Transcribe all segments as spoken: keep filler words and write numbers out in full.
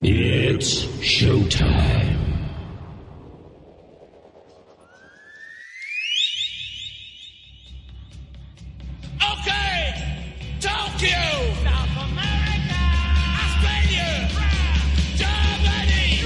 It's showtime. Okay, Tokyo, South America, Australia, Germany,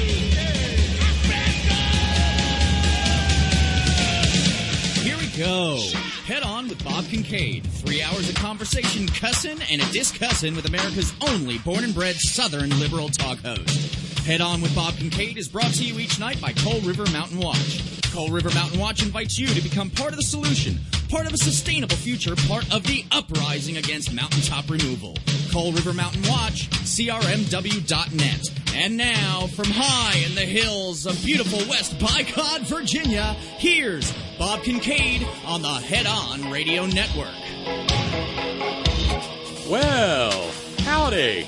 Africa. Here we go. Head on with Bob Kincaid. Three hours of conversation, cussin' and a discussin' with America's only born and bred Southern liberal talk host. Head on with Bob Kincaid is brought to you each night by Coal River Mountain Watch. Coal River Mountain Watch invites you to become part of the solution, part of a sustainable future, part of the uprising against mountaintop removal. Coal River Mountain Watch, C R M W dot net. And now, from high in the hills of beautiful West Bicod, Virginia, here's Bob Kincaid on the Head On Radio Network. Well, howdy.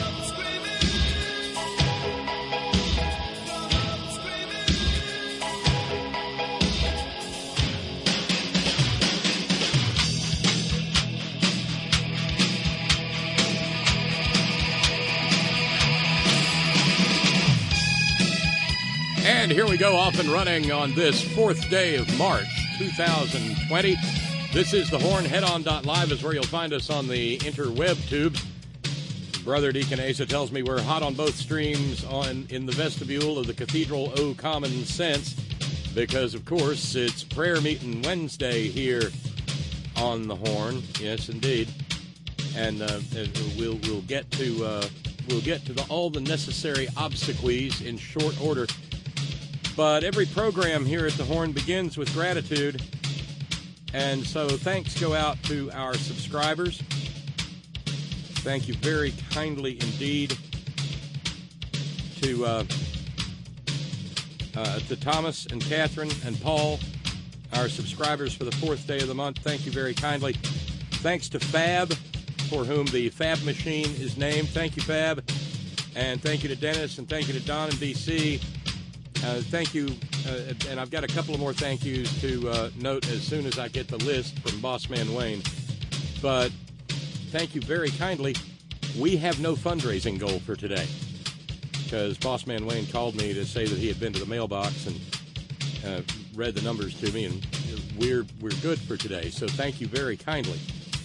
And here we go, off and running on this fourth day of March, two thousand twenty. This is the Horn. Head On dot live is where you'll find us on the interweb tubes. Brother Deacon Asa tells me we're hot on both streams on in the vestibule of the Cathedral O Common Sense because, of course, it's prayer meeting Wednesday here on the Horn. Yes, indeed. And uh, we'll we'll get to uh, we'll get to the, all the necessary obsequies in short order. But every program here at the Horn begins with gratitude. And so thanks go out to our subscribers. Thank you very kindly indeed to uh, uh, to Thomas and Catherine and Paul, our subscribers for the fourth day of the month. Thank you very kindly. Thanks to Fab, for whom the Fab machine is named. Thank you, Fab. And thank you to Dennis, and thank you to Don in D C Uh, thank you, uh, and I've got a couple of more thank yous to uh, note as soon as I get the list from Bossman Wayne. But thank you very kindly. We have no fundraising goal for today because Bossman Wayne called me to say that he had been to the mailbox and uh, read the numbers to me, and we're we're good for today. So thank you very kindly.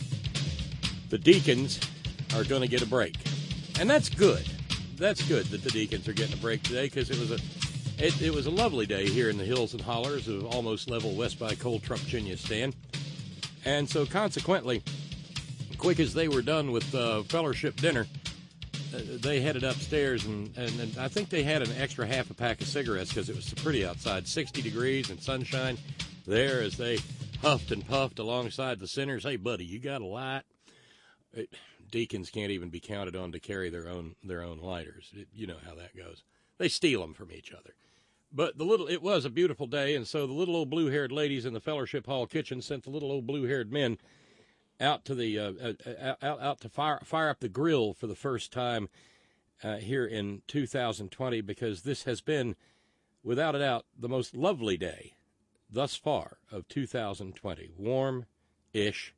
The deacons are going to get a break, and that's good. That's good that the deacons are getting a break today because it was a It, it was a lovely day here in the hills and hollers of almost level West by Coal Truck Virginia stand. And so consequently, quick as they were done with uh, fellowship dinner, uh, they headed upstairs, and, and, and I think they had an extra half a pack of cigarettes because it was so pretty outside, sixty degrees and sunshine there as they huffed and puffed alongside the sinners. Hey, buddy, you got a light? It, deacons can't even be counted on to carry their own their own lighters. It, you know how that goes. They steal them from each other. But the little, it was a beautiful day, and so the little old blue-haired ladies in the fellowship hall kitchen sent the little old blue-haired men out to the uh, uh, out, out to fire fire up the grill for the first time uh, here in two thousand twenty, because this has been, without a doubt, the most lovely day thus far of two thousand twenty. Warm-ish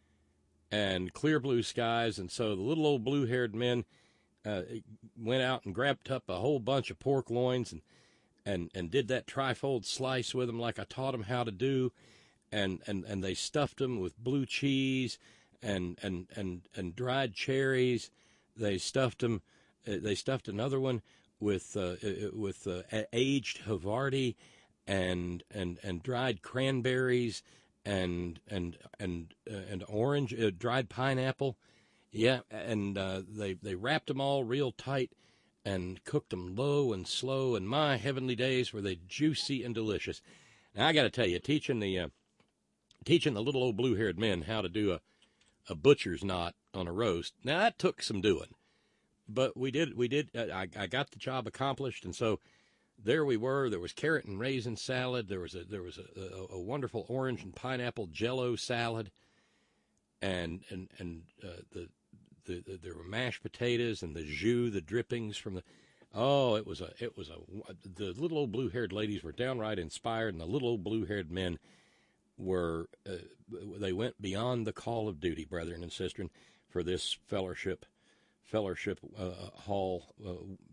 and clear blue skies, and so the little old blue-haired men uh, went out and grabbed up a whole bunch of pork loins and and and did that trifold slice with them like I taught them how to do, and and and they stuffed them with blue cheese and and and and dried cherries. They stuffed them. Uh, they stuffed another one with uh, with uh, aged Havarti and and and dried cranberries and and and uh, and orange uh, dried pineapple. Yeah, and uh, they they wrapped them all real tight and cooked them low and slow, and my heavenly days were they juicy and delicious. Now, I got to tell you, teaching the uh, teaching the little old blue-haired men how to do a, a butcher's knot on a roast, now that took some doing, but we did, we did, uh, I, I got the job accomplished, and so there we were. There was carrot and raisin salad, there was a there was a, a, a wonderful orange and pineapple Jell-O salad, and and and uh, the The, the, there were mashed potatoes and the jus, the drippings from the, oh, it was a, it was a, the little old blue-haired ladies were downright inspired, and the little old blue-haired men were, uh, they went beyond the call of duty, brethren and sisters, for this fellowship, fellowship uh, hall uh,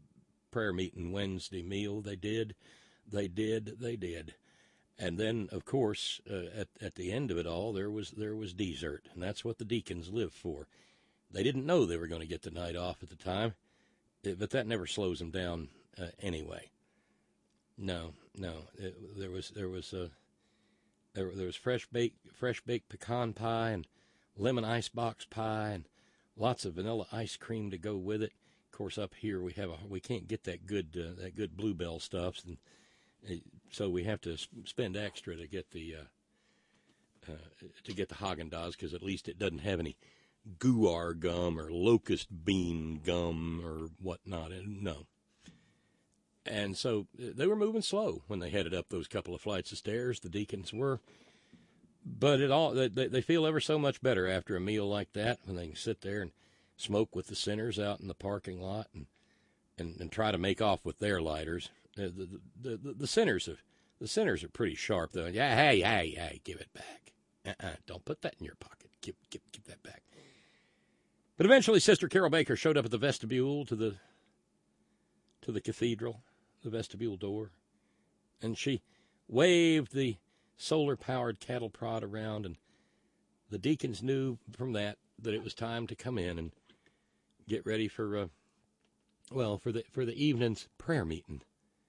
prayer meeting Wednesday meal. They did, they did, they did. And then, of course, uh, at at the end of it all, there was there was dessert, and that's what the deacons live for. They didn't know they were going to get the night off at the time, but that never slows them down uh, anyway. No, no, it, there was there was a. Uh, There, there was fresh baked, fresh baked pecan pie and lemon icebox pie and lots of vanilla ice cream to go with it. Of course, up here we have a we can't get that good uh, that good Bluebell stuff, and uh, so we have to spend extra to get the uh, uh, to get the Haagen-Dazs, because at least it doesn't have any guar gum or locust bean gum or whatnot. No. And so they were moving slow when they headed up those couple of flights of stairs. The deacons were, but it all they, they feel ever so much better after a meal like that, when they can sit there and smoke with the sinners out in the parking lot and and, and try to make off with their lighters. The the, the, the, the sinners have the sinners are pretty sharp though. Yeah, hey, hey, hey, give it back. Uh-uh, don't put that in your pocket. Give give give that back. But eventually, Sister Carol Baker showed up at the vestibule to the to the cathedral. The vestibule door, and she waved the solar-powered cattle prod around, and the deacons knew from that that it was time to come in and get ready for, uh, well, for the for the evening's prayer meeting.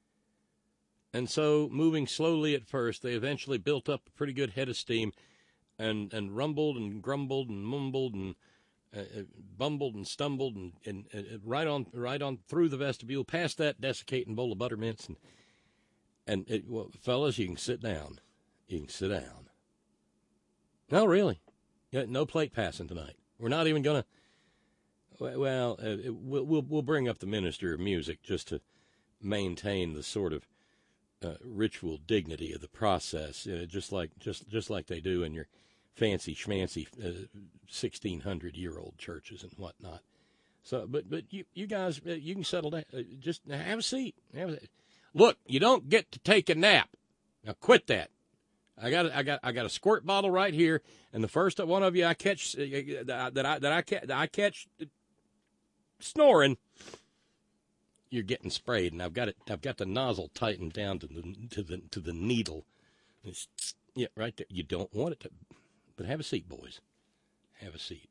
And so, moving slowly at first, they eventually built up a pretty good head of steam, and, and rumbled and grumbled and mumbled and Uh, bumbled and stumbled and, and, and right on right on through the vestibule, past that desiccating bowl of buttermints, and and it, well, fellas, you can sit down. You can sit down. No, really, yeah, no plate passing tonight. We're not even gonna. Well, uh, it, we'll, we'll we'll bring up the minister of music just to maintain the sort of uh, ritual dignity of the process, uh, just like just just like they do in your fancy schmancy uh, sixteen hundred year old churches and whatnot. So, but but you you guys, uh, you can settle down. Uh, just have a seat. Have a, look, you don't get to take a nap. Now quit that. I got I got I got a squirt bottle right here, and the first one of you I catch uh, that I that I catch that I catch snoring, you're getting sprayed, and I've got it. I've got the nozzle tightened down to the to the to the needle. It's, yeah, right there. You don't want it to. But have a seat, boys. Have a seat.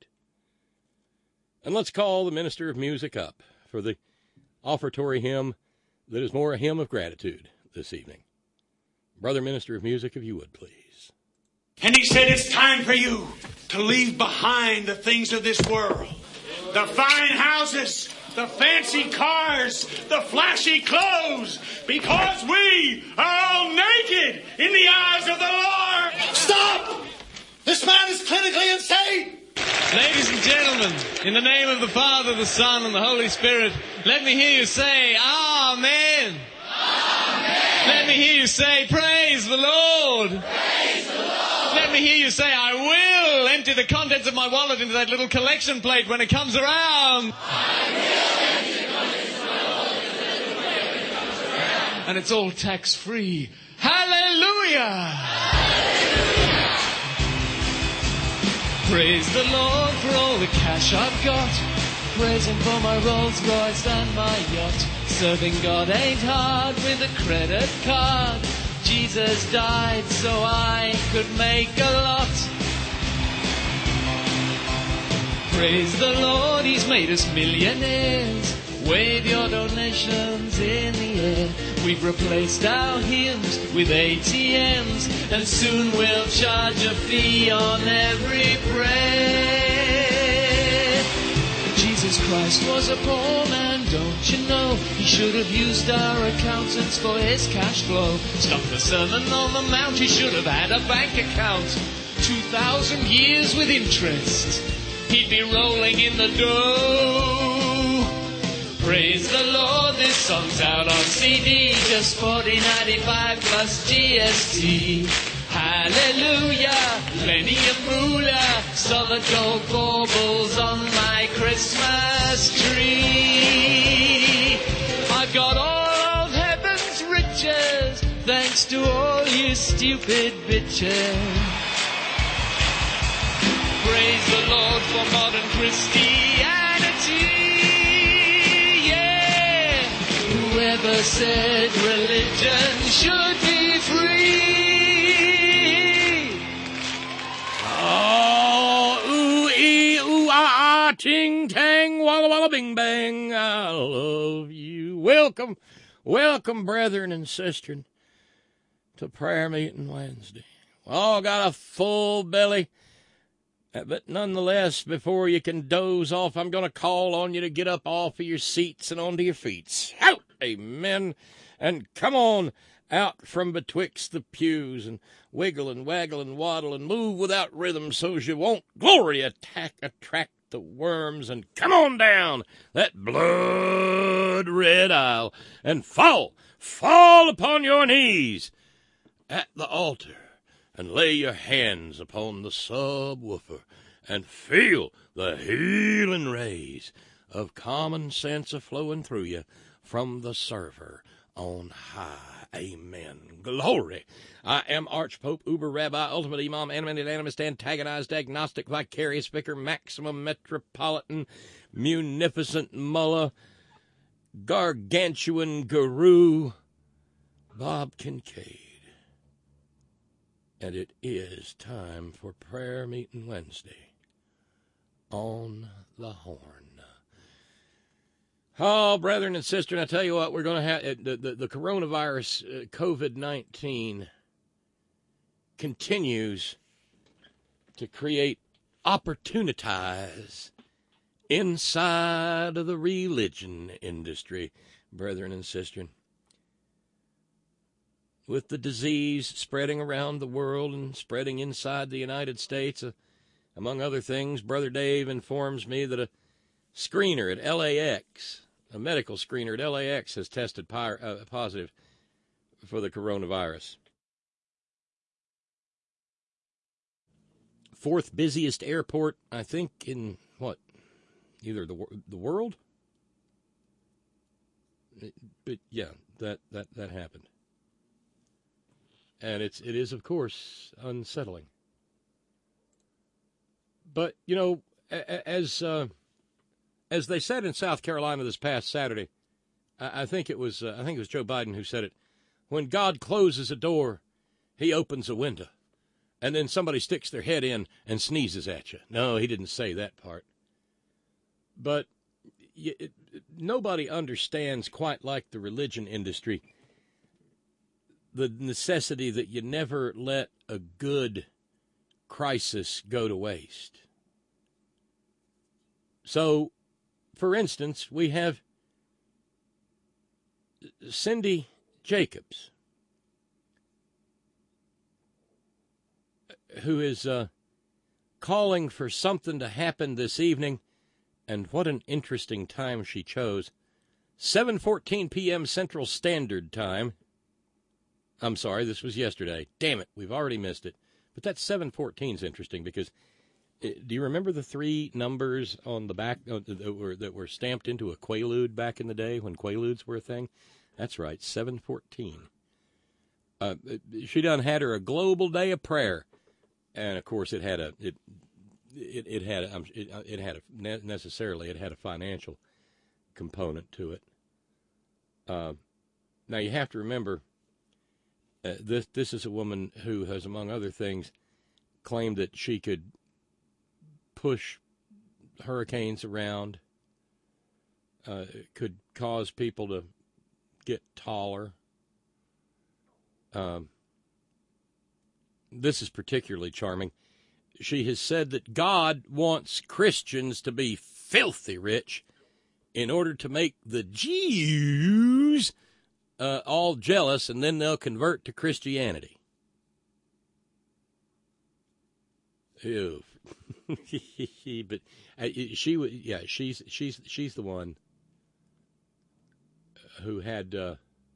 And let's call the minister of music up for the offertory hymn that is more a hymn of gratitude this evening. Brother Minister of Music, if you would, please. And he said, it's time for you to leave behind the things of this world. The fine houses, the fancy cars, the flashy clothes, because we are all naked in the eyes of the Lord. Stop! This man is clinically insane! Ladies and gentlemen, in the name of the Father, the Son, and the Holy Spirit, let me hear you say, Amen. Amen. Let me hear you say, Praise the Lord. Praise the Lord. Let me hear you say, I will empty the contents of my wallet into that little collection plate when it comes around. I will empty the contents of my wallet into that little plate when it comes around. And it's all tax-free. Hallelujah! Hallelujah! Praise the Lord for all the cash I've got. Praise Him for my Rolls Royce and my yacht. Serving God ain't hard with a credit card. Jesus died so I could make a lot. Praise the Lord, He's made us millionaires. Wave your donations in the air. We've replaced our hymns with A T Ms, and soon we'll charge a fee on every prayer. Jesus Christ was a poor man, don't you know? He should have used our accountants for his cash flow. Stop the Sermon on the Mount, he should have had a bank account. Two thousand years with interest, he'd be rolling in the dough. Praise the Lord, this song's out on C D, just forty ninety-five plus G S T. Hallelujah, plenty of moolah, solid gold baubles on my Christmas tree. I've got all of heaven's riches, thanks to all you stupid bitches. Praise the Lord for modern Christianity. said religion should be free. Oh, ooh, ee, ooh, ah, ah, ting, tang, walla, walla, bing, bang. I love you. Welcome, welcome, brethren and sisters, to prayer meeting Wednesday. We all got a full belly. But nonetheless, before you can doze off, I'm going to call on you to get up off of your seats and onto your feet. Out! Amen. And come on out from betwixt the pews and wiggle and waggle and waddle and move without rhythm so's you won't glory attack, attract the worms, and come on down that blood-red aisle and fall, fall upon your knees at the altar. And lay your hands upon the subwoofer and feel the healing rays of common sense a-flowing through you from the server on high. Amen. Glory. I am Archpope, Uber Rabbi, Ultimate Imam, Animated Animist, Antagonized, Agnostic, Vicarious Vicar, Maximum Metropolitan, Munificent Mullah, Gargantuan Guru, Bob Kincaid. And it is time for Prayer Meeting Wednesday on the Horn. Oh, brethren and sisters, I tell you what, we're going to have the, the, the coronavirus, uh, COVID nineteen, continues to create opportunities inside of the religion industry, brethren and sisters. With the disease spreading around the world and spreading inside the United States, uh, among other things, Brother Dave informs me that a screener at L A X, a medical screener at L A X, has tested pi- uh, positive for the coronavirus. Fourth busiest airport, I think, in what? Either the the world? But yeah, that, that, that happened. And it's it is, of course, unsettling. But, you know, as uh, as they said in South Carolina this past Saturday, I, I think it was uh, I think it was Joe Biden who said it. When God closes a door, he opens a window, and then somebody sticks their head in and sneezes at you. No, he didn't say that part. But it, it, nobody understands quite like the religion industry the necessity that you never let a good crisis go to waste. So, for instance, we have Cindy Jacobs, who is uh, calling for something to happen this evening, and what an interesting time she chose. seven fourteen p.m. Central Standard Time. I'm sorry, this was yesterday. Damn it, we've already missed it. But that seven fourteen is interesting because, uh, do you remember the three numbers on the back uh, that, were, that were stamped into a Quaalude back in the day when Quaaludes were a thing? That's right, seven fourteen. Uh, she done had her a global day of prayer, and of course it had a it it, it had a, it, it had a necessarily it had a financial component to it. Uh, now you have to remember. Uh, this this is a woman who has, among other things, claimed that she could push hurricanes around, uh, could cause people to get taller. Um, this is particularly charming. She has said that God wants Christians to be filthy rich in order to make the Jews Uh, all jealous, and then they'll convert to Christianity. Ew. But uh, she would, yeah, she's she's she's the one who had uh,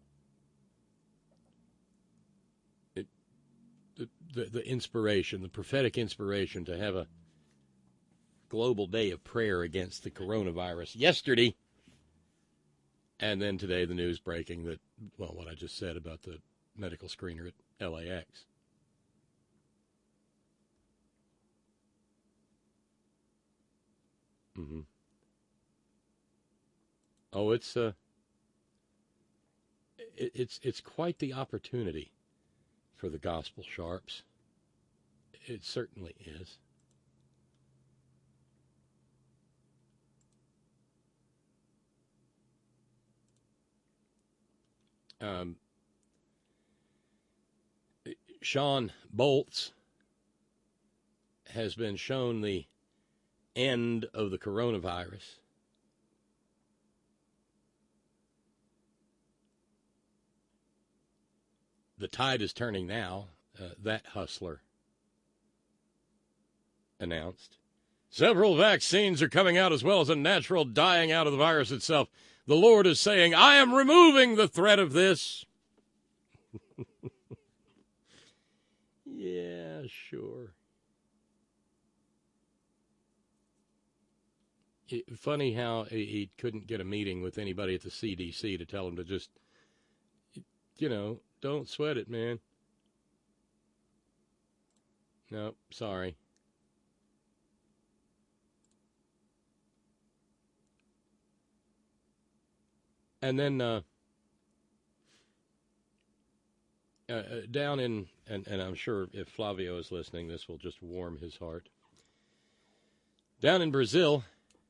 it, the, the the inspiration, the prophetic inspiration to have a global day of prayer against the coronavirus yesterday. And then today, the news breaking that, well, what I just said about the medical screener at L A X. Mm-hmm. Oh, it's, uh, it, it's it's quite the opportunity for the gospel sharps. It certainly is. Um, Sean Boltz has been shown the end of the coronavirus. The tide is turning now, uh, that hustler announced. Several vaccines are coming out as well as a natural dying out of the virus itself. The Lord is saying, I am removing the threat of this. Yeah, sure. It, funny how he, he couldn't get a meeting with anybody at the C D C to tell him to just, you know, don't sweat it, man. No, sorry. And then uh, uh, down in, and, and I'm sure if Flavio is listening, this will just warm his heart. Down in Brazil,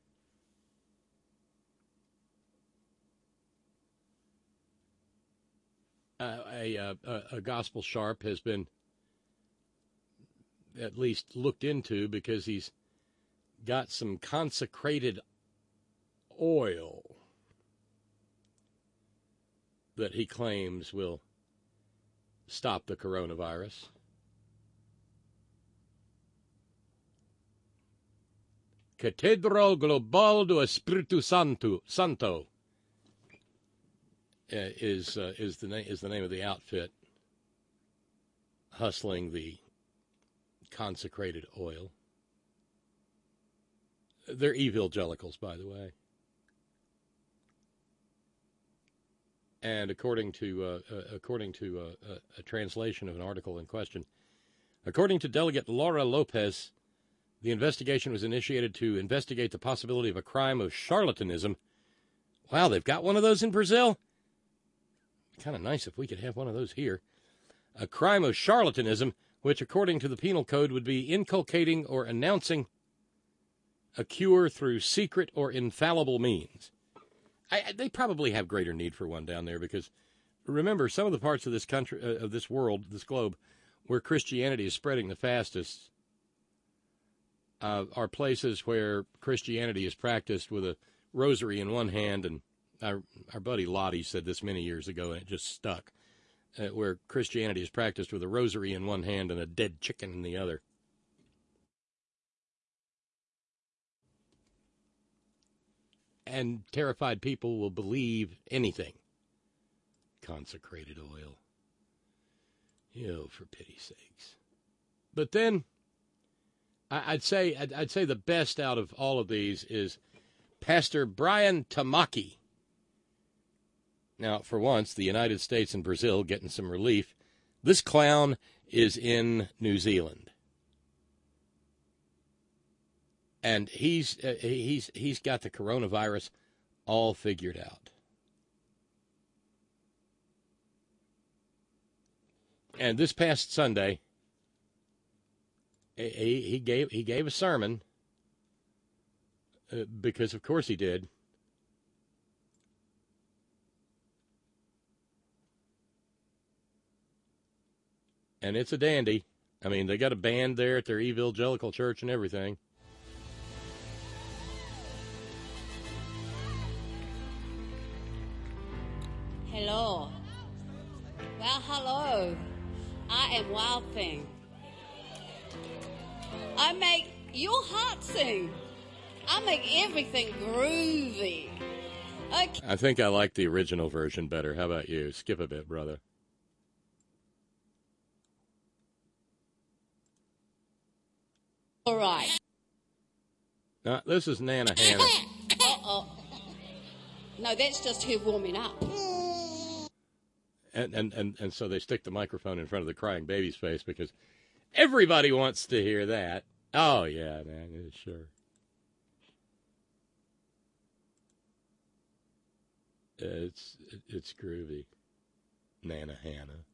uh, a, a, a gospel sharp has been at least looked into because he's got some consecrated oil that he claims will stop the coronavirus. Catedral Global do Espírito Santo, Santo uh, is uh, is the name is the name of the outfit hustling the consecrated oil. They're evangelicals, by the way. And according to uh, uh, according to uh, a, a translation of an article in question, according to Delegate Laura Lopez, the investigation was initiated to investigate the possibility of a crime of charlatanism. Wow, they've got one of those in Brazil? Kind of nice if we could have one of those here. A crime of charlatanism, which according to the penal code would be inculcating or announcing a cure through secret or infallible means. I, they probably have greater need for one down there because, remember, some of the parts of this country, uh, of this world, this globe, where Christianity is spreading the fastest, uh, are places where Christianity is practiced with a rosary in one hand, and our, our buddy Lottie said this many years ago, and it just stuck, uh, where Christianity is practiced with a rosary in one hand and a dead chicken in the other. And terrified people will believe anything. Consecrated oil. Oh, for pity's sakes. But then, I'd say I'd, I'd say the best out of all of these is Pastor Brian Tamaki. Now, for once, the United States and Brazil getting some relief. This clown is in New Zealand. And he's uh, he's he's got the coronavirus all figured out. And this past Sunday, he he gave he gave a sermon uh, because of course he did. And it's a dandy. I mean, they got a band there at their evangelical church and everything. Hello. Well, hello. I am Wild Thing. I make your heart sing. I make everything groovy. Okay. I think I like the original version better. How about you? Skip a bit, brother. All right. Now, this is Nana Hannah. Uh-oh. No, that's just her warming up. And, and, and, and so they stick the microphone in front of the crying baby's face because everybody wants to hear that. Oh, yeah, man, sure. It's it's groovy. Nana Hannah.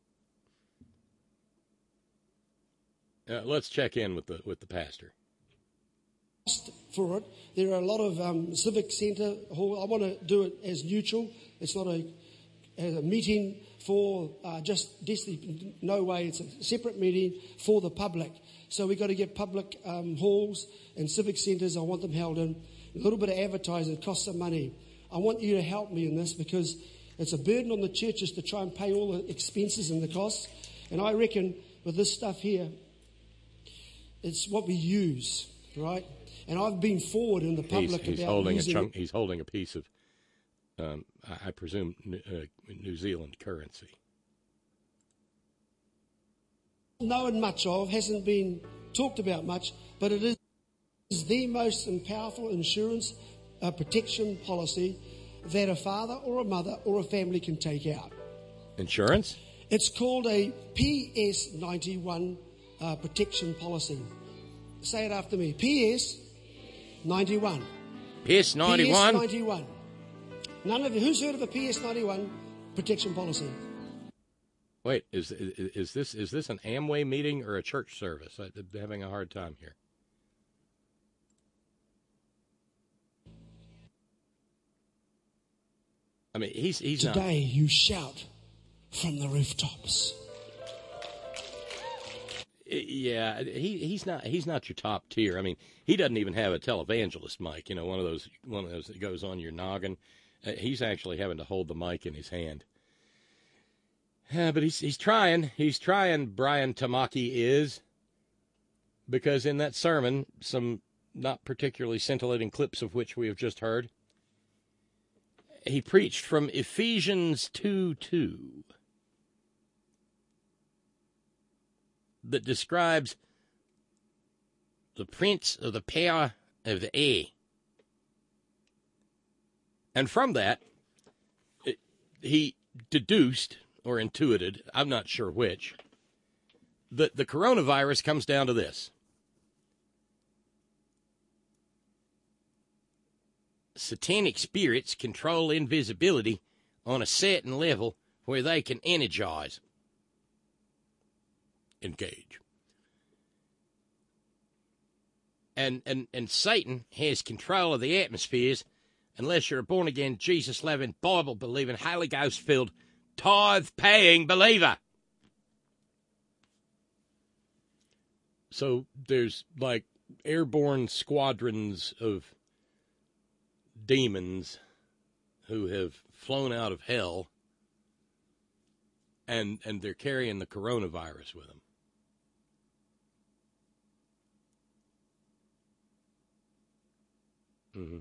Uh, let's check in with the with the pastor. For it, there are a lot of um, civic centre hall. I want to do it as neutral. It's not a, a meeting for uh, just Destiny. No way. It's a separate meeting for the public. So we've got to get public um, halls and civic centres. I want them held in. A little bit of advertising costs some money. I want you to help me in this because it's a burden on the churches to try and pay all the expenses and the costs. And I reckon with this stuff here, it's what we use, right? And I've been forward in the public he's, he's about holding using a chunk. He's holding a piece of, um, I, I presume, uh, New Zealand currency. Known much of, hasn't been talked about much, but it is the most powerful insurance uh, protection policy that a father or a mother or a family can take out. Insurance? It's called a P S ninety-one uh, protection policy. Say it after me. P S ninety-one. P S ninety-one? P S ninety-one. None of you, who's heard of a P S ninety-one protection policy? Wait, is, is is this is this an Amway meeting or a church service? I'm having a hard time here. I mean, he's he's Today not. you shout from the rooftops. Yeah, he he's not he's not your top tier. I mean, he doesn't even have a televangelist mic. You know, one of those one of those that goes on your noggin. Uh, he's actually having to hold the mic in his hand. Yeah, but he's he's trying. He's trying. Brian Tamaki is, because in that sermon, some not particularly scintillating clips of which we have just heard, he preached from Ephesians two two. That describes the prince of the power of the air. And from that, it, he deduced, or intuited, I'm not sure which, that the coronavirus comes down to this. Satanic spirits control invisibility on a certain level where they can energize. Engage. And, and and Satan has control of the atmospheres unless you're a born-again, Jesus-loving, Bible-believing, Holy Ghost-filled, tithe-paying believer. So there's like airborne squadrons of demons who have flown out of hell, and and they're carrying the coronavirus with them. Mm-hmm.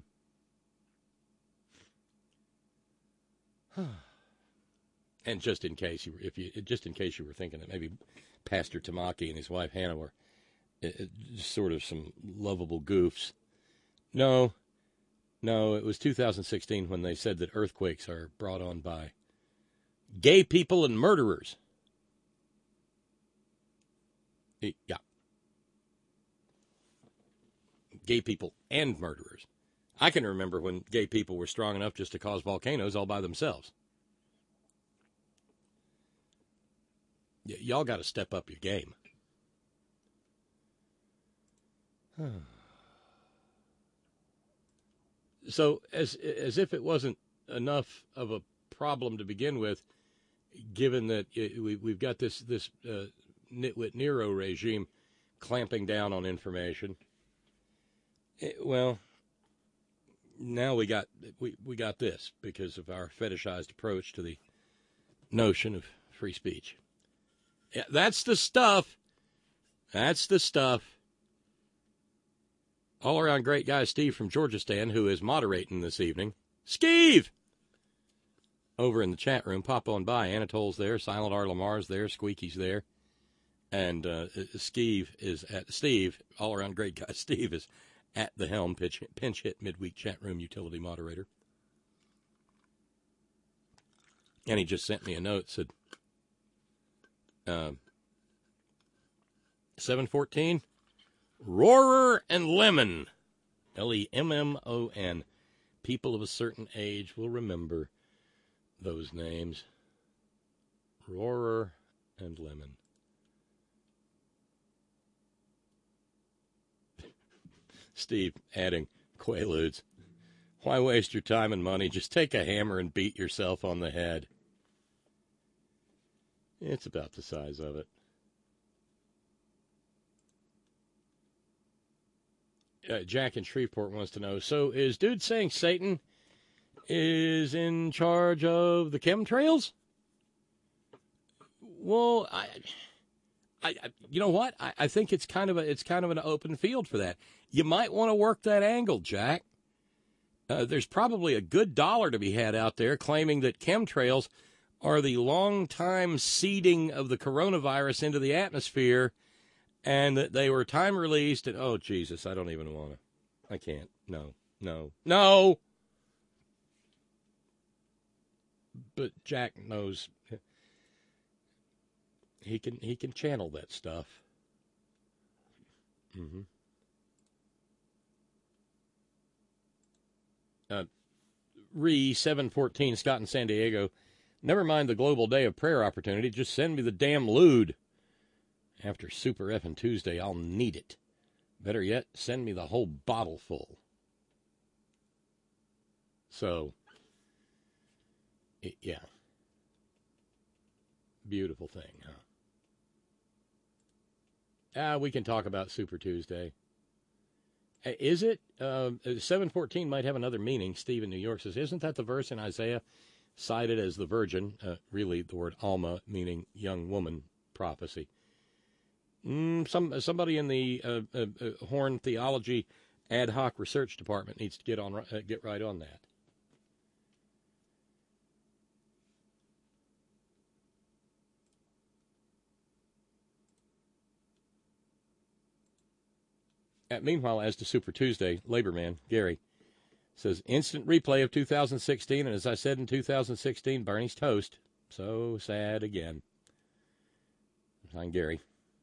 And just in case you, if you, just in case you were thinking that maybe Pastor Tamaki and his wife Hannah were uh, sort of some lovable goofs, no, no, it was two thousand sixteen when they said that earthquakes are brought on by gay people and murderers. Yeah, gay people and murderers. I can remember when gay people were strong enough just to cause volcanoes all by themselves. Y- y'all got to step up your game. So, as as if it wasn't enough of a problem to begin with, given that it, we, we've got this this uh, nitwit Nero regime clamping down on information. It, well. Now we got we, we got this because of our fetishized approach to the notion of free speech. Yeah, that's the stuff. That's the stuff. All around great guy Steve from Georgistan, who is moderating this evening. Steve! Over in the chat room, pop on by. Anatol's there, Silent R. Lamar's there, Squeaky's there. And uh, Steve is at Steve, all around great guy Steve is at the helm, pitch, pinch hit midweek chat room utility moderator. And he just sent me a note, said, uh, seven fourteen, Roarer and Lemon, L E M M O N. People of a certain age will remember those names. Roarer and Lemon. Steve adding, Quaaludes. Why waste your time and money? Just take a hammer and beat yourself on the head. It's about the size of it. Uh, Jack in Shreveport wants to know, so is dude saying Satan is in charge of the chemtrails? Well, I, I, you know what? I, I think it's kind of a, it's kind of an open field for that. You might want to work that angle, Jack. Uh, there's probably a good dollar to be had out there claiming that chemtrails are the long-time seeding of the coronavirus into the atmosphere, and that they were time-released. And oh, Jesus, I don't even want to. I can't. No, no, no. But Jack knows he can he can channel that stuff. Mm-hmm. Uh, Re seven fourteen Scott in San Diego. Never mind the global day of prayer opportunity. Just send me the damn lewd. After Super Effin' Tuesday, I'll need it. Better yet, send me the whole bottle full. So, it, yeah. Beautiful thing, huh? Ah, we can talk about Super Tuesday. Is it? Uh, seven fourteen might have another meaning. Steve in New York says, isn't that the verse in Isaiah cited as the virgin? Uh, really, the word Alma, meaning young woman prophecy. Mm, some somebody in the uh, uh, uh, Horn Theology Ad Hoc Research Department needs to get on uh, get right on that. Uh, meanwhile, as to Super Tuesday, Labor Man Gary says instant replay of two thousand sixteen, and as I said in two thousand sixteen, Bernie's toast. So sad again. Fine, Gary.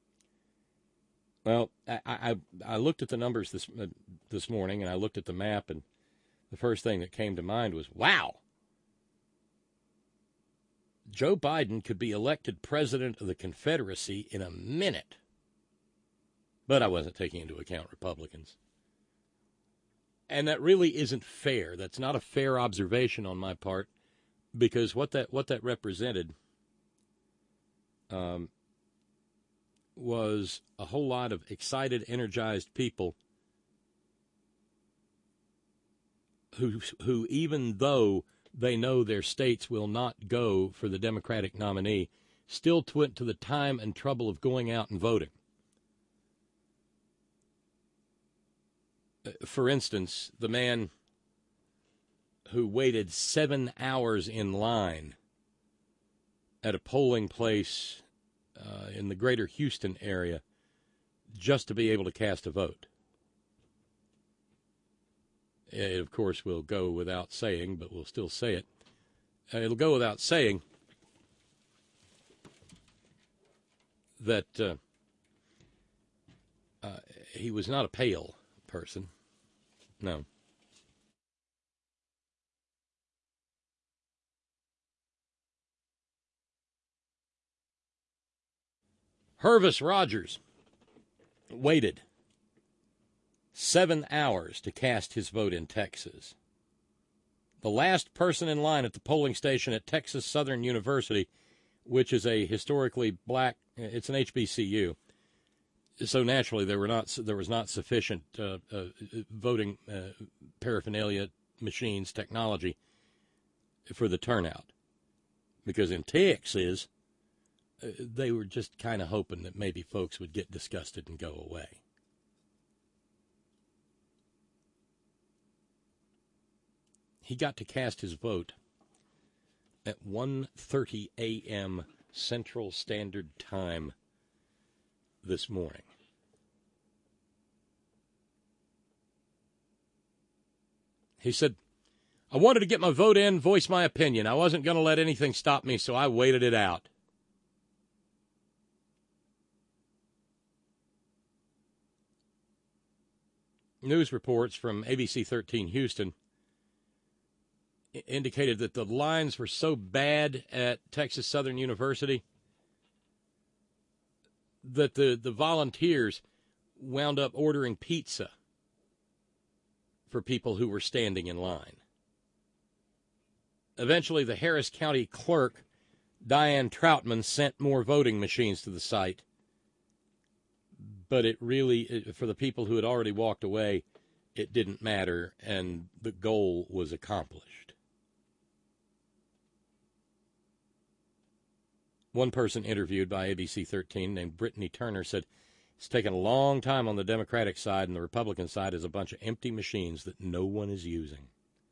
Well, I, I I looked at the numbers this uh, this morning, and I looked at the map, and the first thing that came to mind was, wow, Joe Biden could be elected president of the Confederacy in a minute. But I wasn't taking into account Republicans. And that really isn't fair. That's not a fair observation on my part, because what that what that represented um, was a whole lot of excited, energized people who, who, even though they know their states will not go for the Democratic nominee, still went to the time and trouble of going out and voting. For instance, the man who waited seven hours in line at a polling place uh, in the greater Houston area just to be able to cast a vote. It, of course, will go without saying, but we'll still say it. Uh, it'll go without saying that uh, uh, he was not a pale person. No. Hervis Rogers waited seven hours to cast his vote in Texas. The last person in line at the polling station at Texas Southern University, which is a historically black, it's an H B C U. So naturally, there were not there was not sufficient uh, uh, voting uh, paraphernalia, machines, technology for the turnout, because in Texas uh, they were just kind of hoping that maybe folks would get disgusted and go away. He got to cast his vote at one thirty a.m. Central Standard Time this morning. He said, I wanted to get my vote in, voice my opinion. I wasn't going to let anything stop me, so I waited it out. News reports from A B C thirteen Houston indicated that the lines were so bad at Texas Southern University that the, the volunteers wound up ordering pizza for people who were standing in line. Eventually, the Harris County clerk, Diane Troutman, sent more voting machines to the site. But it really, for the people who had already walked away, it didn't matter, and the goal was accomplished. One person interviewed by A B C thirteen named Brittany Turner said, it's taken a long time on the Democratic side, and the Republican side is a bunch of empty machines that no one is using.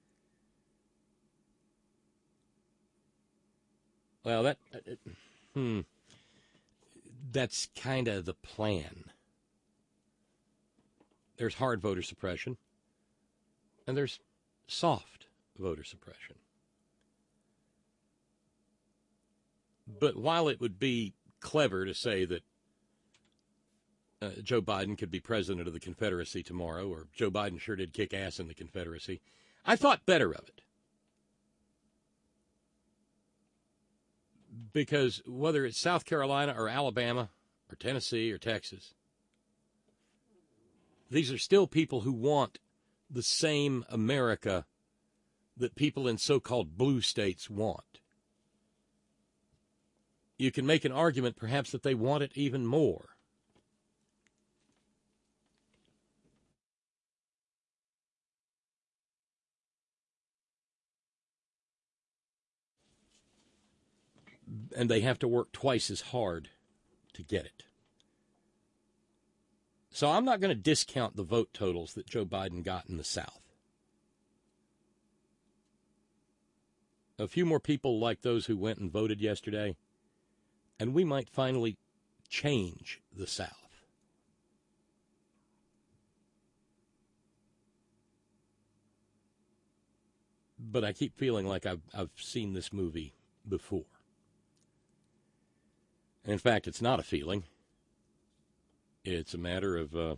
Well, that, uh, hmm, that's kind of the plan. There's hard voter suppression, and there's soft voter suppression. But while it would be clever to say that uh, Joe Biden could be president of the Confederacy tomorrow, or Joe Biden sure did kick ass in the Confederacy, I thought better of it. Because whether it's South Carolina or Alabama or Tennessee or Texas, these are still people who want the same America that people in so-called blue states want. You can make an argument, perhaps, that they want it even more. And they have to work twice as hard to get it. So I'm not going to discount the vote totals that Joe Biden got in the South. A few more people like those who went and voted yesterday, and we might finally change the South. But I keep feeling like I've, I've seen this movie before. In fact, it's not a feeling. It's a matter of, uh,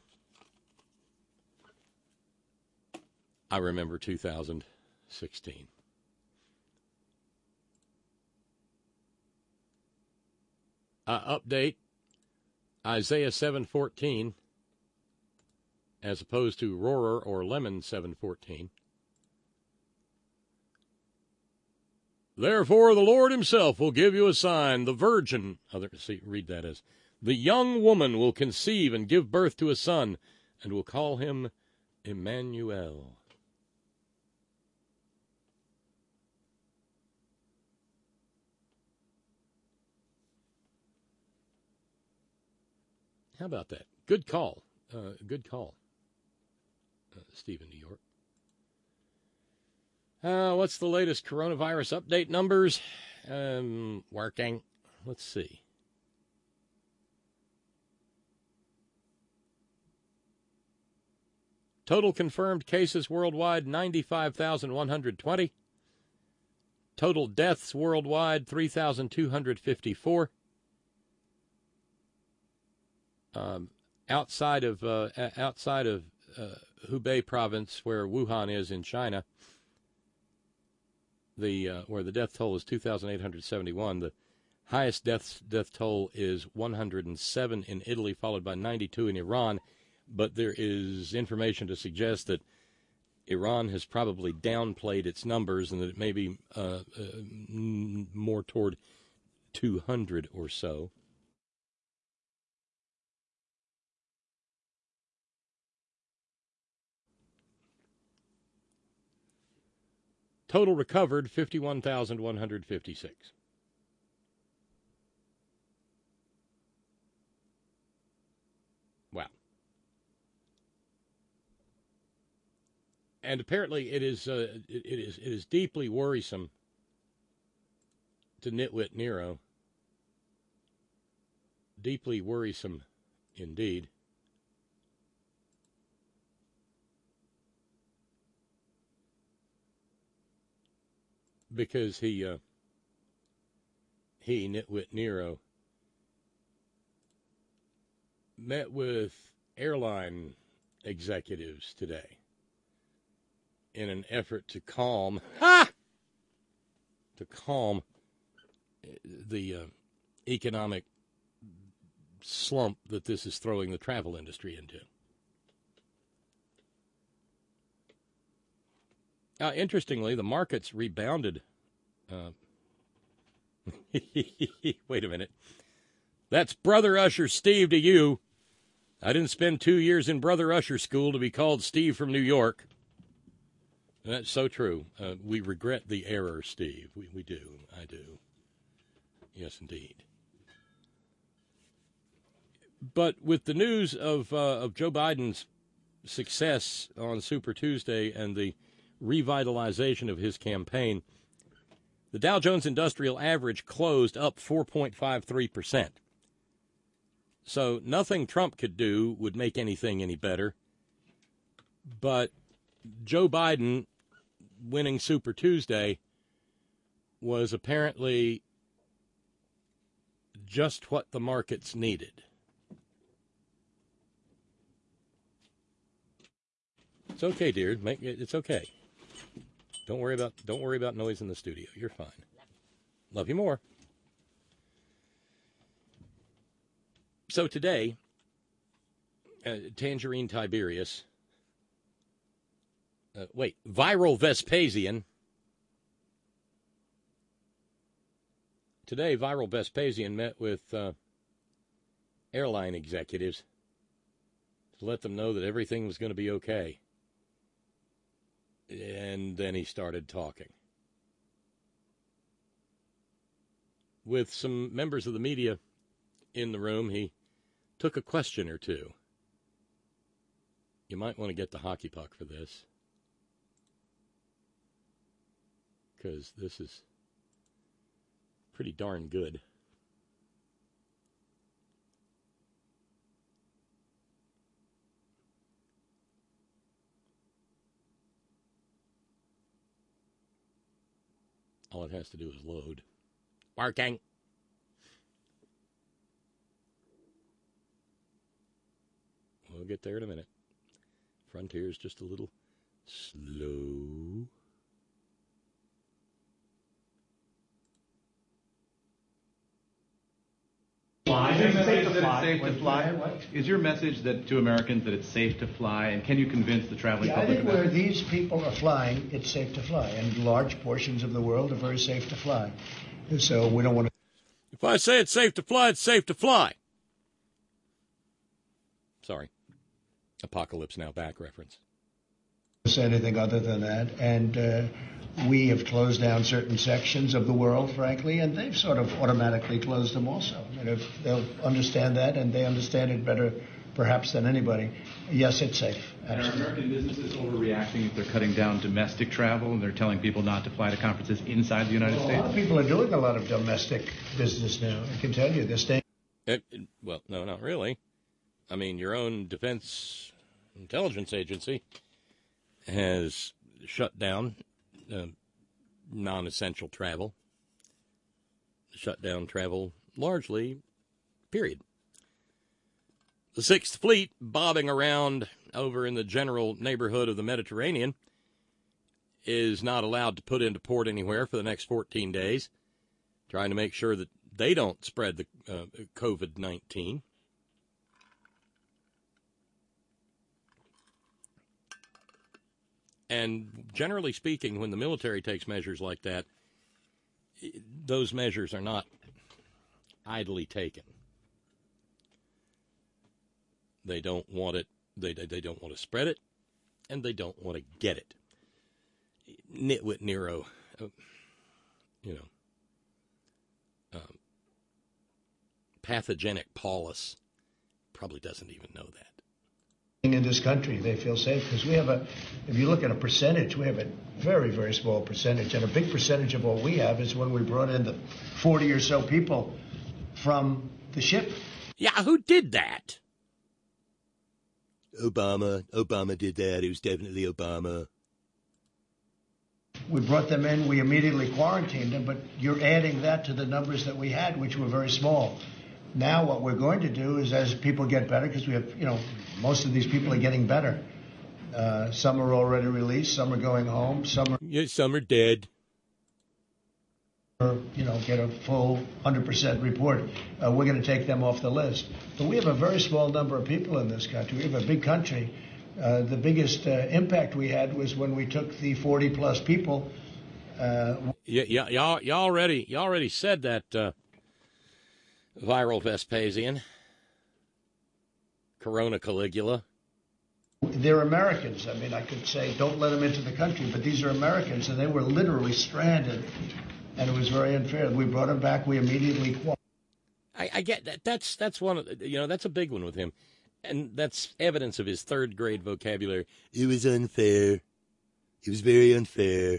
I remember two thousand sixteen. Uh, update, Isaiah seven fourteen, as opposed to Roarer or Lemon seven fourteen. Therefore the Lord himself will give you a sign. The virgin, other, see, read that as, the young woman will conceive and give birth to a son, and will call him Emmanuel. How about that? Good call. Uh, good call, uh, Stephen, New York. Uh, what's the latest coronavirus update numbers? Um, working. Let's see. Total confirmed cases worldwide, ninety-five thousand one hundred twenty. Total deaths worldwide, three thousand two hundred fifty-four. Um, outside of uh, outside of uh, Hubei province, where Wuhan is in China, the uh, where the death toll is two thousand eight hundred seventy-one. The highest death death toll is one hundred seven in Italy, followed by ninety-two in Iran. But there is information to suggest that Iran has probably downplayed its numbers and that it may be uh, uh, more toward two hundred or so. Total recovered, fifty-one thousand one hundred fifty-six. Wow. And apparently it is uh, it, it is it is deeply worrisome to Nitwit Nero. Deeply worrisome indeed. Because he, uh, he, Nitwit Nero, met with airline executives today in an effort to calm, ha! to calm the uh, economic slump that this is throwing the travel industry into. Uh, interestingly, the markets rebounded. Uh, wait a minute. That's Brother Usher Steve to you. I didn't spend two years in Brother Usher school to be called Steve from New York. That's so true. Uh, we regret the error, Steve. We, we do. I do. Yes, indeed. But with the news of uh, of Joe Biden's success on Super Tuesday and the revitalization of his campaign, the Dow Jones Industrial Average closed up four point five three percent. So nothing Trump could do would make anything any better. But Joe Biden winning Super Tuesday was apparently just what the markets needed. It's okay, dear. Make it, it's okay. Don't worry about don't worry about noise in the studio. You're fine. Love you more. So today, uh, Tangerine Tiberius, uh, wait, Viral Vespasian. Today, Viral Vespasian met with uh, airline executives to let them know that everything was going to be okay. And then he started talking. With some members of the media in the room, he took a question or two. You might want to get the hockey puck for this, because this is pretty darn good. All it has to do is load. Barking. We'll get there in a minute. Frontier's just a little slow. Is your message that it's safe to fly? Is your message that to Americans that it's safe to fly, and can you convince the traveling yeah, public? I think where these people are flying, it's safe to fly, and large portions of the world are very safe to fly. So we don't want to. If I say it's safe to fly, it's safe to fly. Sorry. Apocalypse Now back reference. Say anything other than that, and uh, we have closed down certain sections of the world, frankly, and they've sort of automatically closed them also. And if they'll understand that, and they understand it better, perhaps, than anybody. Yes, it's safe. And are American businesses overreacting if they're cutting down domestic travel and they're telling people not to fly to conferences inside the United well, States? A lot of people are doing a lot of domestic business now. I can tell you, they're staying. It, it, well, no, not really. I mean, your own Defense Intelligence Agency has shut down uh, non-essential travel, shut down travel largely, period. The Sixth Fleet, bobbing around over in the general neighborhood of the Mediterranean, is not allowed to put into port anywhere for the next fourteen days, trying to make sure that they don't spread the uh, COVID nineteen. And generally speaking, when the military takes measures like that, those measures are not idly taken. They don't want it. They they don't want to spread it, and they don't want to get it. Nitwit Nero, uh, you know, um, pathogenic Paulus probably doesn't even know that. In this country, they feel safe because we have a, if you look at a percentage, we have a very, very small percentage. And a big percentage of what we have is when we brought in the forty or so people from the ship. Yeah, who did that? Obama. Obama did that. It was definitely Obama. We brought them in. We immediately quarantined them. But you're adding that to the numbers that we had, which were very small. Now what we're going to do is as people get better, because we have, you know, most of these people are getting better. Uh, some are already released. Some are going home. Some are... Yeah, some are dead. you know, get a full one hundred percent report, uh, we're going to take them off the list. But we have a very small number of people in this country. We have a big country. Uh, the biggest uh, impact we had was when we took the forty plus people. Uh, yeah, yeah, y'all, y'all already, y'all already said that. Uh, viral Vespasian, Corona Caligula. They're Americans. I mean, I could say don't let them into the country, but these are Americans, and they were literally stranded, and it was very unfair. We brought them back. We immediately quarantined. I, I get that. That's that's one of the, you know that's a big one with him, and that's evidence of his third grade vocabulary. It was unfair. It was very unfair.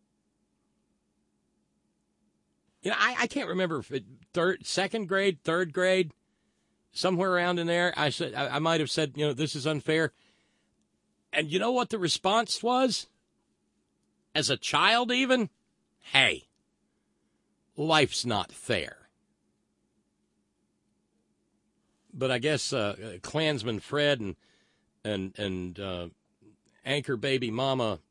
You know, I, I can't remember if it third, second grade, third grade, somewhere around in there. I said I, I might have said, you know, this is unfair. And you know what the response was? As a child, even, hey, life's not fair. But I guess uh, Klansman Fred and and and uh, anchor baby mama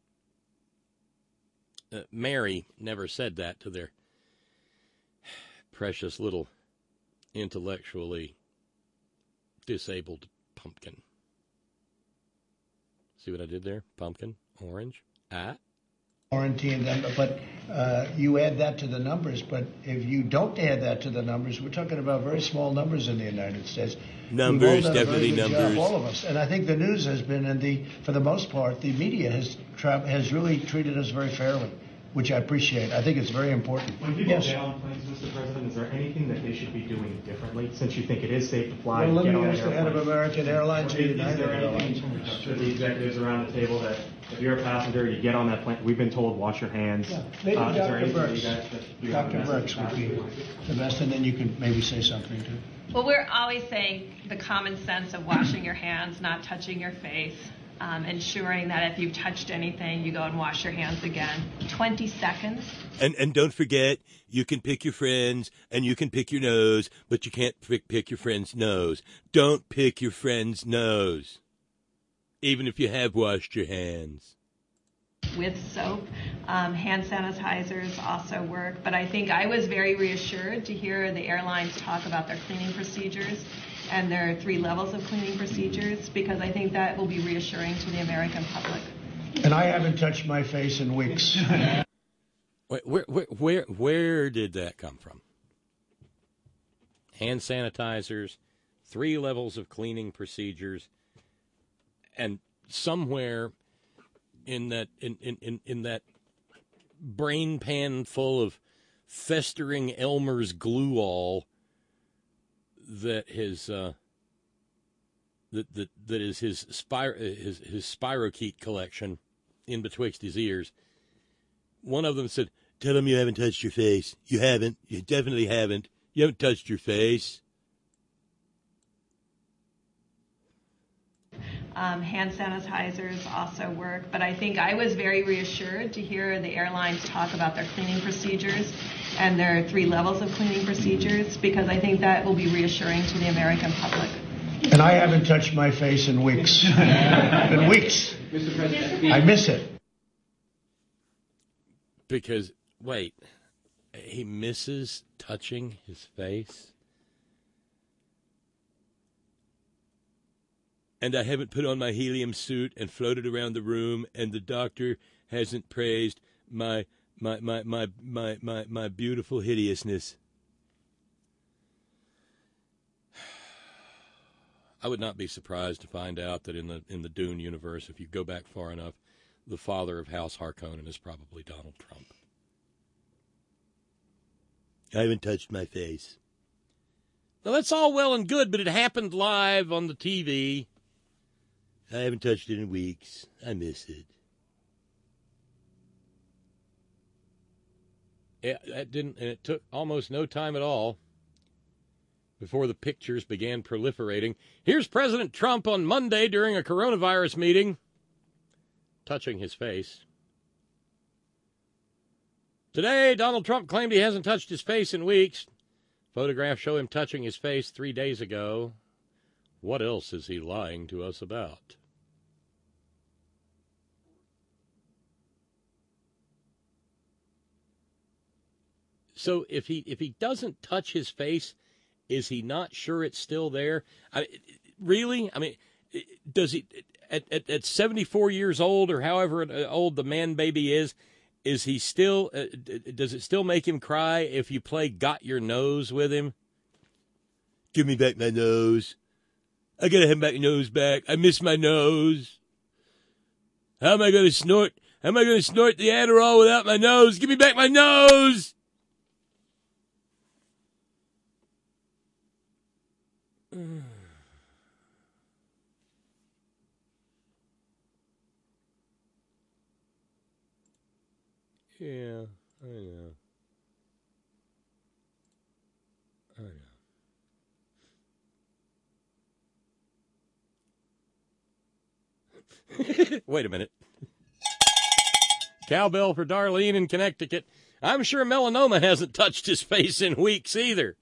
uh, Mary never said that to their precious little intellectually disabled pumpkin. See what I did there? Pumpkin, orange, ah. Quarantine them, but uh, you add that to the numbers. But if you don't add that to the numbers, we're talking about very small numbers in the United States. Numbers, definitely numbers. Job, all of us, and I think the news has been, and the for the most part, the media has tra- has really treated us very fairly, which I appreciate. I think it's very important. When people yes. get on planes, Mister President, is there anything that they should be doing differently, since you think it is safe to fly? Well, let get me on ask the head of American Airlines or is, United is there Airlines. anything to the executives around the table that if you're a passenger, you get on that plane, we've been told wash your hands. Yeah. Maybe uh, Doctor Burks. Doctor Doctor Burks would be the best, and then you can maybe say something too. Well, we're always saying the common sense of washing your hands, not touching your face, um, ensuring that if you've touched anything, you go and wash your hands again. twenty seconds. And and don't forget, you can pick your friends and you can pick your nose, but you can't pick, pick your friend's nose. Don't pick your friend's nose, even if you have washed your hands. With soap. Um, hand sanitizers also work. But I think I was very reassured to hear the airlines talk about their cleaning procedures and their three levels of cleaning procedures, because I think that will be reassuring to the American public. And I haven't touched my face in weeks. Wait, where, where, where, where did that come from? Hand sanitizers, three levels of cleaning procedures, and somewhere in that in, in, in, in that brain pan full of festering Elmer's glue all that his uh, that that that is his spir- his his spirochete collection in betwixt his ears. One of them said, "Tell him you haven't touched your face. You haven't. You definitely haven't. You haven't touched your face." Um, hand sanitizers also work, but I think I was very reassured to hear the airlines talk about their cleaning procedures and their three levels of cleaning procedures, because I think that will be reassuring to the American public. And I haven't touched my face in weeks. in weeks. Mister President, I miss it. Because, wait, he misses touching his face? And I haven't put on my helium suit and floated around the room, and the doctor hasn't praised my my my my my my, my beautiful hideousness. I would not be surprised to find out that in the in the Dune universe, if you go back far enough, the father of House Harkonnen is probably Donald Trump. I haven't touched my face. Now, that's all well and good, but it happened live on the T V. I haven't touched it in weeks. I miss it. It, it didn't, and it took almost no time at all before the pictures began proliferating. Here's President Trump on Monday during a coronavirus meeting, touching his face. Today, Donald Trump claimed he hasn't touched his face in weeks. Photographs show him touching his face three days ago. What else is he lying to us about? So if he if he doesn't touch his face, is he not sure it's still there? I, really? I mean, does he at, at at seventy-four years old or however old the man baby is? Is he still? Uh, does it still make him cry if you play "Got Your Nose" with him? Give me back my nose. I gotta have my nose back. I miss my nose. How am I gonna snort? How am I gonna snort the Adderall without my nose? Give me back my nose. Yeah, I know. I know. Wait a minute. Cowbell for Darlene in Connecticut. I'm sure melanoma hasn't touched his face in weeks either.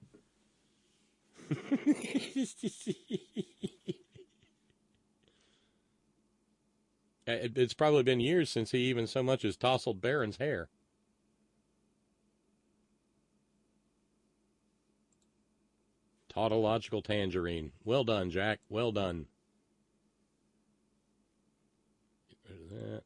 It's probably been years since he even so much as tousled Barron's hair. Tautological tangerine. Well done, Jack. Well done. Get rid of that.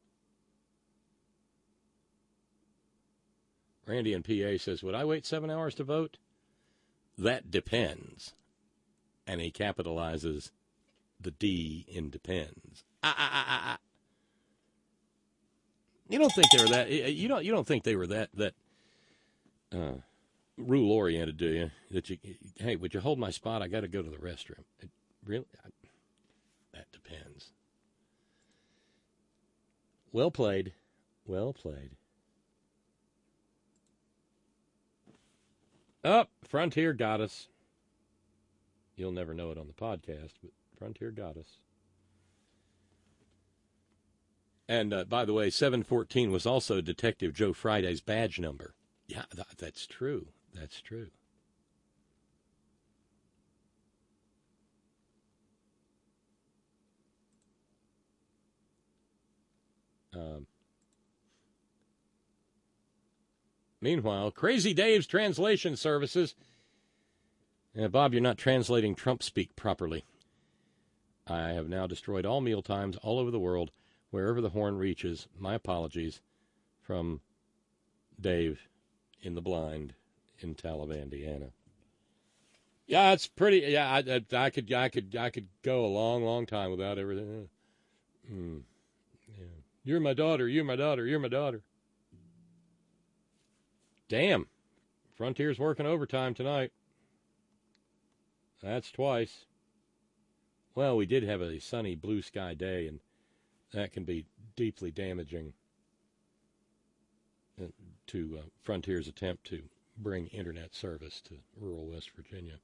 Randy in P A says, would I wait seven hours to vote? That depends. And he capitalizes the D in depends. Ah, ah, ah, ah. You don't think they were that? You don't. You don't think they were that that uh, rule oriented, do you? That you, hey, would you hold my spot? I got to go to the restroom. It, really? I, that depends. Well played. Well played. Up, oh, Frontier got us. You'll never know it on the podcast, but Frontier got us. And, uh, by the way, seven fourteen was also Detective Joe Friday's badge number. Yeah, th- that's true. That's true. Um, meanwhile, Crazy Dave's translation services. Uh, Bob, you're not translating Trump speak properly. I have now destroyed all meal times all over the world. Wherever the horn reaches, my apologies from Dave in the blind in Talib, Indiana. Yeah, it's pretty. Yeah, I, I, I could, I could, I could go a long, long time without everything. Mm, yeah. You're my daughter. You're my daughter. You're my daughter. Damn, Frontier's working overtime tonight. That's twice. Well, we did have a sunny blue sky day, and that can be deeply damaging to uh, Frontier's attempt to bring internet service to rural West Virginia.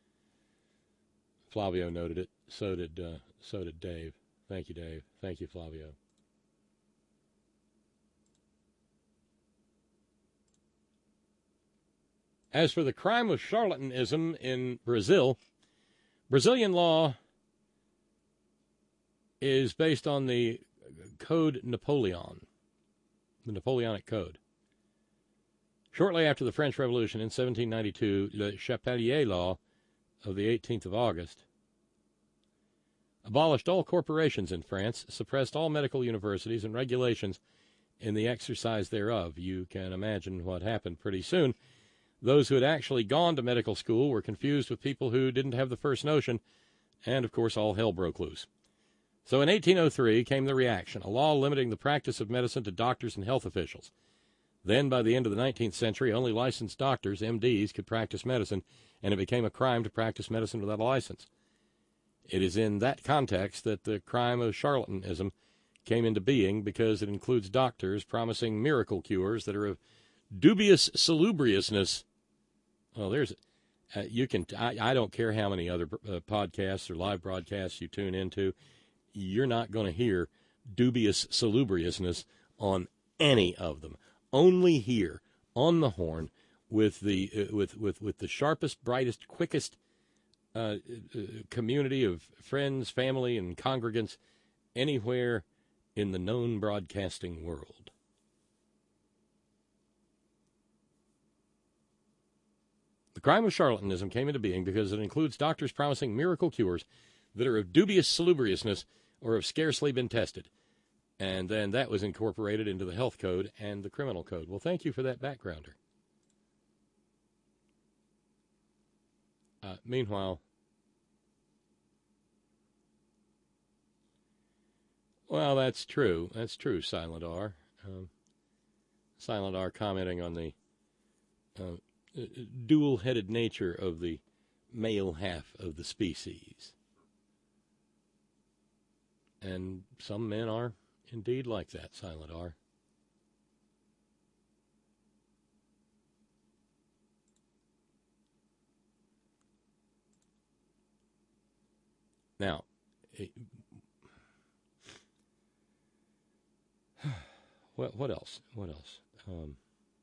Flavio noted it. So did uh, so did Dave. Thank you, Dave. Thank you, Flavio. As for the crime of charlatanism in Brazil, Brazilian law is based on the Code Napoleon, the Napoleonic Code. Shortly after the French Revolution in seventeen ninety-two, Le Chapelier Law of the eighteenth of August abolished all corporations in France, suppressed all medical universities and regulations in the exercise thereof. You can imagine what happened pretty soon. Those who had actually gone to medical school were confused with people who didn't have the first notion, and, of course, all hell broke loose. So in eighteen oh three came the reaction, a law limiting the practice of medicine to doctors and health officials. Then, by the end of the nineteenth century, only licensed doctors, M Ds, could practice medicine, and it became a crime to practice medicine without a license. It is in that context that the crime of charlatanism came into being, because it includes doctors promising miracle cures that are of dubious salubriousness. Well, there's, uh, you can, I, I don't care how many other uh, podcasts or live broadcasts you tune into, you're not going to hear dubious salubriousness on any of them. Only here on the horn with the uh, with, with, with the sharpest, brightest, quickest uh, uh, community of friends, family, and congregants anywhere in the known broadcasting world. crime of charlatanism came into being because it includes doctors promising miracle cures that are of dubious salubriousness or have scarcely been tested. And then that was incorporated into the health code and the criminal code. Well, thank you for that backgrounder. Uh, meanwhile, well, that's true. That's true, Silent R. Um, Silent R commenting on the uh, dual-headed nature of the male half of the species. And some men are indeed like that, Silent R. Now, it, what what else? What else? Um,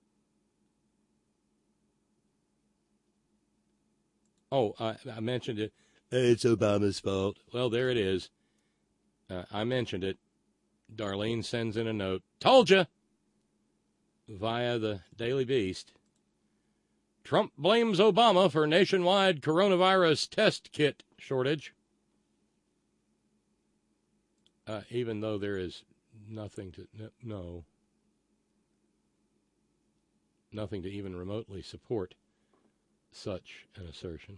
oh, I, I mentioned it. It's Obama's fault. Well, there it is. Uh, I mentioned it. Darlene sends in a note. Told you! Via the Daily Beast. Trump blames Obama for nationwide coronavirus test kit shortage. Uh, even though there is nothing to, no, nothing to even remotely support such an assertion.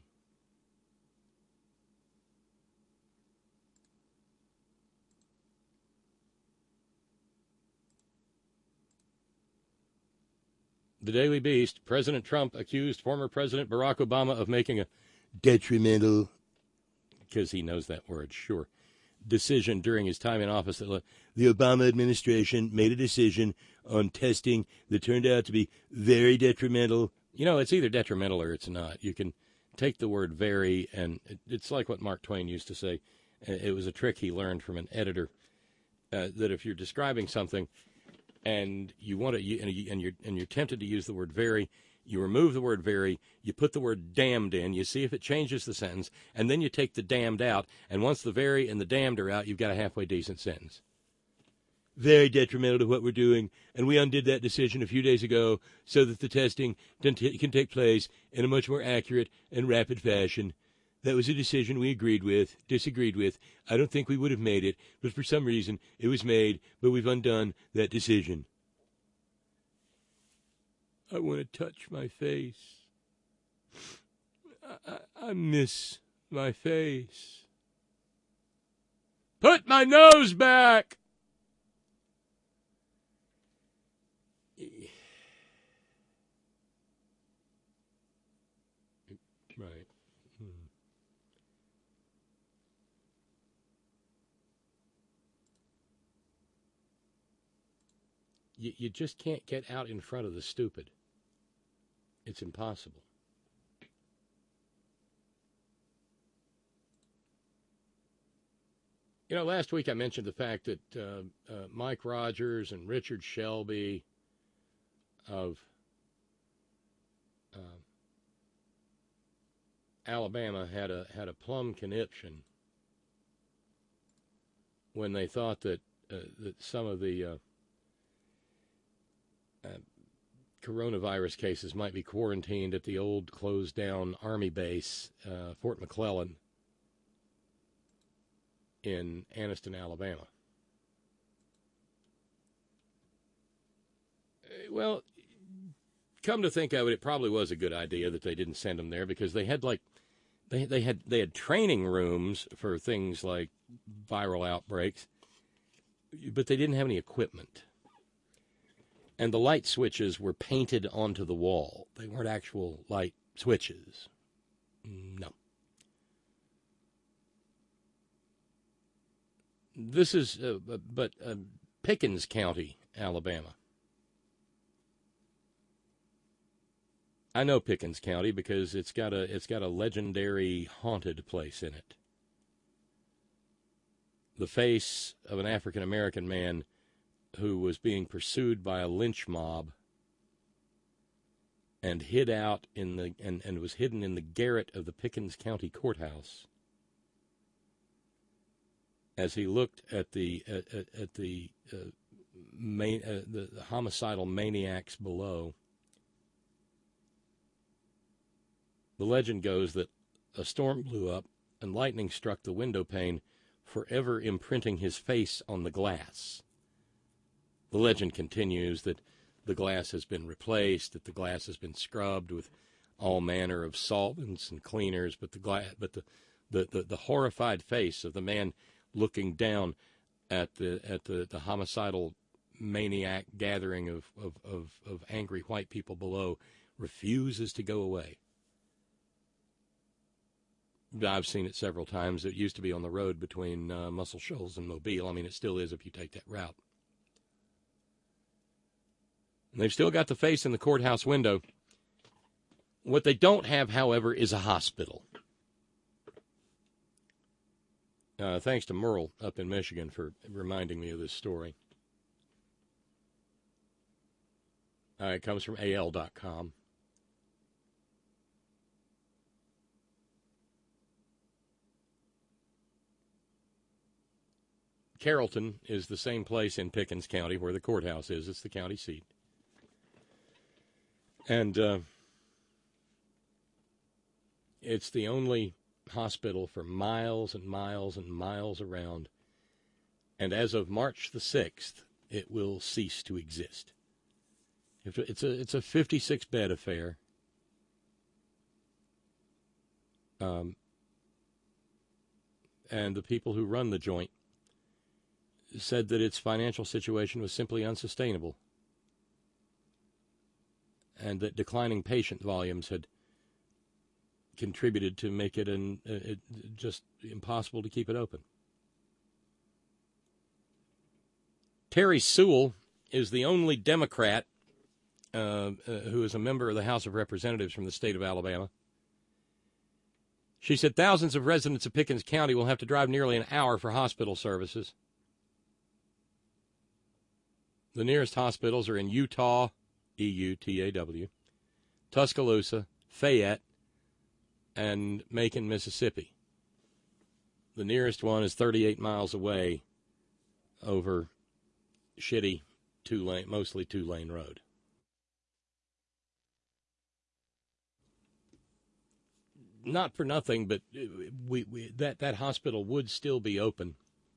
The Daily Beast, President Trump accused former President Barack Obama of making a detrimental, because he knows that word, sure, decision during his time in office. That the Obama administration made a decision on testing that turned out to be very detrimental. You know, it's either detrimental or it's not. You can take the word very, and it's like what Mark Twain used to say. It was a trick he learned from an editor, uh, that if you're describing something and you want to, you, and, you, and you're and you're tempted to use the word very, you remove the word very, you put the word damned in, you see if it changes the sentence, and then you take the damned out, and once the very and the damned are out, you've got a halfway decent sentence. Very detrimental to what we're doing, and we undid that decision a few days ago so that the testing can take place in a much more accurate and rapid fashion. That was a decision we agreed with, disagreed with. I don't think we would have made it, but for some reason it was made, but we've undone that decision. I want to touch my face. I, I, I miss my face. Put my nose back! Right. Hmm. You, you just can't get out in front of the stupid. It's impossible. You know, last week I mentioned the fact that uh, uh, Mike Rogers and Richard Shelby of uh, Alabama had a had a plum conniption when they thought that uh, that some of the uh, uh, coronavirus cases might be quarantined at the old closed-down Army base, uh, Fort McClellan, in Anniston, Alabama. Well, come to think of it, it probably was a good idea that they didn't send them there, because they had like they they had they had training rooms for things like viral outbreaks, but they didn't have any equipment. And the light switches were painted onto the wall. They weren't actual light switches. No. This is, uh, but uh, Pickens County, Alabama. I know Pickens County because it's got a it's got a legendary haunted place in it. The face of an African American man who was being pursued by a lynch mob and hid out in the and, and was hidden in the garret of the Pickens County Courthouse as he looked at the at, at, at the uh, main uh, the, the homicidal maniacs below. The legend goes that a storm blew up and lightning struck the window pane, forever imprinting his face on the glass. The legend continues that the glass has been replaced, that the glass has been scrubbed with all manner of solvents and cleaners, but the gla- but the, the, the, the horrified face of the man looking down at the at the, the homicidal maniac gathering of, of, of, of angry white people below refuses to go away. I've seen it several times. It used to be on the road between uh, Muscle Shoals and Mobile. I mean, it still is if you take that route. And they've still got the face in the courthouse window. What they don't have, however, is a hospital. Uh, thanks to Merle up in Michigan for reminding me of this story. Uh, it comes from A L dot com. Carrollton is the same place in Pickens County where the courthouse is. It's the county seat. And uh, it's the only hospital for miles and miles and miles around. And as of March the sixth, it will cease to exist. It's a, it's a fifty-six bed affair. Um, and the people who run the joint said that its financial situation was simply unsustainable, and that declining patient volumes had contributed to make it, an, uh, it just impossible to keep it open. Terry Sewell is the only Democrat uh, uh, who is a member of the House of Representatives from the state of Alabama. She said thousands of residents of Pickens County will have to drive nearly an hour for hospital services. The nearest hospitals are in Utah, E U T A W, Tuscaloosa, Fayette, and Macon, Mississippi. The nearest one is thirty-eight miles away over shitty two-lane, mostly two-lane road. Not for nothing, but we, we that, that hospital would still be open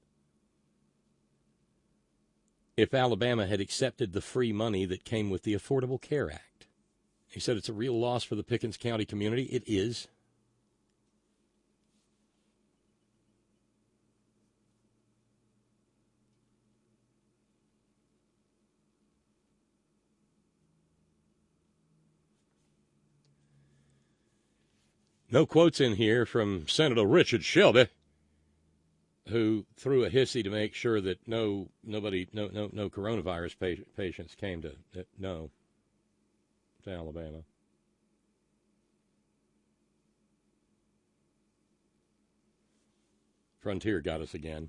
if Alabama had accepted the free money that came with the Affordable Care Act. He said it's a real loss for the Pickens County community. It is. No quotes in here from Senator Richard Shelby, who threw a hissy to make sure that no nobody no no no coronavirus pa- patients came to uh, no to Alabama. Frontier got us again.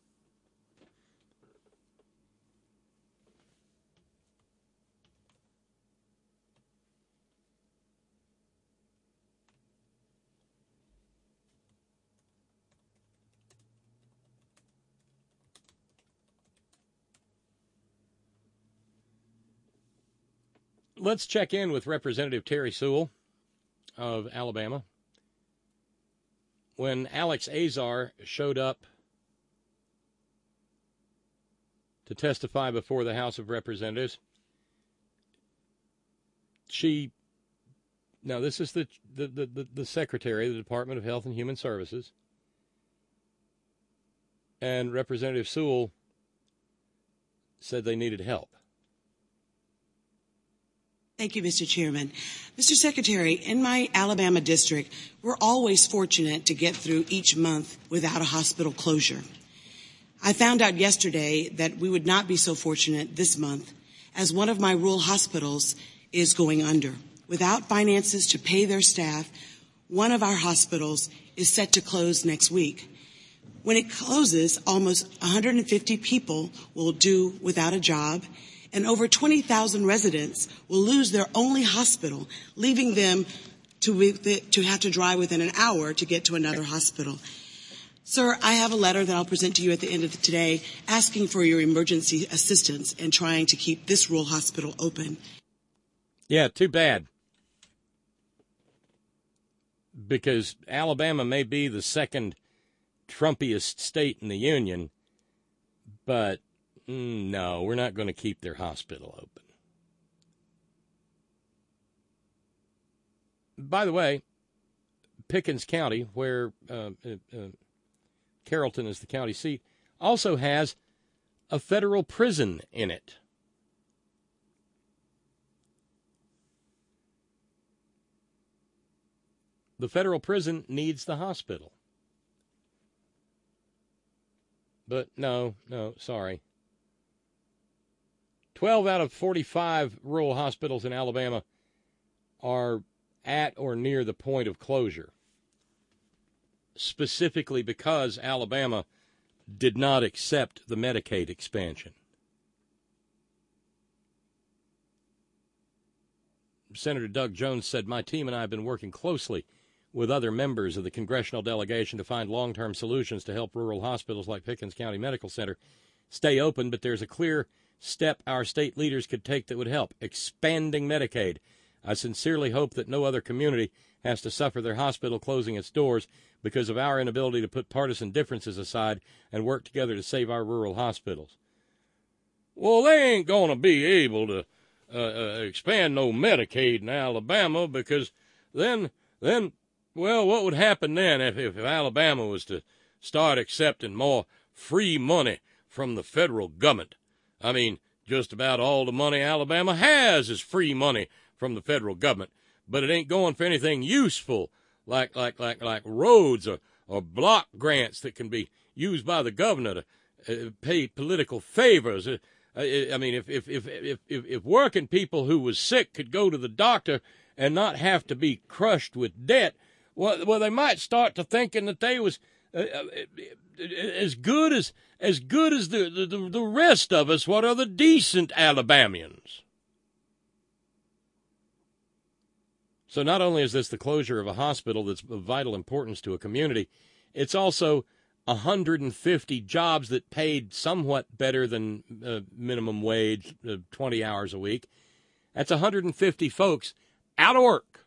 Let's check in with Representative Terry Sewell of Alabama. When Alex Azar showed up to testify before the House of Representatives, she, now this is the the, the, the Secretary of the Department of Health and Human Services, and Representative Sewell said they needed help. Thank you, Mister Chairman. Mister Secretary, in my Alabama district, we're always fortunate to get through each month without a hospital closure. I found out yesterday that we would not be so fortunate this month, as one of my rural hospitals is going under. Without finances to pay their staff, one of our hospitals is set to close next week. When it closes, almost one hundred fifty people will do without a job, and over twenty thousand residents will lose their only hospital, leaving them to, to have to drive within an hour to get to another hospital. Sir, I have a letter that I'll present to you at the end of the today asking for your emergency assistance in trying to keep this rural hospital open. Yeah, too bad. because Alabama may be the second Trumpiest state in the union, but mm, no, we're not going to keep their hospital open. By the way, Pickens County, where uh, uh, Carrollton is the county seat, also has a federal prison in it. The federal prison needs the hospital. But no, no, sorry. twelve out of forty-five rural hospitals in Alabama are at or near the point of closure, specifically because Alabama did not accept the Medicaid expansion. Senator Doug Jones said, "My team and I have been working closely with other members of the congressional delegation to find long-term solutions to help rural hospitals like Pickens County Medical Center stay open, but there's a clear step our state leaders could take that would help: expanding Medicaid. I sincerely hope that no other community has to suffer their hospital closing its doors because of our inability to put partisan differences aside and work together to save our rural hospitals." Well, they ain't going to be able to uh, uh, expand no Medicaid in Alabama because then, then, well, what would happen then if, if Alabama was to start accepting more free money from the federal government? I mean, just about all the money Alabama has is free money from the federal government, but it ain't going for anything useful like like like like roads or, or block grants that can be used by the governor to uh, pay political favors. Uh, I mean, if if, if if if if working people who was sick could go to the doctor and not have to be crushed with debt, well, well they might start to thinking that they was uh, as good as as good as the, the the rest of us. What are the decent Alabamians? So not only is this the closure of a hospital that's of vital importance to a community, it's also one hundred fifty jobs that paid somewhat better than uh, minimum wage, uh, twenty hours a week. That's one hundred fifty folks out of work.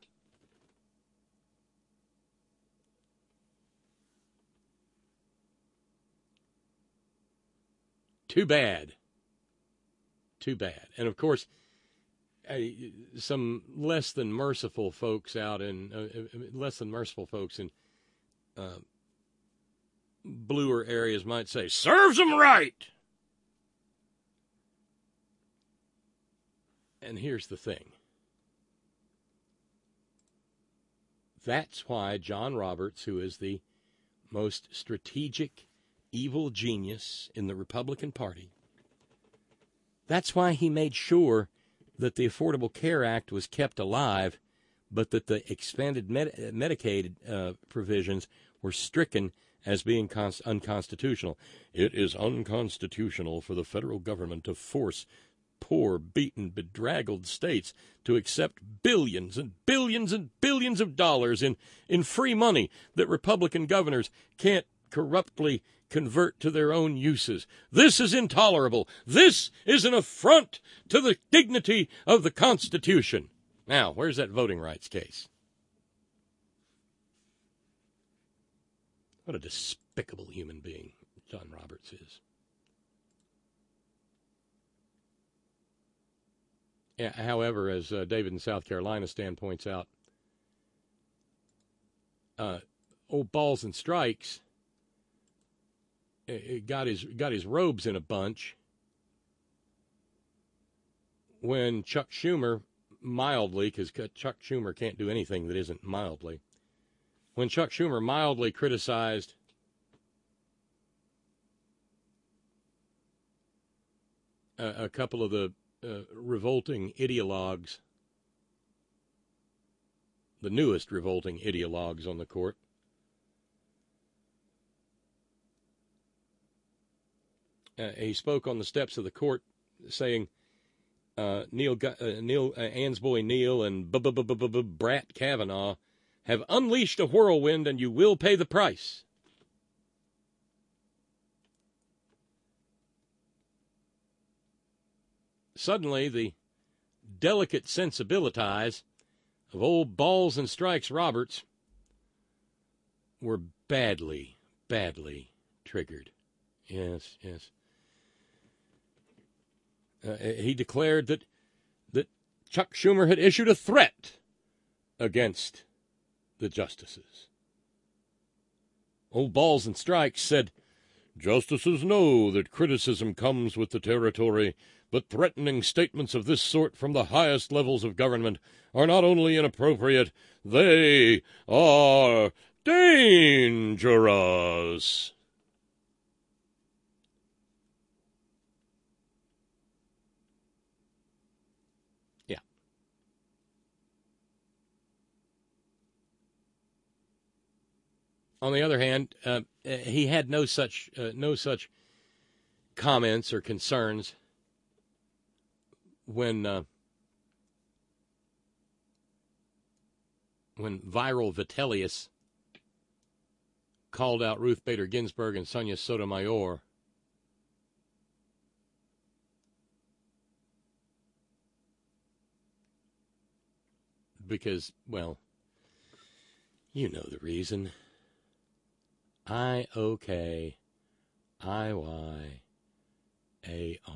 Too bad. Too bad. And, of course, uh, some less than merciful folks out in, uh, less than merciful folks in uh, bluer areas might say, serves them right. And here's the thing. That's why John Roberts, who is the most strategic evil genius in the Republican Party, that's why he made sure that the Affordable Care Act was kept alive, but that the expanded Med- Medicaid uh, provisions were stricken as being cons- unconstitutional. It is unconstitutional for the federal government to force poor, beaten, bedraggled states to accept billions and billions and billions of dollars in, in free money that Republican governors can't corruptly convert to their own uses. This is intolerable. This is an affront to the dignity of the Constitution. Now, where's that voting rights case? What a despicable human being John Roberts is. Yeah, however, as uh, David in South Carolina Stan points out, uh, old Balls and Strikes uh, got his got his robes in a bunch when Chuck Schumer mildly, because Chuck Schumer can't do anything that isn't mildly, when Chuck Schumer mildly criticized a, a couple of the uh, revolting ideologues, the newest revolting ideologues on the court, uh, he spoke on the steps of the court saying, uh, Neil, uh, Neil uh, Ansboy Neil and Brat Kavanaugh have unleashed a whirlwind, and you will pay the price. Suddenly, the delicate sensibilities of old Balls and Strikes Roberts were badly, badly triggered. Yes, yes. Uh, he declared that that Chuck Schumer had issued a threat against the justices. Old Balls and Strikes said, "Justices know that criticism comes with the territory, but threatening statements of this sort from the highest levels of government are not only inappropriate, they are dangerous." Yeah. On the other hand, uh, he had no such uh, no such comments or concerns when uh, when Viral Vitellius called out Ruth Bader Ginsburg and Sonia Sotomayor because, well, you know the reason. I O K I Y A R.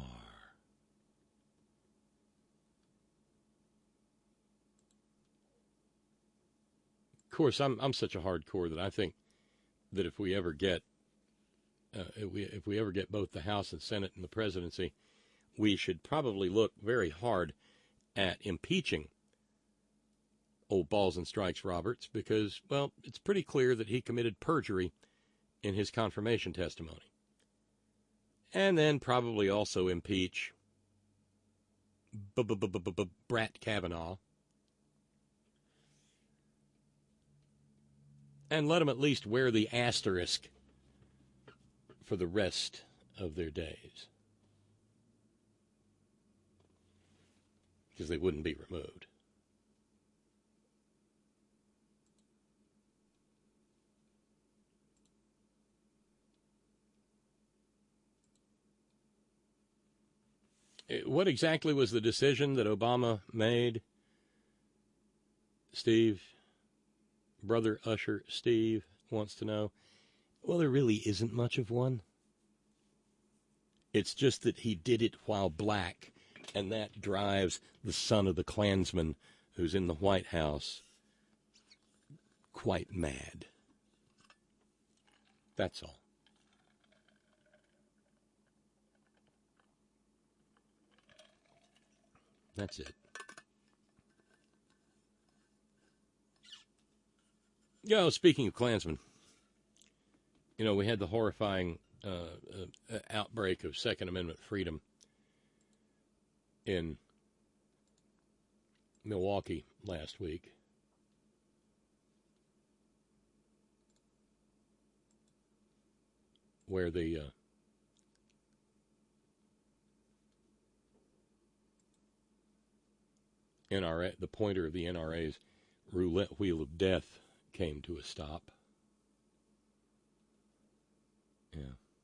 Of course, I'm I'm such a hardcore that I think that if we ever get uh, if we if we ever get both the House and Senate and the presidency, we should probably look very hard at impeaching old Balls and Strikes Roberts because, well, it's pretty clear that he committed perjury in his confirmation testimony. And then probably also impeach Brett Kavanaugh. And let them at least wear the asterisk for the rest of their days. Because they wouldn't be removed. What exactly was the decision that Obama made? Steve, brother Usher Steve wants to know. Well, there really isn't much of one. It's just that he did it while black, and that drives the son of the Klansman who's in the White House quite mad. That's all. That's it. You know, speaking of Klansmen, you know, we had the horrifying uh, uh, outbreak of Second Amendment freedom in Milwaukee last week. Where the uh, N R A, the pointer of the N R A's roulette wheel of death came to a stop. Yeah.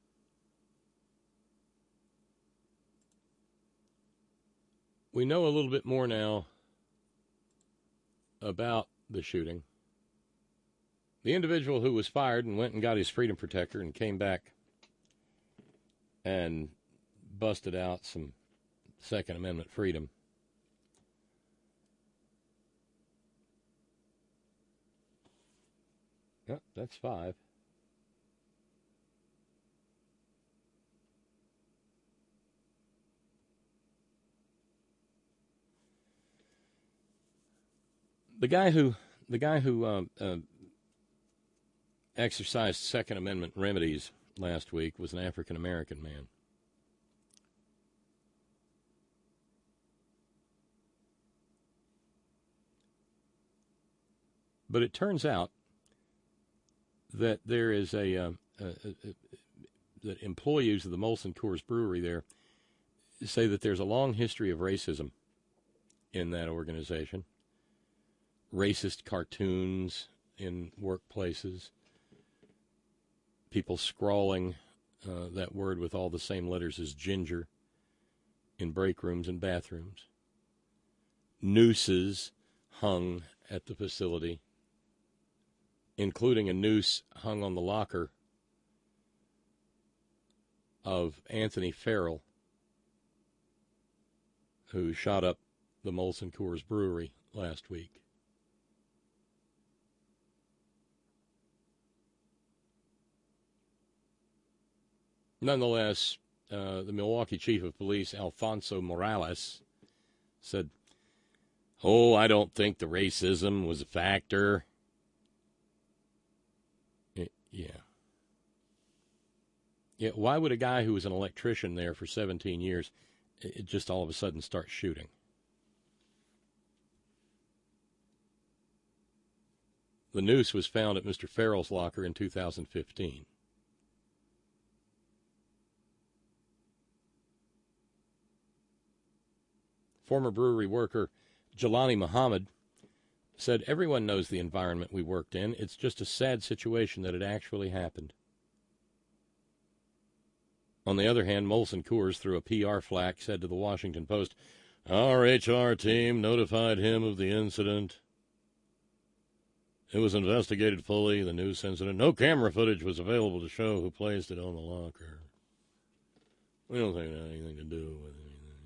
We know a little bit more now about the shooting. The individual who was fired and went and got his freedom protector and came back and busted out some Second Amendment freedom. Yep, that's five. The guy who, the guy who uh, uh, exercised Second Amendment remedies last week was an African American man. But it turns out that there is a, uh, uh, uh, that employees of the Molson Coors Brewery there say that there's a long history of racism in that organization. Racist cartoons in workplaces, people scrawling uh, that word with all the same letters as ginger in break rooms and bathrooms, nooses hung at the facility, including a noose hung on the locker of Anthony Farrell, who shot up the Molson Coors Brewery last week. Nonetheless, uh, the Milwaukee chief of police, Alfonso Morales, said, oh, I don't think the racism was a factor. It, yeah. Yeah, why would a guy who was an electrician there for seventeen years it just all of a sudden start shooting? The noose was found at Mister Farrell's locker in two thousand fifteen. Former brewery worker Jelani Muhammad said, everyone knows the environment we worked in. It's just a sad situation that it actually happened. On the other hand, Molson Coors, through a P R flack, said to the Washington Post, our H R team notified him of the incident. It was investigated fully, the news incident. No camera footage was available to show who placed it on the locker. We don't think it had anything to do with it.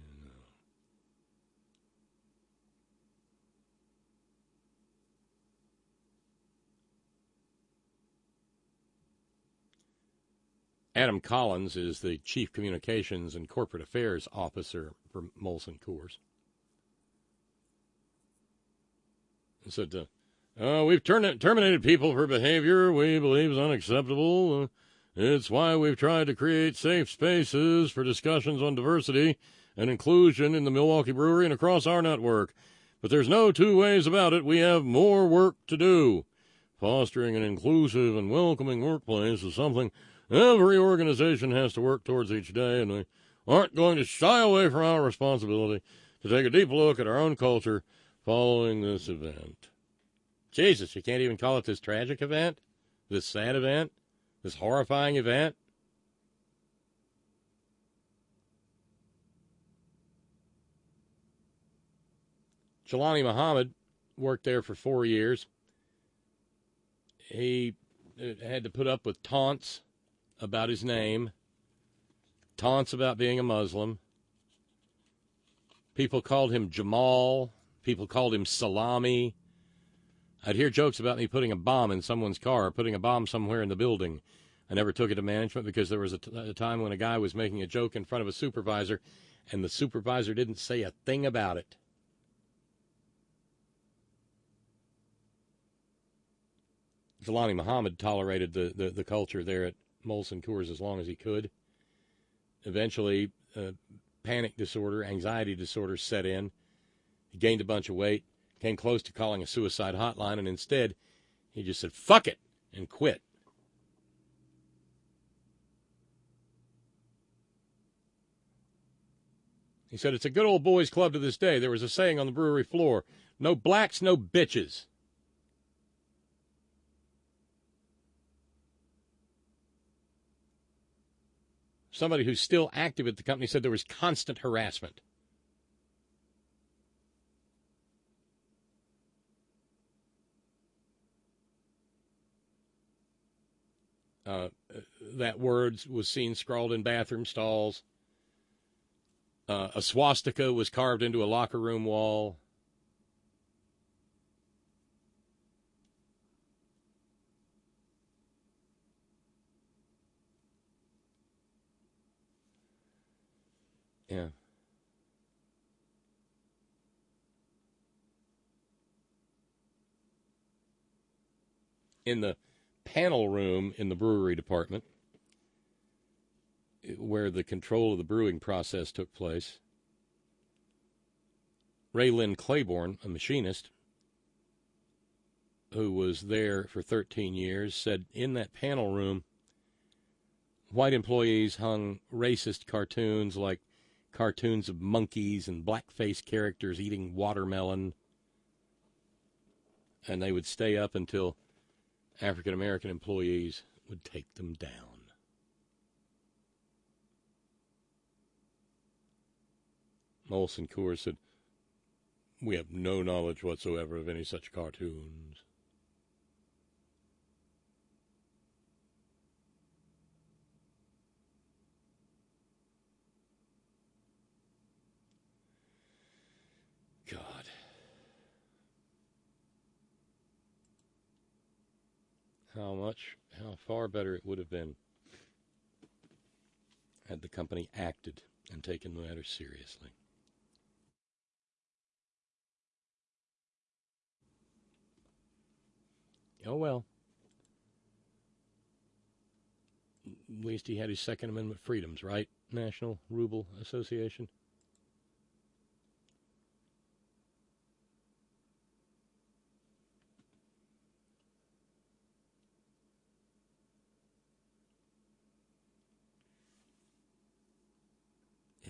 Adam Collins is the Chief Communications and Corporate Affairs Officer for Molson Coors. He said, uh, uh, we've turned, terminated people for behavior we believe is unacceptable. Uh, it's why we've tried to create safe spaces for discussions on diversity and inclusion in the Milwaukee Brewery and across our network. But there's no two ways about it. We have more work to do. Fostering an inclusive and welcoming workplace is something every organization has to work towards each day, and we aren't going to shy away from our responsibility to take a deep look at our own culture following this event. Jesus, you can't even call it this tragic event, this sad event, this horrifying event? Jelani Muhammad worked there for four years. He had to put up with taunts about his name, taunts about being a Muslim. People called him Jamal. People called him Salami. I'd hear jokes about me putting a bomb in someone's car, or putting a bomb somewhere in the building. I never took it to management because there was a, t- a time when a guy was making a joke in front of a supervisor, and the supervisor didn't say a thing about it. Jelani Muhammad tolerated the, the, the culture there at Molson Coors as long as he could. Eventually, uh, panic disorder, anxiety disorder set in. He gained a bunch of weight, came close to calling a suicide hotline, and instead he just said, fuck it, and quit. He said, it's a good old boys club to this day. There was a saying on the brewery floor, no blacks, no bitches. Somebody who's still active at the company said there was constant harassment. Uh, that word was seen scrawled in bathroom stalls. Uh, a swastika was carved into a locker room wall. Yeah. In the panel room in the brewery department, where the control of the brewing process took place, Ray Lynn Claiborne, a machinist who was there for thirteen years, said in that panel room, white employees hung racist cartoons like cartoons of monkeys and blackface characters eating watermelon, and they would stay up until African-American employees would take them down. Molson Coors said, we have no knowledge whatsoever of any such cartoons. how much, how far better it would have been had the company acted and taken the matter seriously. Oh, well. At least he had his Second Amendment freedoms, right? National Ruble Association. Yeah.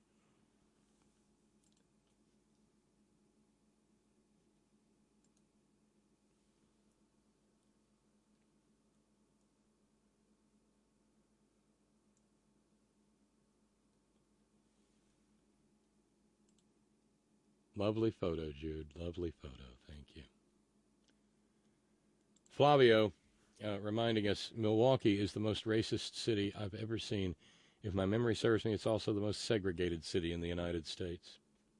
Lovely photo, Jude. Lovely photo. Thank you. Flavio uh, reminding us, Milwaukee is the most racist city I've ever seen. If my memory serves me, it's also the most segregated city in the United States.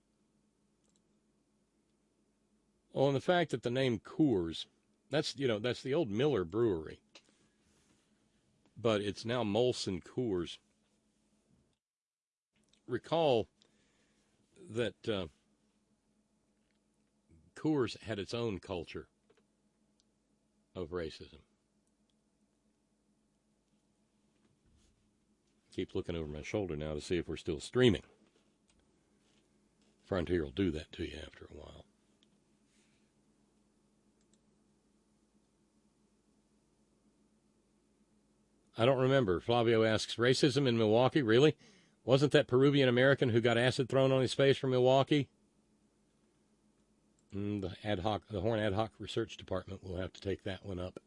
Well, and the fact that the name Coors, that's, you know, that's the old Miller Brewery. But it's now Molson Coors. Recall that uh, Coors had its own culture of racism. Keep looking over my shoulder now to see if we're still streaming. Frontier will do that to you after a while. I don't remember. Flavio asks, racism in Milwaukee? Really? Wasn't that Peruvian American who got acid thrown on his face from Milwaukee? Mm, the ad hoc, the Horn Ad Hoc Research Department will have to take that one up.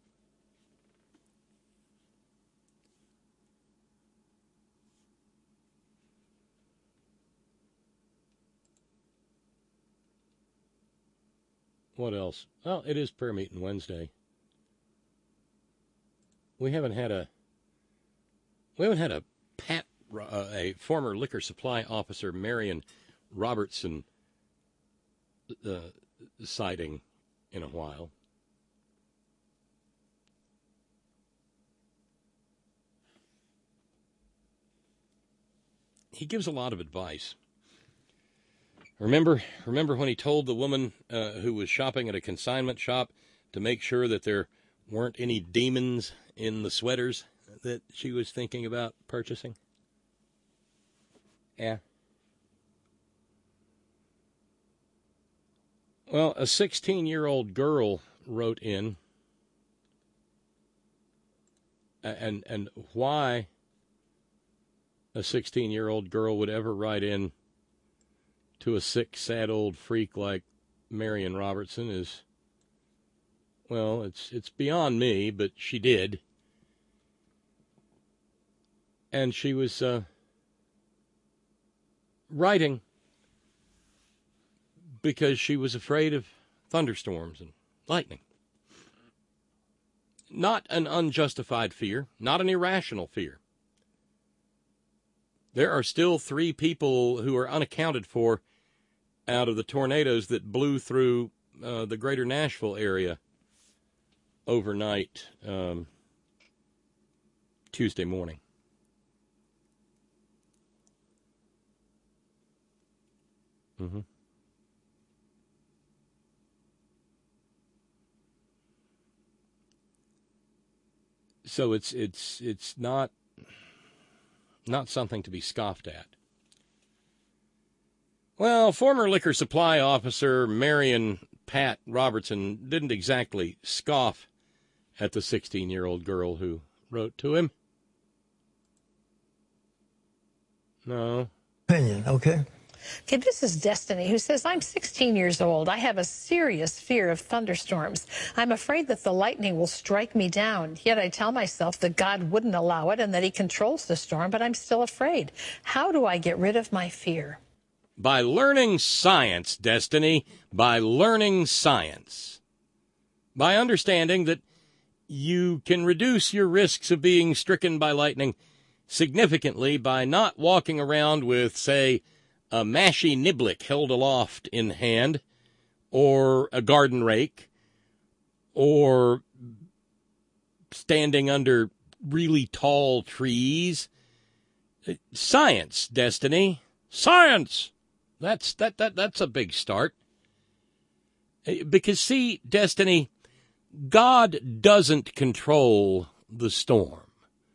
What else? Well, it is prayer meeting Wednesday. We haven't had a we haven't had a Pat, uh, a former liquor supply officer, Marion Robertson, uh, sighting in a while. He gives a lot of advice. Remember, remember when he told the woman uh, who was shopping at a consignment shop to make sure that there weren't any demons in the sweaters that she was thinking about purchasing? Yeah. Well, a sixteen-year-old girl wrote in, and and why a sixteen-year-old girl would ever write in to a sick, sad old freak like Marion Robertson is, well, it's it's beyond me, but she did. And she was uh, writing because she was afraid of thunderstorms and lightning. Not an unjustified fear, not an irrational fear. There are still three people who are unaccounted for out of the tornadoes that blew through uh, the greater Nashville area overnight um, Tuesday morning. Mm-hmm. So it's it's it's not not something to be scoffed at. Well, former liquor supply officer Marion Pat Robertson didn't exactly scoff at the sixteen-year-old girl who wrote to him. No. Opinion, okay? Okay, this is Destiny, who says, I'm sixteen years old. I have a serious fear of thunderstorms. I'm afraid that the lightning will strike me down. Yet I tell myself that God wouldn't allow it and that he controls the storm, but I'm still afraid. How do I get rid of my fear? By learning science, Destiny. By learning science. By understanding that you can reduce your risks of being stricken by lightning significantly by not walking around with, say, a mashy niblick held aloft in hand, or a garden rake, or standing under really tall trees. Science, Destiny. Science! That's that that that's a big start. Because, see, Destiny, God doesn't control the storm.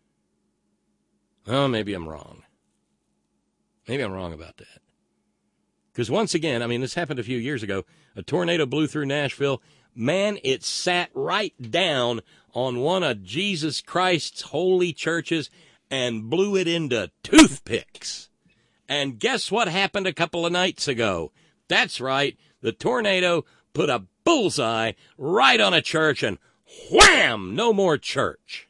Oh, maybe I'm wrong. Maybe I'm wrong about that. Because once again, I mean, this happened a few years ago. A tornado blew through Nashville. Man, it sat right down on one of Jesus Christ's holy churches and blew it into toothpicks. And guess what happened a couple of nights ago? That's right. The tornado put a bullseye right on a church and wham! No more church.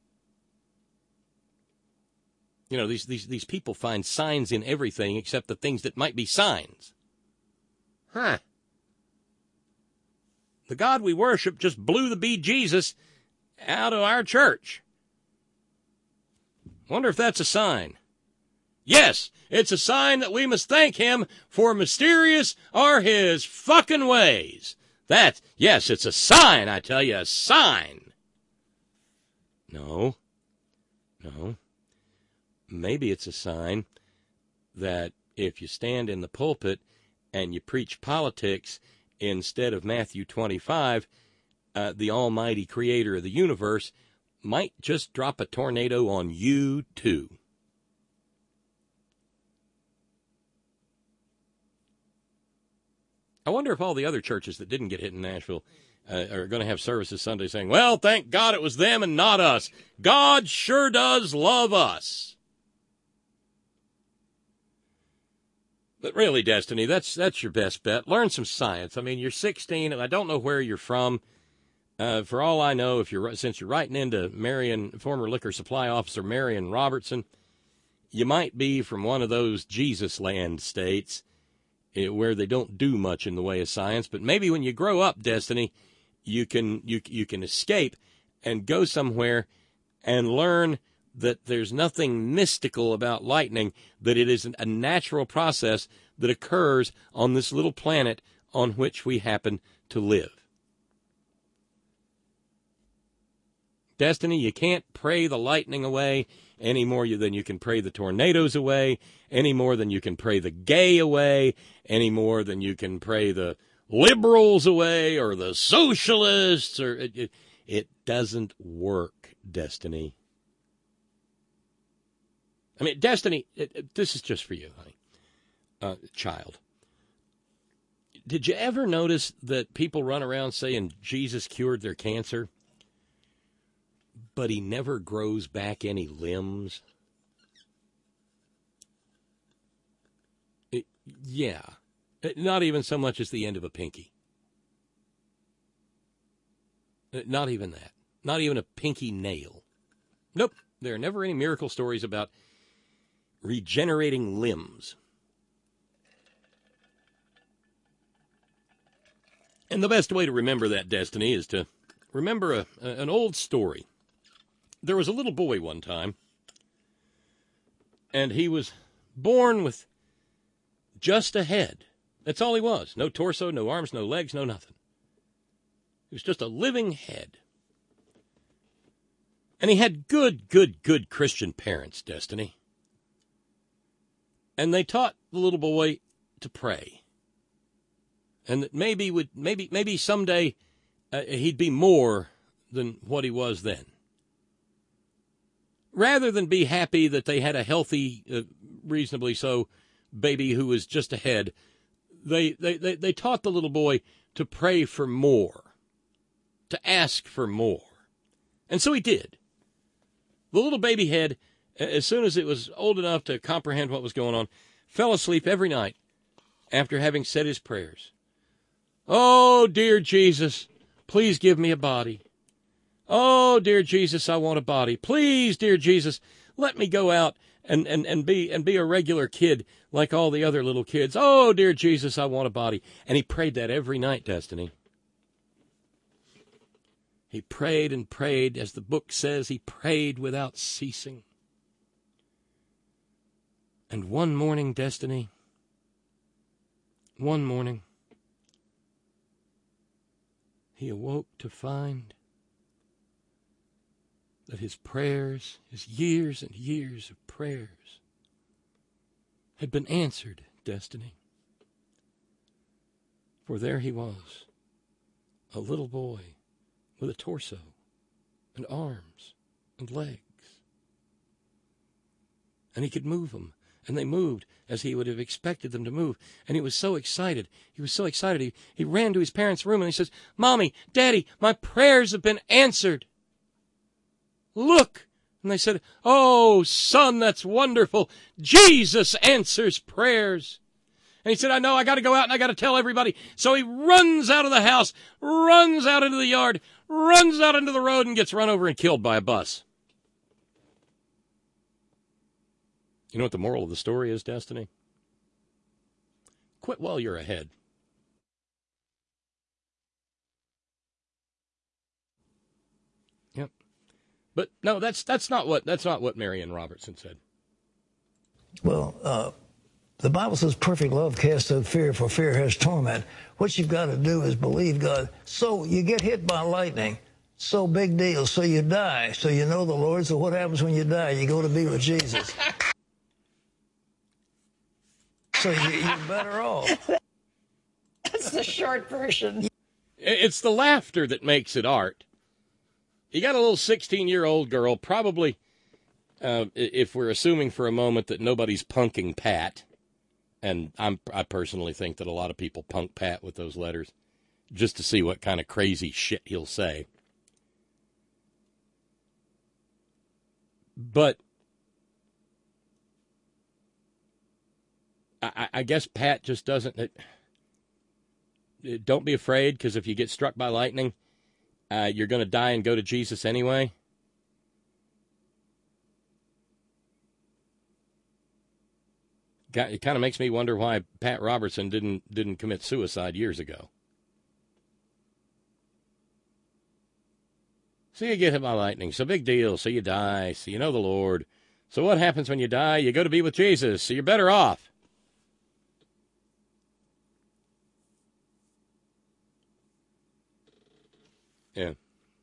You know, these, these, these people find signs in everything except the things that might be signs. Huh. The God we worship just blew the bee Jesus out of our church. Wonder if that's a sign. Yes, it's a sign that we must thank him, for mysterious are his fucking ways. That, yes, it's a sign, I tell you, a sign. No. No. Maybe it's a sign that if you stand in the pulpit and you preach politics instead of Matthew twenty-five, uh, the almighty creator of the universe might just drop a tornado on you, too. I wonder if all the other churches that didn't get hit in Nashville uh, are going to have services Sunday saying, well, thank God it was them and not us. God sure does love us. But really, Destiny, that's that's your best bet. Learn some science. I mean, you're sixteen, and I don't know where you're from. Uh, for all I know, if you're since you're writing into Marion, former liquor supply officer Marion Robertson, you might be from one of those Jesus land states uh, where they don't do much in the way of science. But maybe when you grow up, Destiny, you can you you can escape and go somewhere and learn that there's nothing mystical about lightning, that it is a natural process that occurs on this little planet on which we happen to live. Destiny, you can't pray the lightning away any more than you can pray the tornadoes away, any more than you can pray the gay away, any more than you can pray the liberals away or the socialists. Or it, it, it doesn't work, Destiny. I mean, Destiny, it, it, this is just for you, honey, uh, child. Did you ever notice that people run around saying Jesus cured their cancer, but he never grows back any limbs? It, yeah, it, not even so much as the end of a pinky. It, not even that. Not even a pinky nail. Nope, there are never any miracle stories about regenerating limbs. And the best way to remember that, Destiny, is to remember a, a, an old story. There was a little boy one time, and he was born with just a head. That's all he was. No torso, no arms, no legs, no nothing. He was just a living head. And he had good, good, good Christian parents, Destiny. And they taught the little boy to pray. And that maybe would maybe maybe someday uh, he'd be more than what he was then. Rather than be happy that they had a healthy, uh, reasonably so, baby who was just ahead, they, they, they, they taught the little boy to pray for more, to ask for more. And so he did. The little baby head, as soon as it was old enough to comprehend what was going on, fell asleep every night after having said his prayers. Oh, dear Jesus, please give me a body. Oh, dear Jesus, I want a body. Please, dear Jesus, let me go out and, and, and be and be a regular kid like all the other little kids. Oh, dear Jesus, I want a body. And he prayed that every night, Destiny. He prayed and prayed, as the book says, he prayed without ceasing. And one morning, Destiny, one morning, he awoke to find that his prayers, his years and years of prayers, had been answered, Destiny. For there he was, a little boy with a torso and arms and legs. And he could move them, and they moved as he would have expected them to move. And he was so excited. He was so excited. He, he ran to his parents' room and he says, Mommy, Daddy, my prayers have been answered. Look. And they said, oh, son, that's wonderful. Jesus answers prayers. And he said, I know, I got to go out and I got to tell everybody. So he runs out of the house, runs out into the yard, runs out into the road and gets run over and killed by a bus. You know what the moral of the story is, Destiny? Quit while you're ahead. Yep. But no, that's that's not what that's not what Marion Robertson said. Well, uh, the Bible says perfect love casts out fear, for fear has torment. What you've got to do is believe God. So you get hit by lightning. So big deal. So you die. So you know the Lord. So what happens when you die? You go to be with Jesus. So you, you're better off. That's the short version. It's the laughter that makes it art. You got a little sixteen-year-old girl, probably, uh, if we're assuming for a moment that nobody's punking Pat, and I'm, I personally think that a lot of people punk Pat with those letters, just to see what kind of crazy shit he'll say. But I, I guess Pat just doesn't. It, it, don't be afraid, because if you get struck by lightning, uh, you're going to die and go to Jesus anyway. It kind of makes me wonder why Pat Robertson didn't didn't commit suicide years ago. So you get hit by lightning. So big deal. So you die. So you know the Lord. So what happens when you die? You go to be with Jesus. So you're better off. Yeah.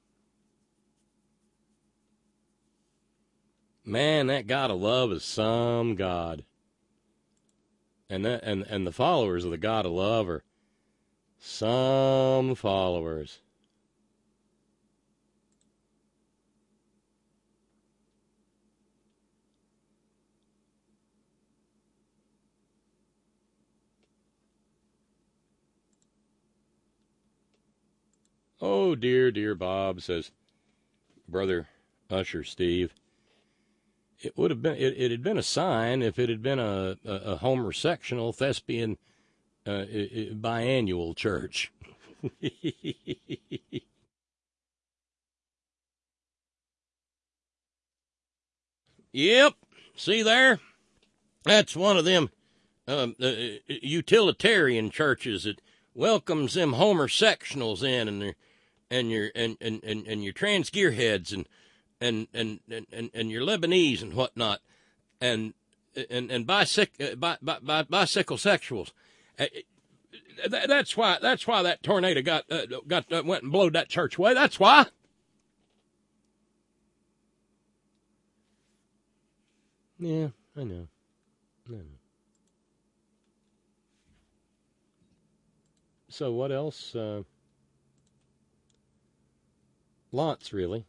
Man, that God of love is some God. And that and, and the followers of the God of love are some followers. Oh, dear, dear Bob, says Brother Usher Steve. It would have been, it, it had been a sign if it had been a, a, a homosexual, thespian, uh, biannual church. Yep, see there? That's one of them um, uh, utilitarian churches that welcomes them homosexuals in, and their and your and, and, and, and your trans gearheads and and, and, and and your Lebanese and whatnot, and and and bisic, bi, bi, bi, bisexuals. Uh, that's why that's why that tornado got uh, got uh, went and blowed that church away. That's why. Yeah, I know. I know. So what else? Uh, lots, really.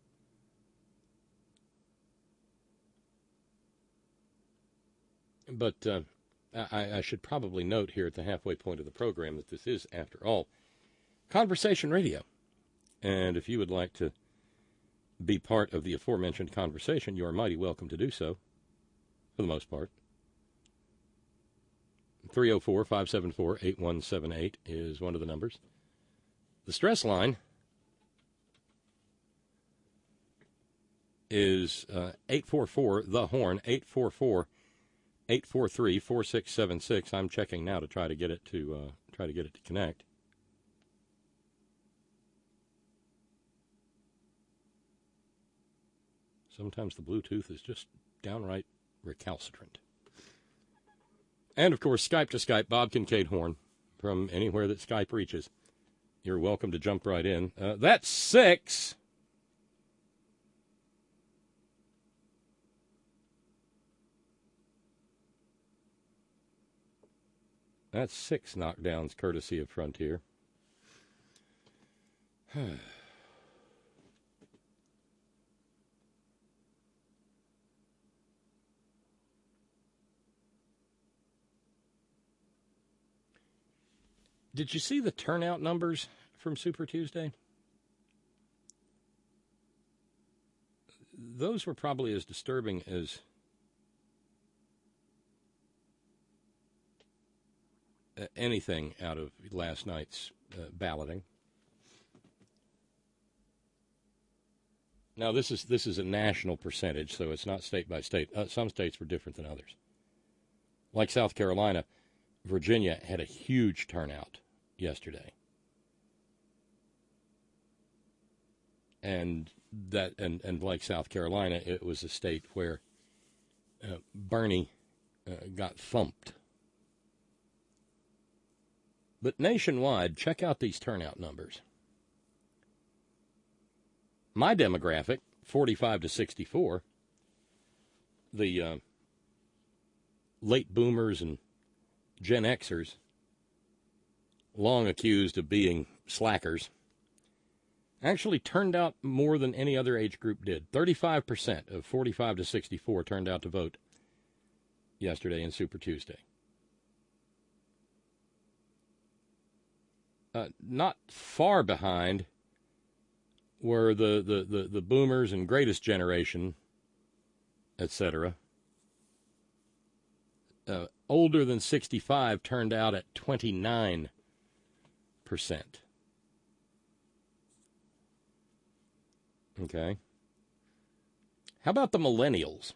But uh, I, I should probably note here at the halfway point of the program that this is, after all, Conversation Radio. And if you would like to be part of the aforementioned conversation, you are mighty welcome to do so, for the most part. three oh four, five seven four, eight one seven eight is one of the numbers. The stress line is uh, eight four four, the horn, eight four four, eight four three, four six seven six. I'm checking now to try to get it to uh, try to get it to connect. Sometimes the Bluetooth is just downright recalcitrant. And, of course, Skype to Skype, Bob Kincaid Horn, from anywhere that Skype reaches. You're welcome to jump right in. Uh, that's six. That's six knockdowns courtesy of Frontier. Did you see the turnout numbers from Super Tuesday? Those were probably as disturbing as anything out of last night's uh, balloting. Now, this is this is a national percentage, so it's not state by state. Uh, some states were different than others. Like South Carolina, Virginia had a huge turnout yesterday. And that and, and like South Carolina, it was a state where uh, Bernie uh, got thumped. But nationwide, check out these turnout numbers. My demographic, forty-five to sixty-four, the uh, late boomers and Gen Xers, long accused of being slackers, actually turned out more than any other age group did. thirty-five percent of forty-five to sixty-four turned out to vote yesterday in Super Tuesday. Uh, not far behind were the, the, the, the boomers and greatest generation, et cetera. Uh, older than sixty-five turned out at twenty-nine percent. Okay. How about the millennials?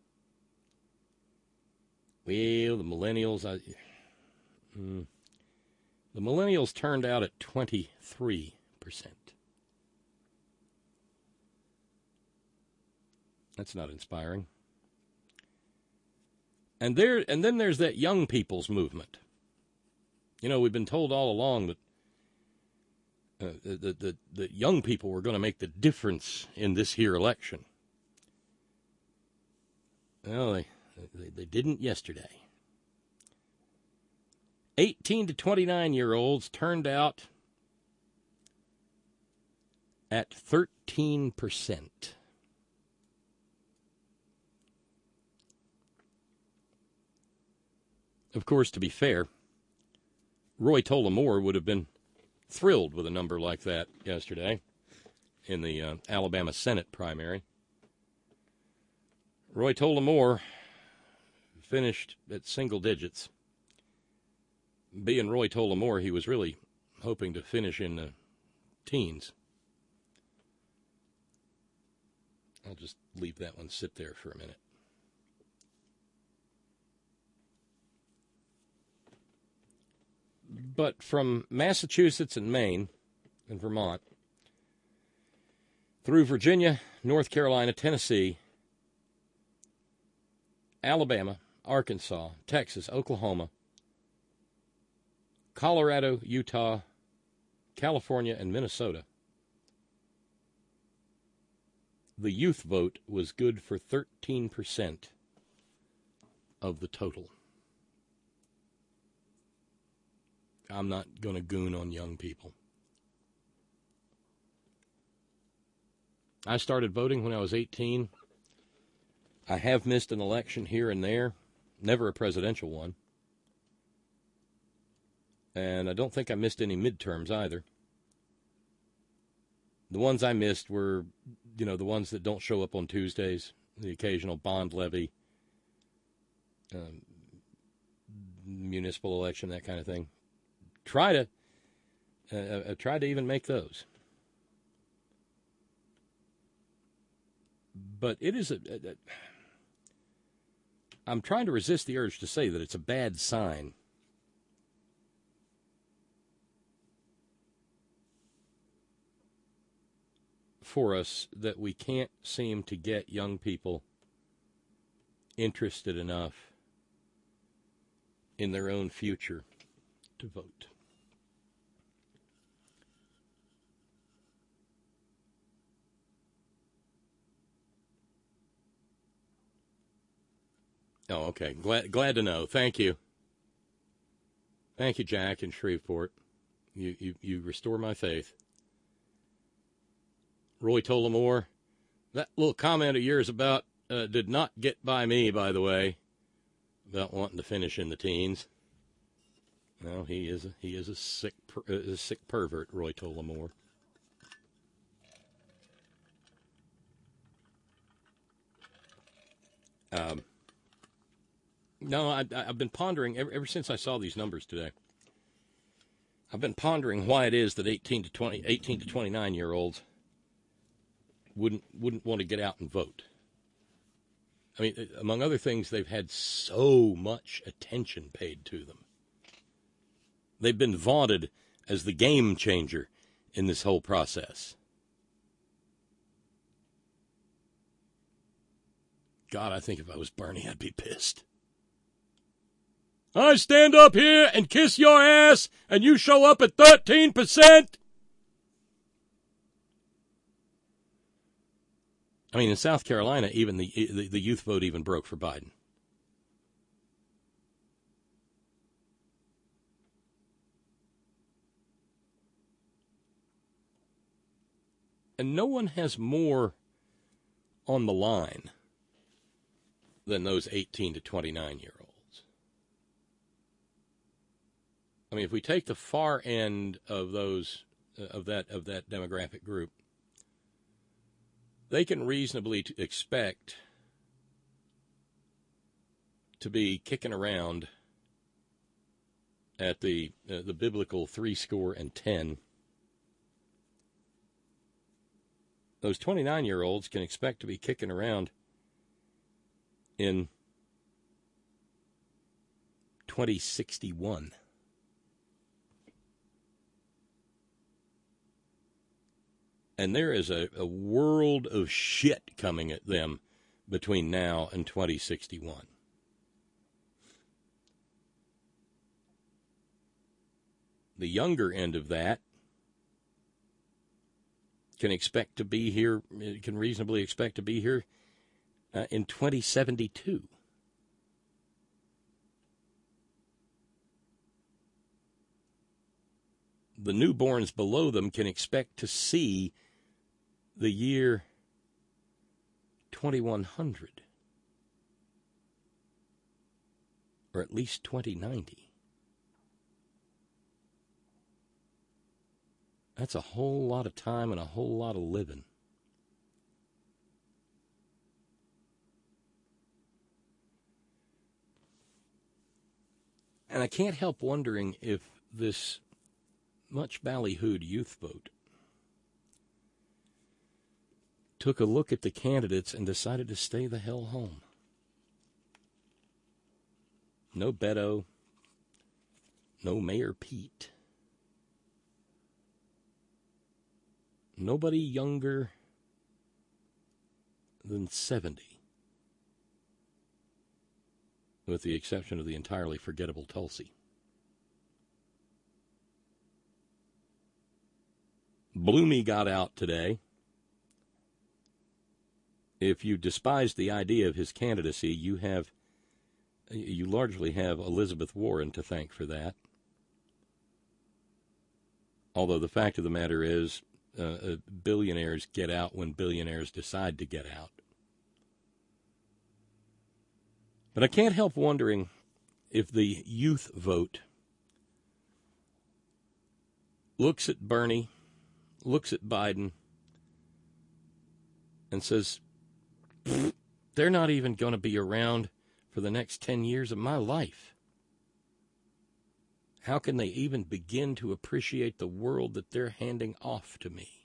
Well, the millennials, I, mm, the millennials turned out at twenty-three percent. That's not inspiring. And there, and then there's that young people's movement. You know, we've been told all along that uh, that, that, that young people were going to make the difference in this here election. Well, they, they, they didn't yesterday. eighteen to twenty-nine-year-olds turned out at thirteen percent. Of course, to be fair, Roy Tullamore would have been thrilled with a number like that yesterday in the uh, Alabama Senate primary. Roy Tullamore finished at single digits. Being Roy Tullamore, he was really hoping to finish in the teens. I'll just leave that one sit there for a minute. But from Massachusetts and Maine and Vermont through Virginia, North Carolina, Tennessee, Alabama, Arkansas, Texas, Oklahoma, Colorado, Utah, California, and Minnesota, the youth vote was good for thirteen percent of the total. I'm not going to goon on young people. I started voting when I was eighteen. I have missed an election here and there, never a presidential one. And I don't think I missed any midterms either. The ones I missed were, you know, the ones that don't show up on Tuesdays, the occasional bond levy, um, municipal election, that kind of thing. Try to, uh, I tried to even make those. But it is a, a, a, I'm trying to resist the urge to say that it's a bad sign for us that we can't seem to get young people interested enough in their own future to vote. Oh, okay. Glad glad to know. Thank you. Thank you, Jack in Shreveport. You, you, you restore my faith. Roy Tullamore, that little comment of yours about uh, did not get by me, by the way, about wanting to finish in the teens. No, he is a, he is a sick per, a sick pervert, Roy Tullamore. Um, no, I, I've been pondering ever, ever since I saw these numbers today. I've been pondering why it is that eighteen to twenty, eighteen to twenty-nine year olds wouldn't wouldn't want to get out and vote. I mean, among other things, they've had so much attention paid to them. They've been vaunted as the game changer in this whole process. God, I think if I was Bernie, I'd be pissed. I stand up here and kiss your ass, and you show up at thirteen percent. I mean, in South Carolina, even the, the the youth vote even broke for Biden. And no one has more on the line than those eighteen to twenty-nine year olds. I mean, if we take the far end of those uh, of that of that demographic group, they can reasonably t- expect to be kicking around at the uh, the biblical three score and ten. Those twenty-nine year olds can expect to be kicking around in twenty sixty-one. And there is a, a world of shit coming at them between now and twenty sixty-one. The younger end of that can expect to be here, can reasonably expect to be here uh, in twenty seventy-two. The newborns below them can expect to see the year twenty-one hundred, or at least twenty ninety. That's a whole lot of time and a whole lot of living. And I can't help wondering if this much ballyhooed youth vote took a look at the candidates and decided to stay the hell home. No Beto, no Mayor Pete. Nobody younger than seventy, with the exception of the entirely forgettable Tulsi. Blumey got out today. If you despise the idea of his candidacy, you have, you largely have Elizabeth Warren to thank for that. Although the fact of the matter is, uh, billionaires get out when billionaires decide to get out. But I can't help wondering if the youth vote looks at Bernie, looks at Biden, and says, they're not even going to be around for the next ten years of my life. How can they even begin to appreciate the world that they're handing off to me?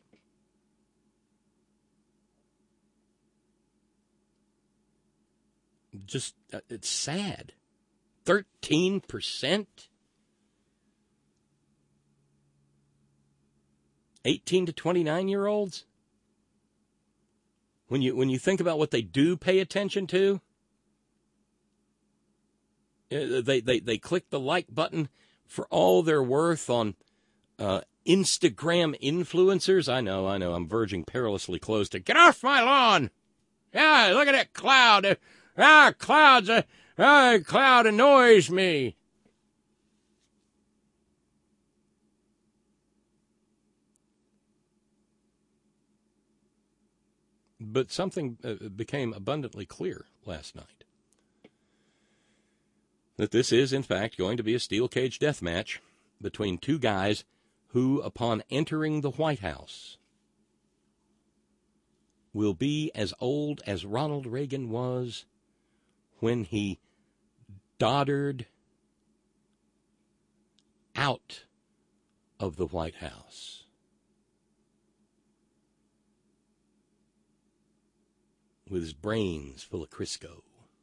Just, uh, it's sad. thirteen percent? eighteen to twenty-nine year olds? When you when you think about what they do pay attention to, they they they click the like button for all they're worth on uh, Instagram influencers. I know, I know, I'm verging perilously close to get off my lawn. Yeah, look at that cloud. Ah, clouds. Uh, ah, cloud annoys me. but something uh, became abundantly clear last night. That this is, in fact, going to be a steel cage death match between two guys who, upon entering the White House, will be as old as Ronald Reagan was when he doddered out of the White House. With his brains full of Crisco.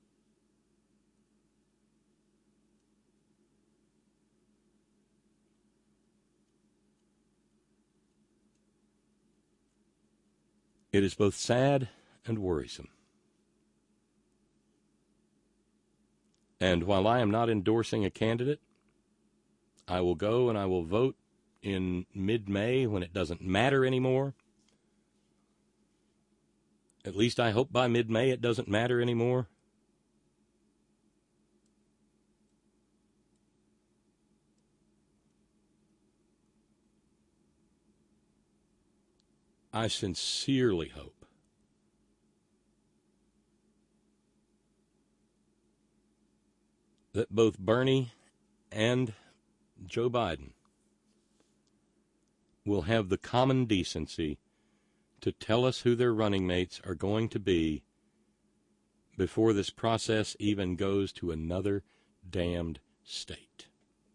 It is both sad and worrisome. And while I am not endorsing a candidate, I will go and I will vote in mid-May when it doesn't matter anymore. At least I hope by mid-May it doesn't matter anymore. I sincerely hope that both Bernie and Joe Biden will have the common decency to tell us who their running mates are going to be before this process even goes to another damned state.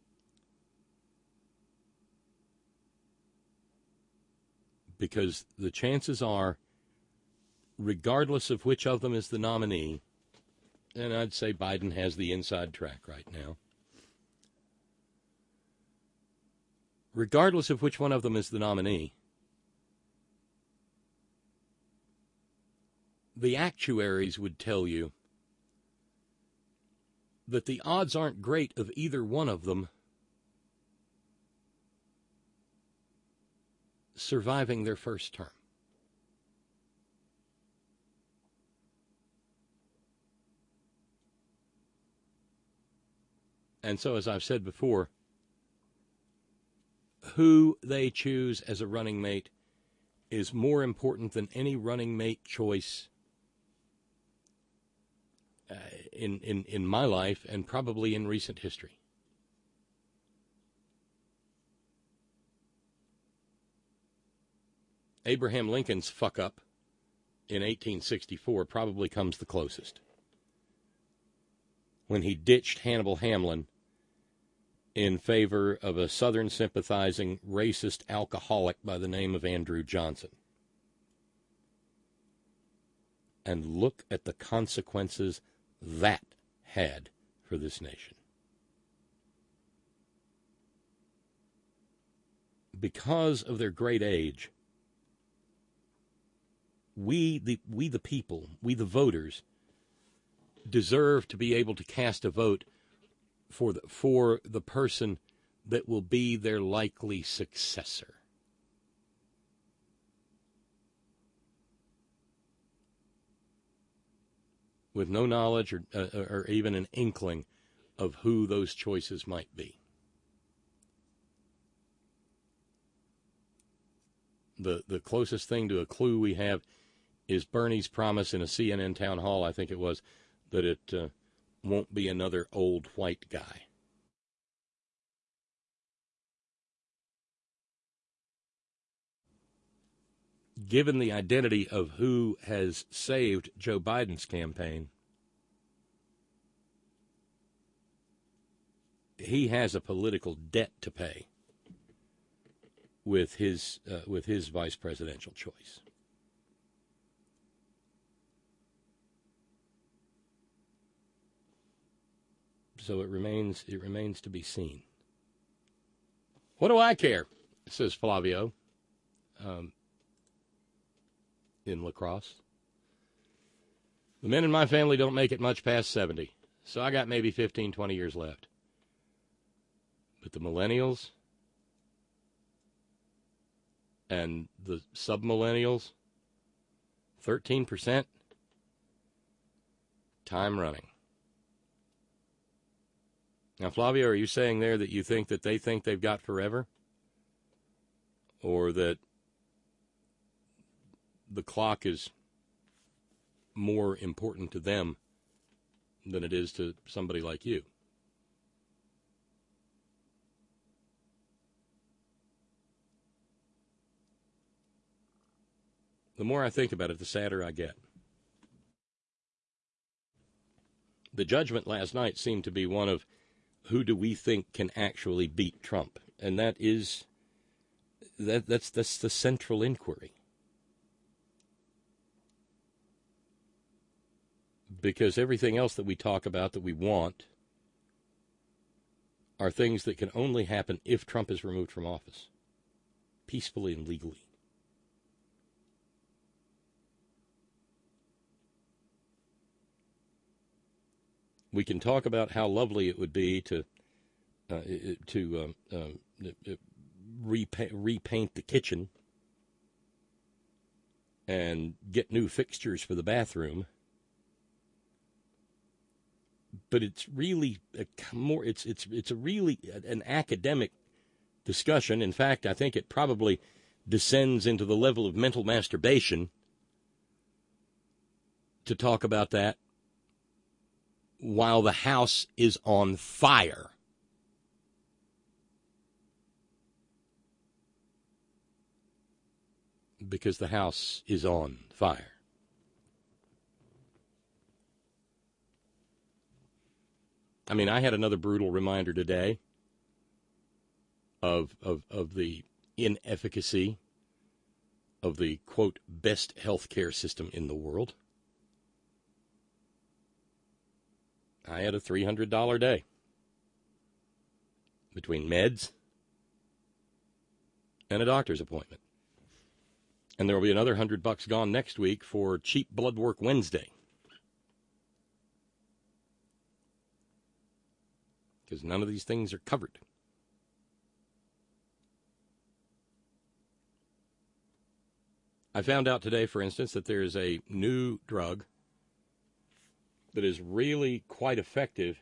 Because the chances are, regardless of which of them is the nominee, and I'd say Biden has the inside track right now, regardless of which one of them is the nominee, the actuaries would tell you that the odds aren't great of either one of them surviving their first term. And so, as I've said before, who they choose as a running mate is more important than any running mate choice uh, in, in, in my life and probably in recent history. Abraham Lincoln's fuck-up in eighteen sixty-four probably comes the closest, when he ditched Hannibal Hamlin in favor of a Southern sympathizing, racist alcoholic by the name of Andrew Johnson. And look at the consequences that had for this nation. Because of their great age, we the we the people, we the voters, deserve to be able to cast a vote for the, for the person that will be their likely successor. With no knowledge or, uh, or even an inkling of who those choices might be. The, the closest thing to a clue we have is Bernie's promise in a C N N town hall, I think it was, that it uh, won't be another old white guy. Given the identity of who has saved Joe Biden's campaign, he has a political debt to pay with his uh, with his vice presidential choice. So it remains it remains to be seen. What do I care? Says Flavio um, in La Crosse. The men in my family don't make it much past seventy, so I got maybe fifteen, twenty years left. But the millennials and the sub-millennials, thirteen percent, time running. Now, Flavio, are you saying there that you think that they think they've got forever? Or that the clock is more important to them than it is to somebody like you. The more I think about it, the sadder I get. The judgment last night seemed to be one of, who do we think can actually beat Trump? And that is, that that's that's the central inquiry. Because everything else that we talk about that we want are things that can only happen if Trump is removed from office, peacefully and legally. We can talk about how lovely it would be to uh, to um, um, repaint, repaint the kitchen and get new fixtures for the bathroom, but it's really a more it's it's it's a really an academic discussion. In fact, I think it probably descends into the level of mental masturbation to talk about that while the house is on fire. Because the house is on fire. I mean, I had another brutal reminder today of of, of the inefficacy of the, quote, best health care system in the world. I had a three hundred dollars day between meds and a doctor's appointment. And there will be another one hundred bucks gone next week for cheap blood work Wednesday. Because none of these things are covered. I found out today, for instance, that there is a new drug that is really quite effective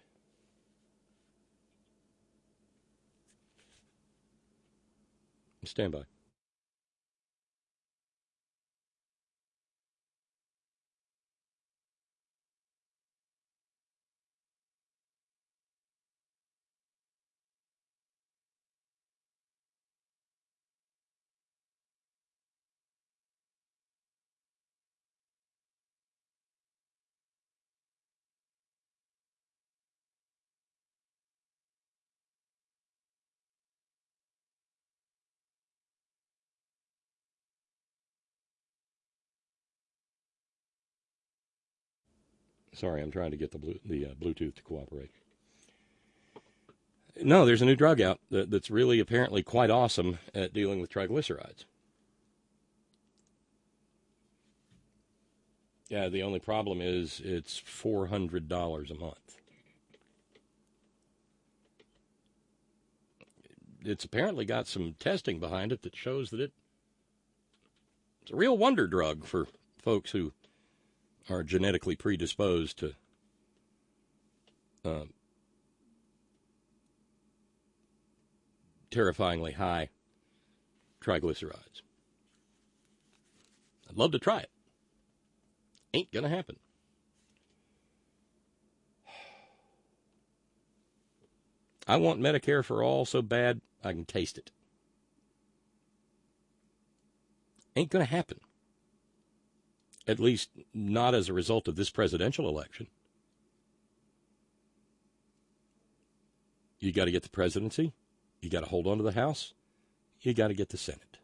stand by. Sorry, I'm trying to get the, blue, the uh, Bluetooth to cooperate. No, there's a new drug out that, that's really apparently quite awesome at dealing with triglycerides. Yeah, the only problem is it's four hundred dollars a month. It's apparently got some testing behind it that shows that it, it's a real wonder drug for folks who are genetically predisposed to uh, terrifyingly high triglycerides. I'd love to try it. Ain't gonna happen. I want Medicare for all so bad I can taste it. Ain't gonna happen. At least not as a result of this presidential election. You got to get the presidency. You got to hold on to the House. You got to get the Senate.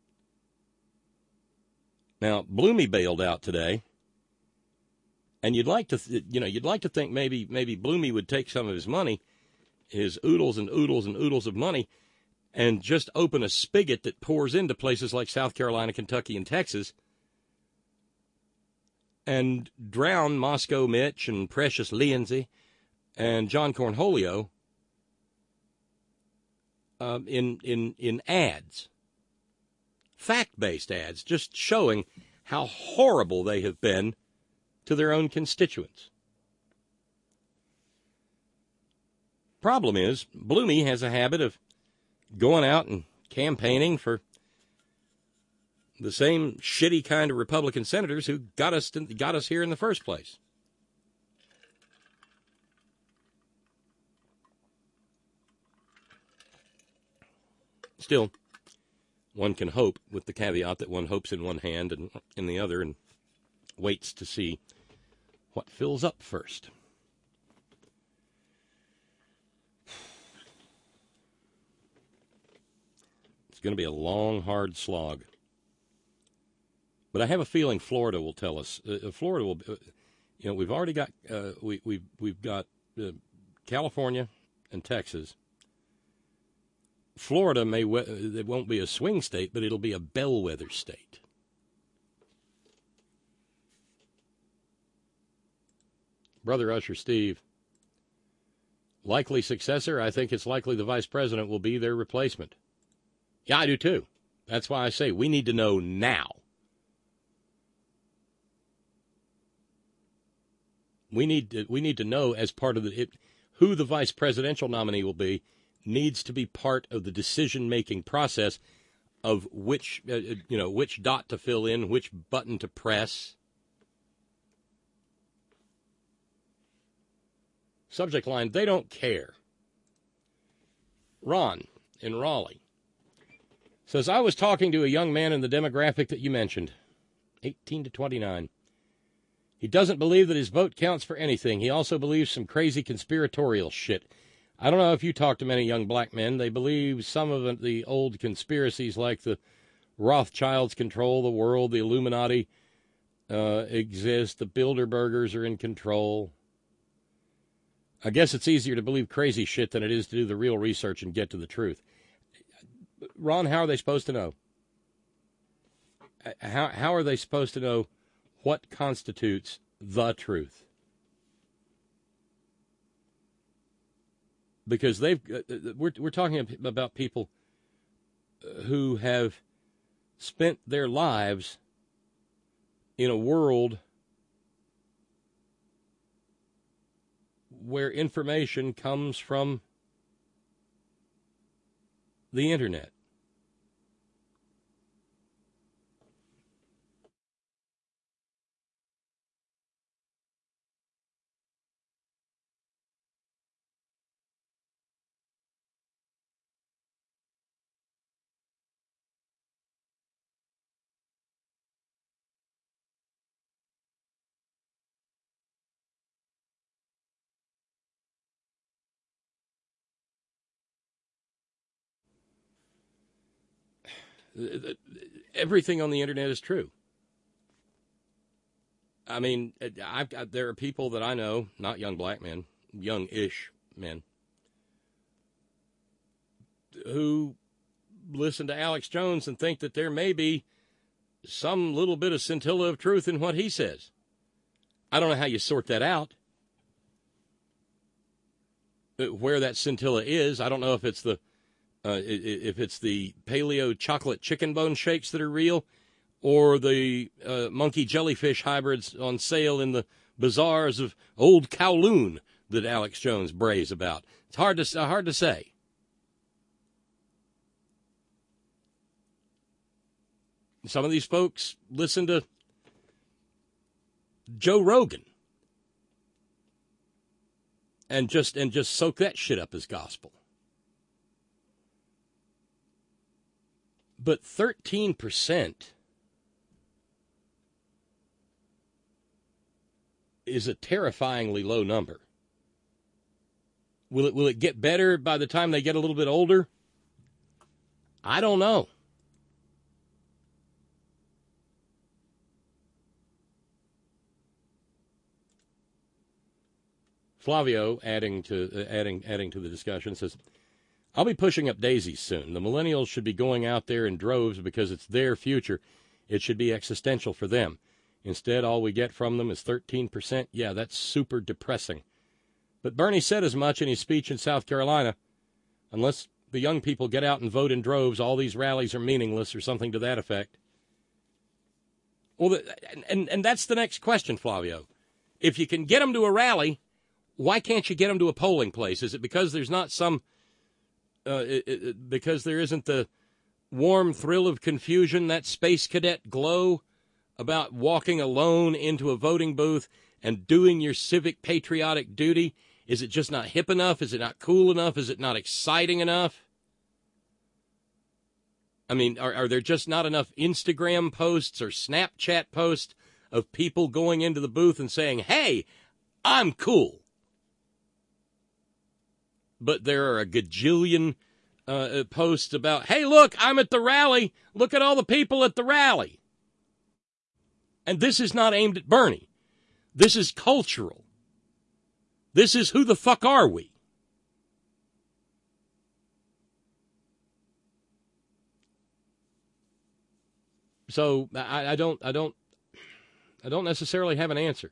Now, Blumey bailed out today, and you'd like to, th- you know, you'd like to think maybe maybe Blumey would take some of his money, his oodles and oodles and oodles of money, and just open a spigot that pours into places like South Carolina, Kentucky, and Texas, and drown Moscow Mitch and Precious Lindsay and John Cornholio um, in in in ads, fact-based ads, just showing how horrible they have been to their own constituents. Problem is, Blumey has a habit of going out and campaigning for The same shitty kind of Republican senators who got us to, got us here in the first place. Still, one can hope, with the caveat that one hopes in one hand and in the other and waits to see what fills up first. It's going to be a long, hard slog. But I have a feeling Florida will tell us. Uh, Florida will, uh, you know, we've already got uh, we we've we've got uh, California and Texas. Florida may it won't be a swing state, but it'll be a bellwether state. Brother Usher Steve, likely successor. I think it's likely the vice president will be their replacement. Yeah, I do too. That's why I say we need to know now. We need to, we need to know as part of the it, who the vice presidential nominee will be needs to be part of the decision-making process of which uh, you know which dot to fill in, which button to press. Subject line: they don't care. Ron in Raleigh says, I was talking to a young man in the demographic that you mentioned, eighteen to twenty-nine. He doesn't believe that his vote counts for anything. He also believes some crazy conspiratorial shit. I don't know if you talk to many young black men. They believe some of the old conspiracies like the Rothschilds control the world, the Illuminati uh, exist, the Bilderbergers are in control. I guess it's easier to believe crazy shit than it is to do the real research and get to the truth. Ron, how are they supposed to know? How how are they supposed to know what constitutes the truth? Because they've we're we're talking about people who have spent their lives in a world where information comes from the internet. Everything on the internet is true. I mean, I've got, there are people that I know, not young black men, young-ish men, who listen to Alex Jones and think that there may be some little bit of scintilla of truth in what he says. I don't know how you sort that out. Where that scintilla is, I don't know if it's the Uh, if it's the paleo chocolate chicken bone shakes that are real, or the uh, monkey jellyfish hybrids on sale in the bazaars of old Kowloon that Alex Jones brays about. It's hard to hard to say. Some of these folks listen to Joe Rogan and just and just soak that shit up as gospel. But thirteen percent is a terrifyingly low number. Will it will it get better by the time they get a little bit older? I don't know. Flavio, adding to uh, adding adding to the discussion, says, I'll be pushing up daisies soon. The millennials should be going out there in droves because it's their future. It should be existential for them. Instead, all we get from them is thirteen percent. Yeah, that's super depressing. But Bernie said as much in his speech in South Carolina. Unless the young people get out and vote in droves, all these rallies are meaningless or something to that effect. Well, the, and, and that's the next question, Flavio. If you can get them to a rally, why can't you get them to a polling place? Is it because there's not some... Uh, it, it, because there isn't the warm thrill of confusion, that space cadet glow about walking alone into a voting booth and doing your civic patriotic duty? Is it just not hip enough? Is it not cool enough? Is it not exciting enough? I mean, are, are there just not enough Instagram posts or Snapchat posts of people going into the booth and saying, hey, I'm cool? But there are a gajillion uh, posts about, hey, look, I'm at the rally. Look at all the people at the rally. And this is not aimed at Bernie. This is cultural. This is who the fuck are we? So I, I don't, I don't, I don't necessarily have an answer.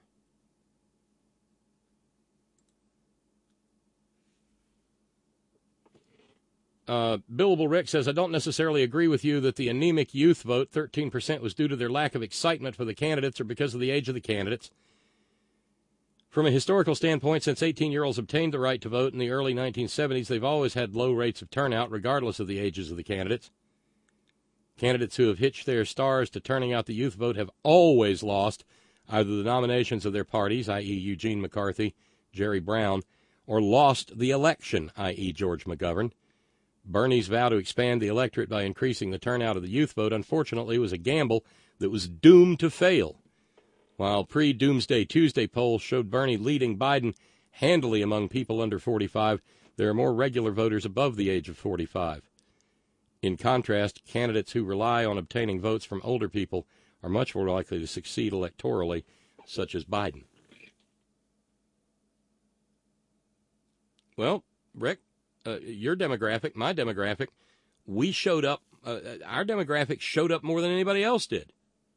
Uh, Billable Rick says, I don't necessarily agree with you that the anemic youth vote, thirteen percent, was due to their lack of excitement for the candidates or because of the age of the candidates. From a historical standpoint, since eighteen-year-olds obtained the right to vote in the early nineteen seventies, they've always had low rates of turnout, regardless of the ages of the candidates. Candidates who have hitched their stars to turning out the youth vote have always lost either the nominations of their parties, that is. Eugene McCarthy, Jerry Brown, or lost the election, that is. George McGovern. Bernie's vow to expand the electorate by increasing the turnout of the youth vote, unfortunately, was a gamble that was doomed to fail. While pre-Doomsday Tuesday polls showed Bernie leading Biden handily among people under forty-five, there are more regular voters above the age of forty-five. In contrast, candidates who rely on obtaining votes from older people are much more likely to succeed electorally, such as Biden. Well, Rick, uh, your demographic, my demographic, we showed up, uh, our demographic showed up more than anybody else did.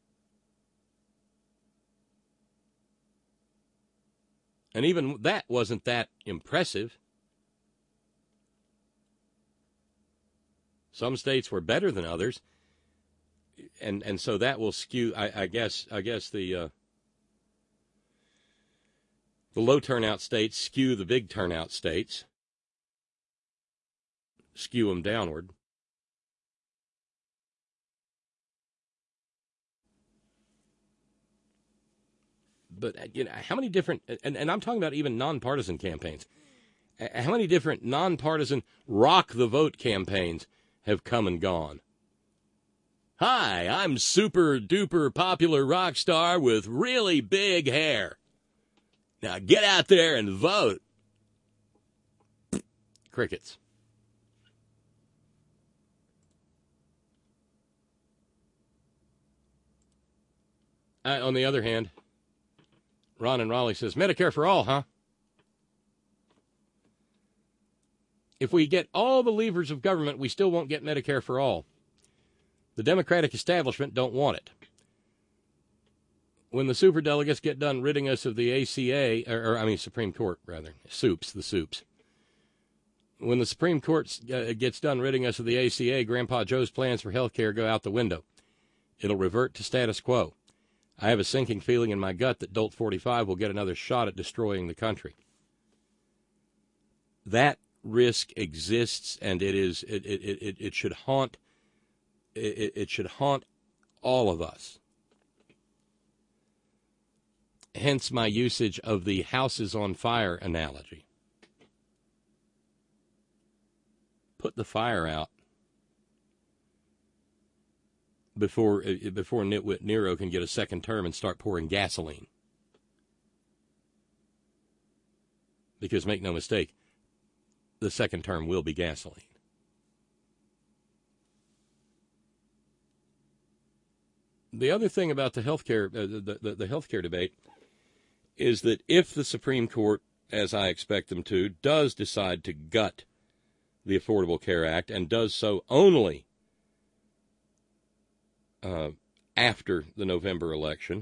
And even that wasn't that impressive. Some states were better than others, and and so that will skew. I, I guess. I guess the uh, the low turnout states skew the big turnout states, skew them downward. But you know, how many different? And, and I'm talking about even nonpartisan campaigns. How many different nonpartisan rock the vote campaigns have come and gone? Hi, I'm super duper popular rock star with really big hair. Now get out there and vote. Crickets. Uh, on the other hand, Ron and Raleigh says, Medicare for all, huh? If we get all the levers of government, we still won't get Medicare for all. The Democratic establishment don't want it. When the superdelegates get done ridding us of the A C A, or, or I mean Supreme Court, rather, soups, the soups. When the Supreme Court uh, gets done ridding us of the A C A, Grandpa Joe's plans for health care go out the window. It'll revert to status quo. I have a sinking feeling in my gut that Dolt forty-five will get another shot at destroying the country. That risk exists, and it is it it it, it should haunt it, it should haunt all of us. Hence my usage of the house is on fire analogy. Put the fire out before before Nitwit Nero can get a second term and start pouring gasoline. Because make no mistake, the second term will be gasoline. The other thing about the healthcare uh, the, the, the healthcare debate is that if the Supreme Court, as I expect them to, does decide to gut the Affordable Care Act and does so only uh, after the November election,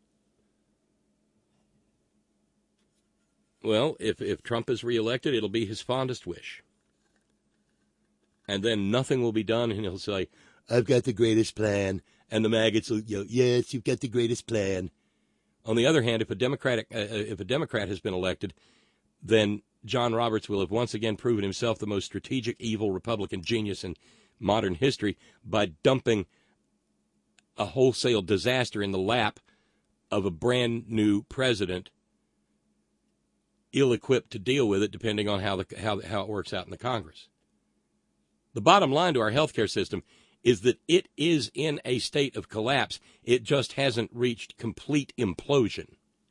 well, if, if Trump is reelected, it'll be his fondest wish. And then nothing will be done, and he'll say, I've got the greatest plan. And the maggots will, you know, yes, you've got the greatest plan. On the other hand, if a Democratic, uh, if a Democrat has been elected, then John Roberts will have once again proven himself the most strategic, evil Republican genius in modern history by dumping a wholesale disaster in the lap of a brand new president, ill-equipped to deal with it, depending on how the how how it works out in the Congress. The bottom line to our healthcare system is that it is in a state of collapse. It just hasn't reached complete implosion.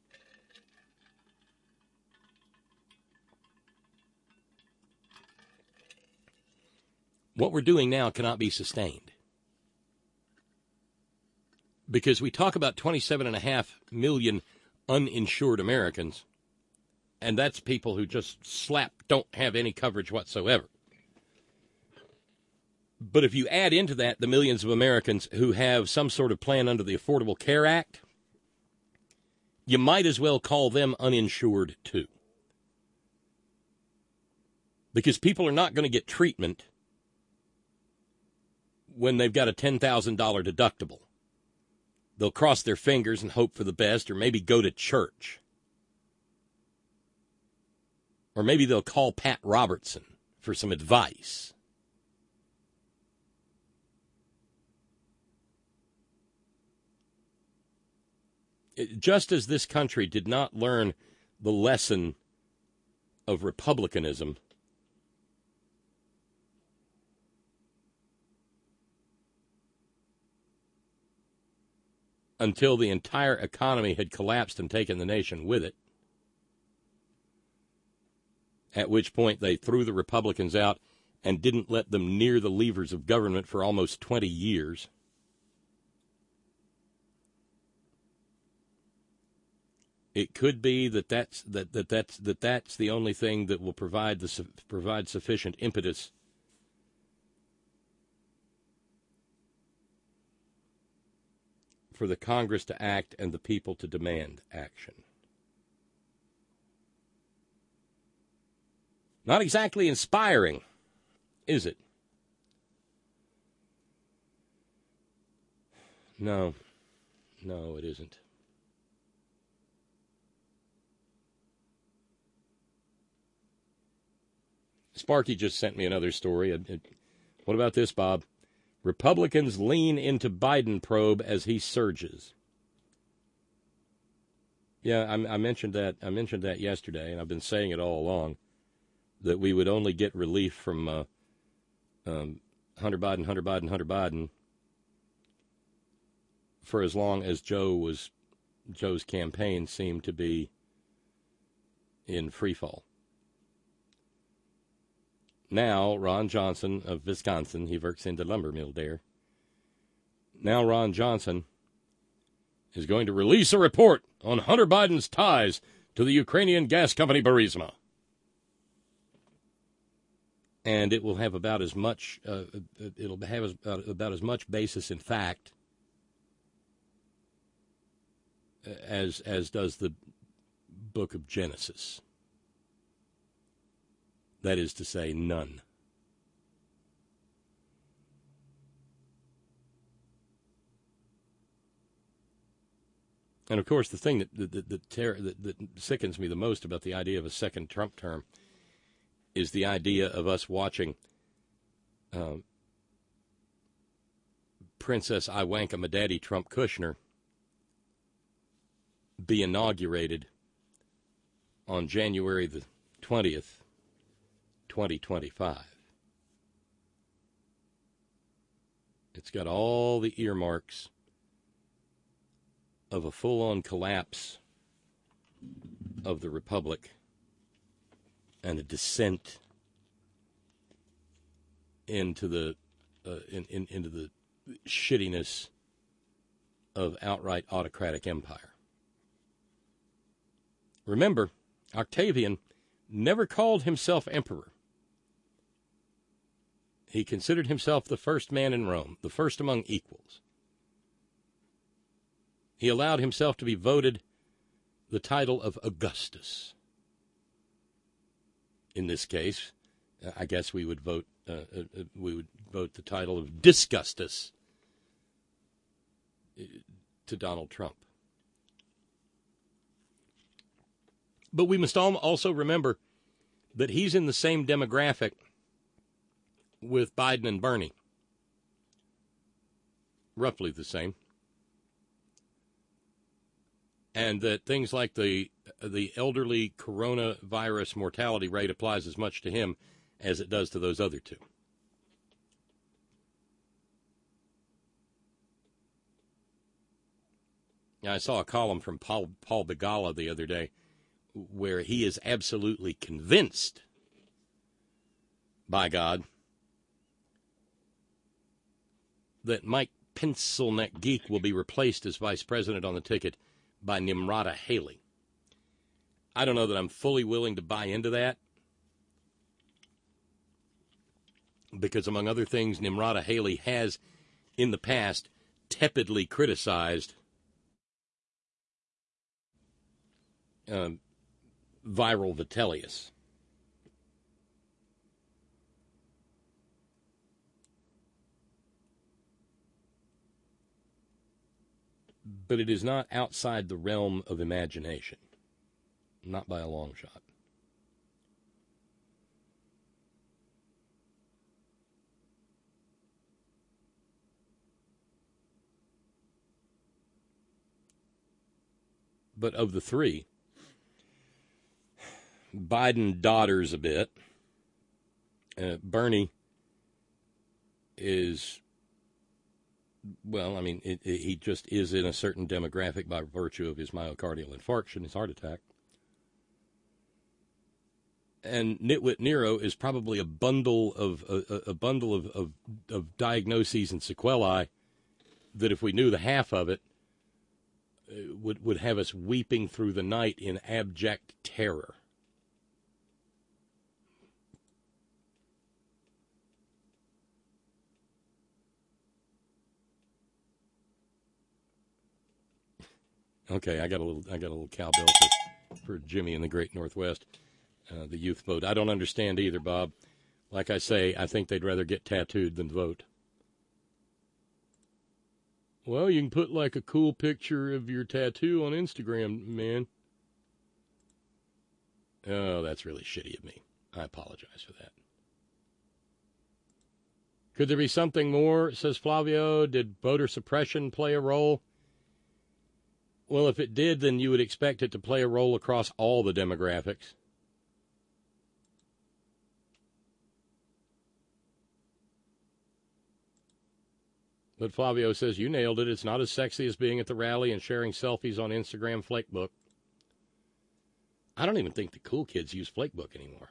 What we're doing now cannot be sustained. Because we talk about twenty-seven point five million uninsured Americans, and that's people who just slap don't have any coverage whatsoever. But if you add into that the millions of Americans who have some sort of plan under the Affordable Care Act, you might as well call them uninsured too. Because people are not going to get treatment when they've got a ten thousand dollars deductible. They'll cross their fingers and hope for the best, or maybe go to church. Or maybe they'll call Pat Robertson for some advice. It, just as this country did not learn the lesson of republicanism, until the entire economy had collapsed and taken the nation with it, at which point they threw the Republicans out and didn't let them near the levers of government for almost twenty years. It could be that that's that, that that's that that's the only thing that will provide the provide sufficient impetus for the Congress to act and the people to demand action. Not exactly inspiring, is it? No. No, it isn't. Sparky just sent me another story. What about this, Bob? Republicans lean into Biden probe as he surges. Yeah, I, I mentioned that. I mentioned that yesterday, and I've been saying it all along, that we would only get relief from uh, um, Hunter Biden, Hunter Biden, Hunter Biden for as long as Joe was Joe's campaign seemed to be in free fall. Now, Ron Johnson of Wisconsin, he works in the lumber mill there. Now Ron Johnson is going to release a report on Hunter Biden's ties to the Ukrainian gas company Burisma. And it will have about as much, uh, it'll have about, about as much basis in fact as as does the book of Genesis. That is to say, none. And, of course, the thing that that, that, that, ter- that that sickens me the most about the idea of a second Trump term is the idea of us watching uh, Princess Ivanka Madaddy Trump Kushner be inaugurated on January the twentieth, twenty twenty-five. It's got all the earmarks of a full-on collapse of the republic and a descent into the uh, in, in, into the shittiness of outright autocratic empire. Remember, Octavian never called himself emperor. He considered himself the first man in Rome, the first among equals. He allowed himself to be voted the title of Augustus. In this case, I guess we would vote uh, uh, we would vote the title of Disgustus to Donald Trump. But we must also remember that he's in the same demographic with Biden and Bernie. roughly the same. And that things like the the elderly coronavirus mortality rate applies as much to him as it does to those other two. Now, I saw a column from Paul, Paul Begala the other day where he is absolutely convinced by God that Mike Pencilneck Geek will be replaced as vice president on the ticket by Nimrata Haley. I don't know that I'm fully willing to buy into that because, among other things, Nimrata Haley has, in the past, tepidly criticized um, viral Vitellius. But it is not outside the realm of imagination. Not by a long shot. But of the three, Biden dodders a bit. Uh, Bernie is... Well, I mean, it, it, he just is in a certain demographic by virtue of his myocardial infarction, his heart attack. And Nitwit Nero is probably a bundle of a, a bundle of, of, of diagnoses and sequelae that, if we knew the half of it, would would have us weeping through the night in abject terror. Okay, I got a little I got a little cowbell for, for Jimmy in the Great Northwest, uh, the youth vote. I don't understand either, Bob. Like I say, I think they'd rather get tattooed than vote. Well, you can put like a cool picture of your tattoo on Instagram, man. Oh, that's really shitty of me. I apologize for that. Could there be something more, says Flavio? Did voter suppression play a role? Well, if it did, then you would expect it to play a role across all the demographics. But Flavio says, you nailed it. It's not as sexy as being at the rally and sharing selfies on Instagram Flakebook. I don't even think the cool kids use Flakebook anymore.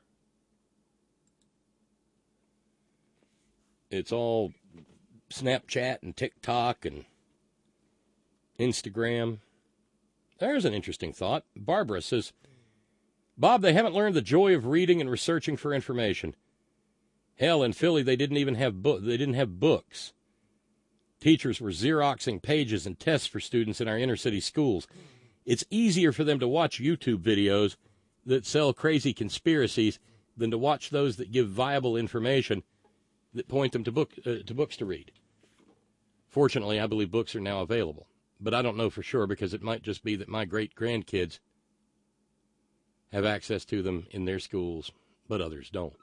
It's all Snapchat and TikTok and Instagram. There's an interesting thought. Barbara says, Bob, they haven't learned the joy of reading and researching for information. Hell, in Philly, they didn't even have bo- they didn't have books. Teachers were Xeroxing pages and tests for students in our inner city schools. It's easier for them to watch YouTube videos that sell crazy conspiracies than to watch those that give viable information that point them to book uh, to books to read. Fortunately, I believe books are now available. But I don't know for sure because it might just be that my great-grandkids have access to them in their schools, but others don't.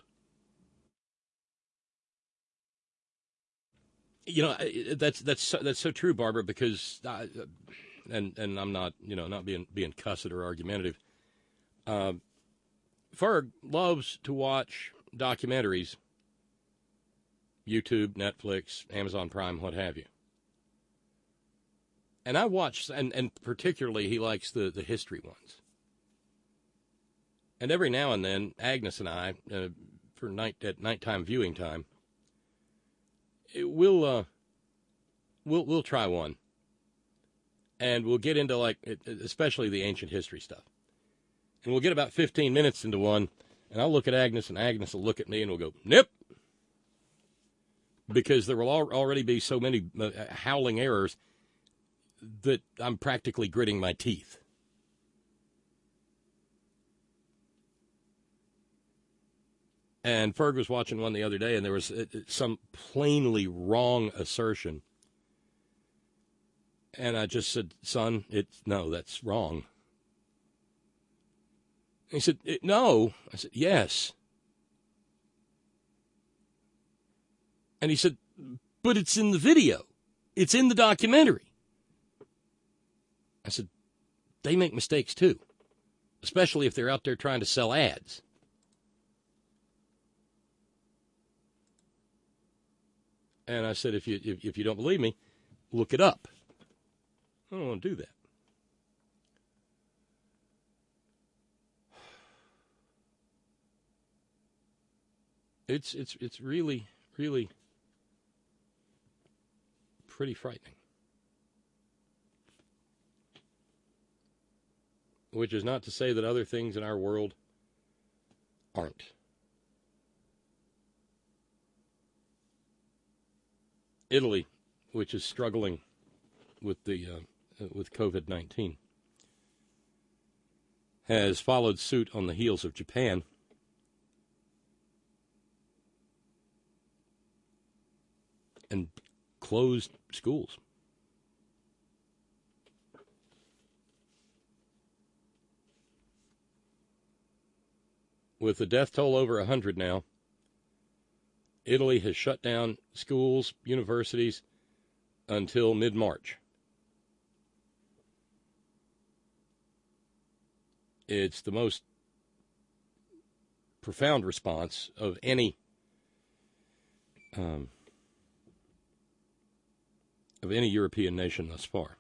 You know, that's that's so, that's so true, Barbara, because, I, and and I'm not, you know, not being being cussed or argumentative. Uh, Ferg loves to watch documentaries, YouTube, Netflix, Amazon Prime, what have you. And I watch, and, and particularly he likes the, the history ones. And every now and then, Agnes and I, uh, for night at nighttime viewing time, it, we'll uh, we'll we'll try one, and we'll get into like, especially the ancient history stuff. And we'll get about fifteen minutes into one, and I'll look at Agnes, and Agnes will look at me, and we'll go, "Nip," because there will al- already be so many uh, howling errors that I'm practically gritting my teeth. And Ferg was watching one the other day, and there was some plainly wrong assertion. And I just said, son, it's, no, that's wrong. And he said, no. I said, yes. And he said, but it's in the video. It's in the documentary. I said, they make mistakes too, especially if they're out there trying to sell ads. And I said, if you if, if you don't believe me, look it up. I don't want to do that. It's it's it's really, really pretty frightening. Which is not to say that other things in our world aren't. Italy, which is struggling with the uh, with COVID nineteen, has followed suit on the heels of Japan. And closed schools. With the death toll over one hundred now, Italy has shut down schools, universities, until mid-March. It's the most profound response of any um, of any European nation thus far.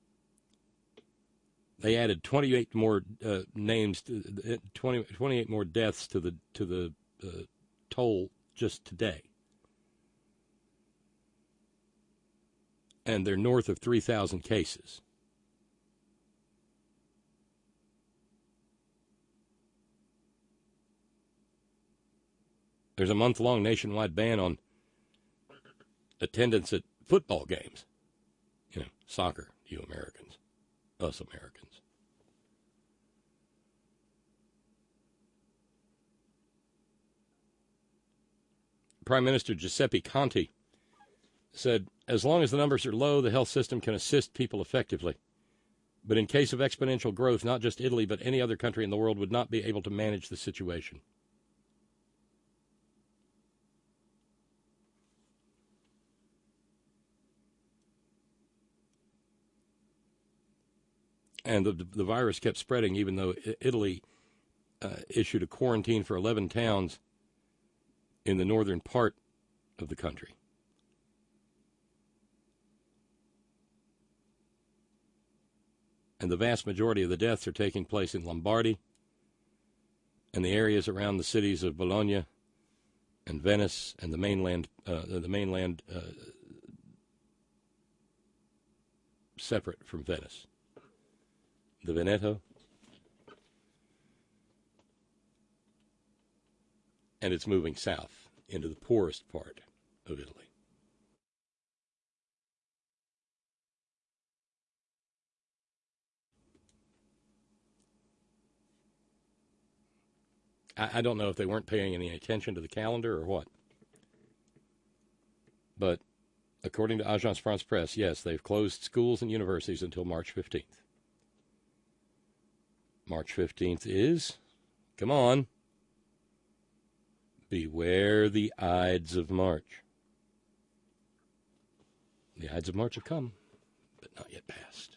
They added twenty-eight more uh, names, to, twenty, twenty-eight more deaths to the to the uh, toll just today, and they're north of three thousand cases. There's a month-long nationwide ban on attendance at football games. You know, soccer, you Americans, us Americans. Prime Minister Giuseppe Conte said, as long as the numbers are low, the health system can assist people effectively. But in case of exponential growth, not just Italy, but any other country in the world would not be able to manage the situation. And the, the virus kept spreading, even though Italy uh, issued a quarantine for eleven towns in the northern part of the country. And the vast majority of the deaths are taking place in Lombardy and the areas around the cities of Bologna and Venice and the mainland, uh, the mainland uh, separate from Venice. The Veneto, and it's moving south into the poorest part of Italy. I, I don't know if they weren't paying any attention to the calendar or what, but according to Agence France-Presse, yes, they've closed schools and universities until March fifteenth. March fifteenth is, come on, beware the Ides of March. The Ides of March have come, but not yet passed.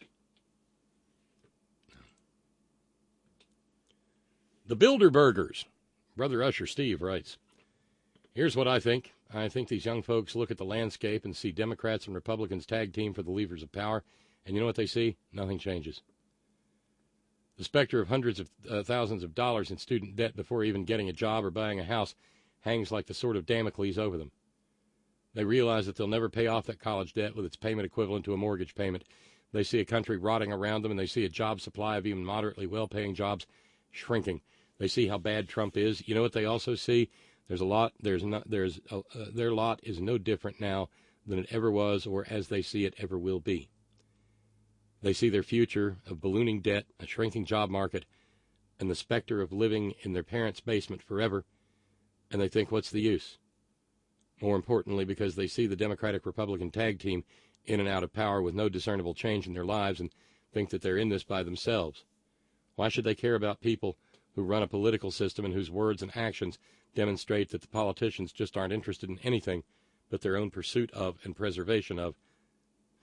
The Bilderbergers. Brother Usher Steve writes, here's what I think. I think these young folks look at the landscape and see Democrats and Republicans tag team for the levers of power, and you know what they see? Nothing changes. The specter of hundreds of uh, thousands of dollars in student debt before even getting a job or buying a house hangs like the sword of Damocles over them. They realize that they'll never pay off that college debt with its payment equivalent to a mortgage payment. They see a country rotting around them, and they see a job supply of even moderately well-paying jobs shrinking. They see how bad Trump is. You know what they also see? There's a lot. There's not. There's a, uh, their lot is no different now than it ever was, or as they see it ever will be. They see their future of ballooning debt, a shrinking job market, and the specter of living in their parents' basement forever, and they think, what's the use? More importantly, because they see the Democratic-Republican tag team in and out of power with no discernible change in their lives and think that they're in this by themselves. Why should they care about people who run a political system and whose words and actions demonstrate that the politicians just aren't interested in anything but their own pursuit of and preservation of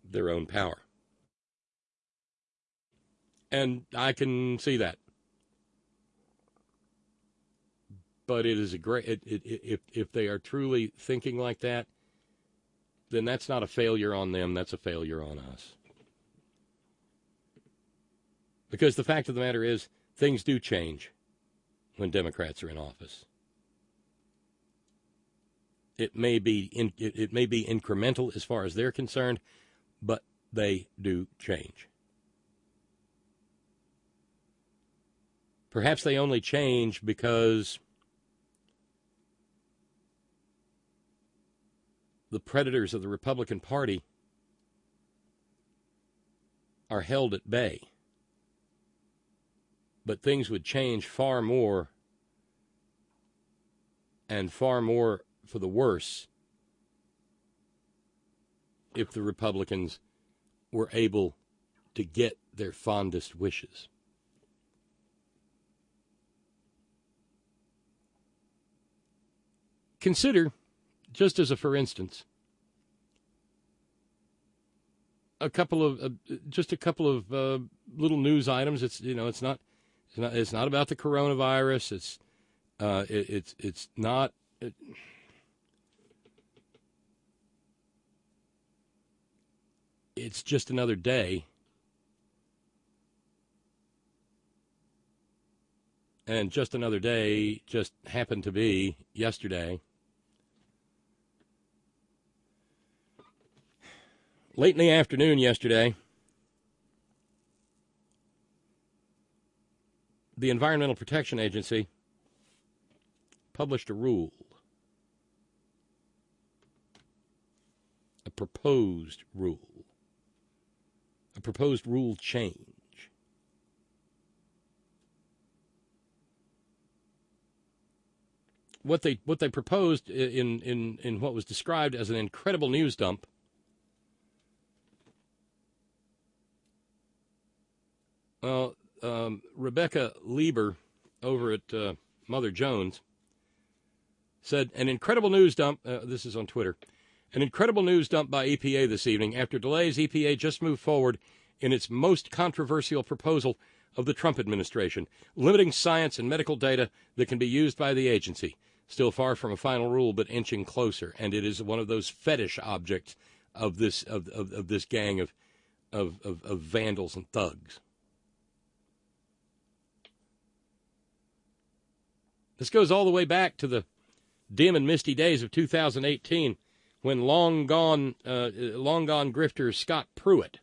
their own power. And I can see that. But it is a great, it, it, it, if, if they are truly thinking like that, then that's not a failure on them, that's a failure on us. Because the fact of the matter is, things do change when Democrats are in office. It may be in, it, it may be incremental as far as they're concerned, but they do change. Perhaps they only change because the predators of the Republican Party are held at bay. But things would change far more and far more for the worse if the Republicans were able to get their fondest wishes. Consider, just as a for instance, a couple of uh, just a couple of uh, little news items. It's you know it's not it's not it's not about the coronavirus. It's uh, it, it's it's not. It, it's just another day, and just another day just happened to be yesterday. Late in the afternoon yesterday, the Environmental Protection Agency published a rule, a proposed rule, a proposed rule change. What they what they proposed in, in, in what was described as an incredible news dump Well, um, Rebecca Lieber over at uh, Mother Jones said, an incredible news dump, uh, this is on Twitter, an incredible news dump by E P A this evening. After delays, E P A just moved forward in its most controversial proposal of the Trump administration, limiting science and medical data that can be used by the agency. Still far from a final rule, but inching closer, and it is one of those fetish objects of this of, of, of this gang of, of, of, of vandals and thugs. This goes all the way back to the dim and misty days of two thousand eighteen, when long gone, uh, long gone grifter Scott Pruitt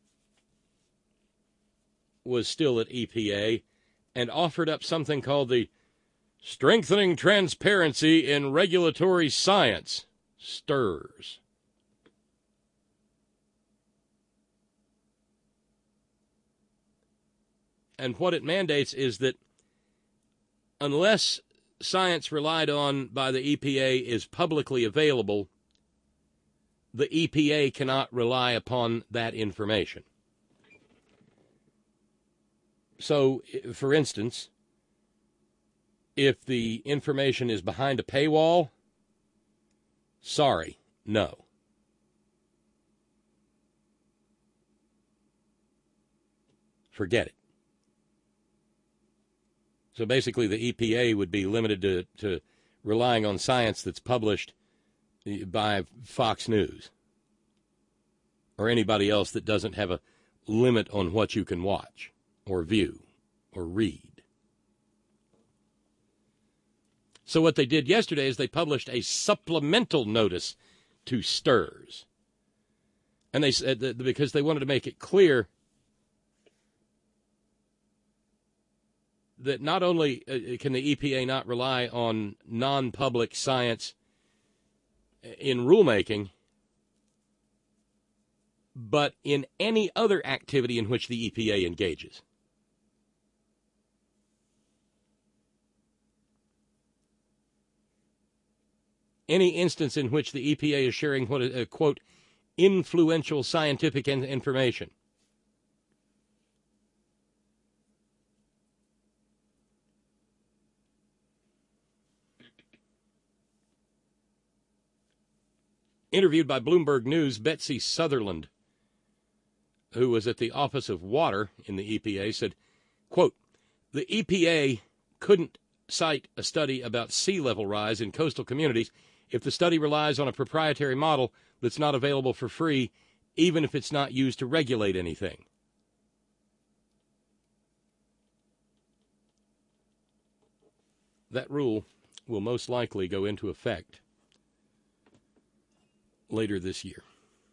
was still at E P A and offered up something called the Strengthening Transparency in Regulatory Science, STRS. And what it mandates is that unless science relied on by the E P A is publicly available, the E P A cannot rely upon that information. So, for instance, if the information is behind a paywall, sorry, no. Forget it. So basically the E P A would be limited to, to relying on science that's published by Fox News or anybody else that doesn't have a limit on what you can watch or view or read. So what they did yesterday is they published a supplemental notice to STRS. And they said that because they wanted to make it clear that not only can the E P A not rely on non-public science in rulemaking, but in any other activity in which the E P A engages. Any instance in which the E P A is sharing what is, uh, quote, influential scientific in- information. Interviewed by Bloomberg News, Betsy Sutherland who was at the Office of Water in the E P A, said, quote, the E P A couldn't cite a study about sea level rise in coastal communities if the study relies on a proprietary model that's not available for free, even if it's not used to regulate anything. That rule will most likely go into effect later this year.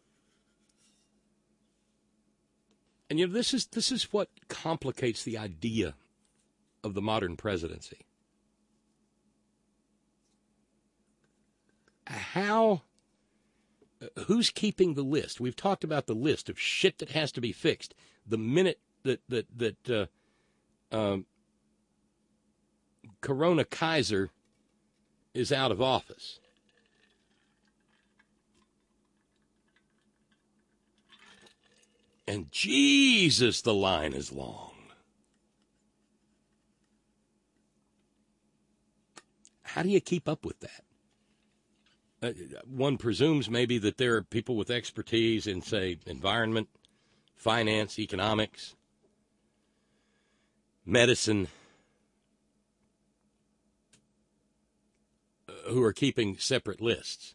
And, you know, this is this is what complicates the idea of the modern presidency. How, who's keeping the list? We've talked about the list of shit that has to be fixed the minute that, that, that uh, um, Corona Kaiser is out of office. And Jesus, the line is long. How do you keep up with that? Uh, one presumes maybe that there are people with expertise in, say, environment, finance, economics, medicine, uh, who are keeping separate lists.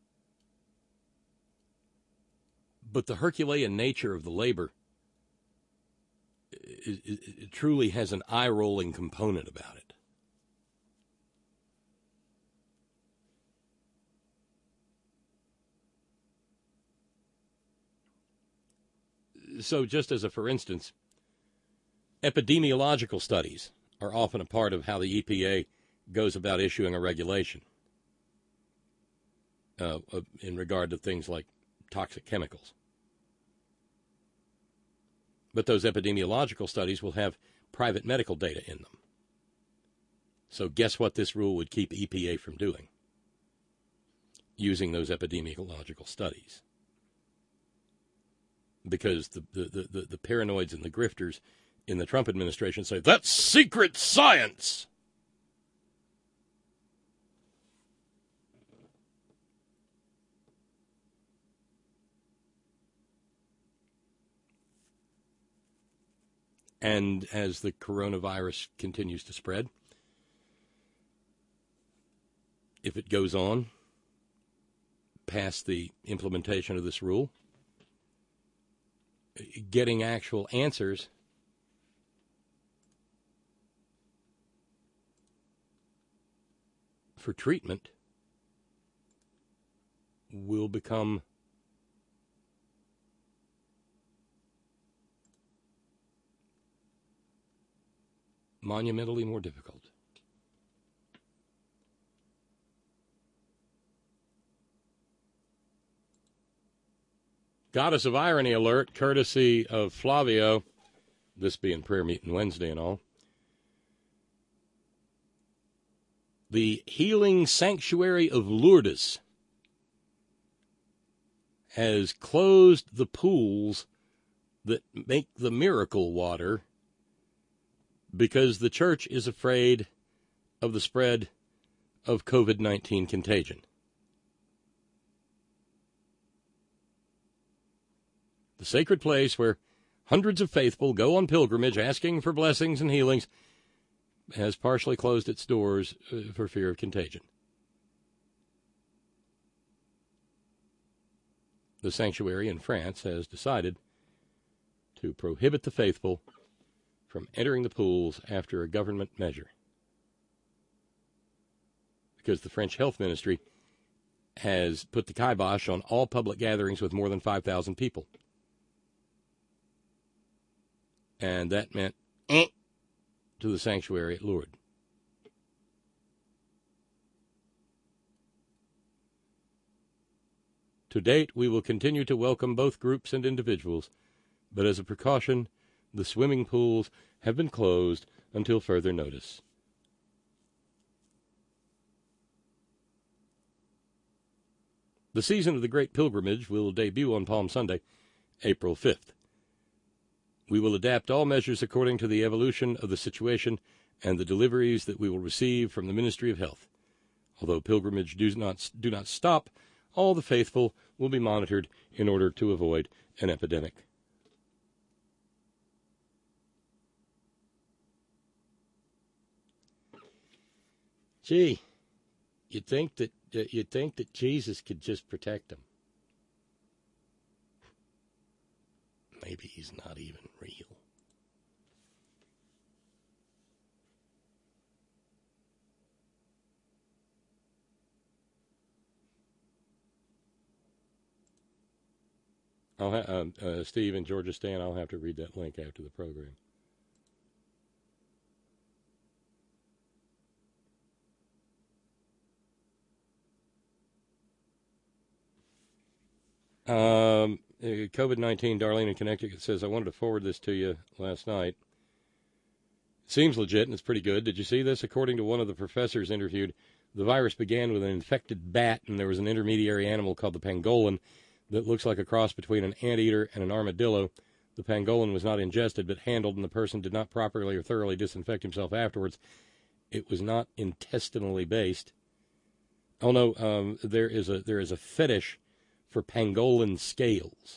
But the Herculean nature of the labor it, it, it truly has an eye-rolling component about it. So just as a for instance, epidemiological studies are often a part of how the E P A goes about issuing a regulation uh, in regard to things like toxic chemicals. But those epidemiological studies will have private medical data in them. So guess what this rule would keep E P A from doing? Using those epidemiological studies. Because the, the, the, the paranoids and the grifters in the Trump administration say, that's secret science! And as the coronavirus continues to spread, if it goes on past the implementation of this rule, getting actual answers for treatment will become monumentally more difficult. Goddess of Irony alert, courtesy of Flavio, this being prayer meeting Wednesday and all. The Healing Sanctuary of Lourdes has closed the pools that make the miracle water because the church is afraid of the spread of COVID nineteen contagion. The sacred place where hundreds of faithful go on pilgrimage asking for blessings and healings has partially closed its doors uh, for fear of contagion. The sanctuary in France has decided to prohibit the faithful from entering the pools after a government measure, because the French health ministry has put the kibosh on all public gatherings with more than five thousand people. And that meant eh, to the sanctuary at Lourdes. To date, we will continue to welcome both groups and individuals, but as a precaution, the swimming pools have been closed until further notice. The season of the Great Pilgrimage will debut on Palm Sunday, April fifth. We will adapt all measures according to the evolution of the situation and the deliveries that we will receive from the Ministry of Health. Although pilgrimage do not, do not stop, all the faithful will be monitored in order to avoid an epidemic. Gee, you'd think that uh, you'd think that Jesus could just protect them. Maybe he's not even real. I'll ha- uh, uh, Steve and Georgia Stan, I'll have to read that link after the program. Um, COVID nineteen, Darlene in Connecticut says, I wanted to forward this to you last night. It seems legit and it's pretty good. Did you see this? According to one of the professors interviewed, the virus began with an infected bat, and there was an intermediary animal called the pangolin that looks like a cross between an anteater and an armadillo. The pangolin was not ingested but handled, and the person did not properly or thoroughly disinfect himself afterwards. It was not intestinally based. Oh, no, um, there is a there is a fetish for pangolin scales.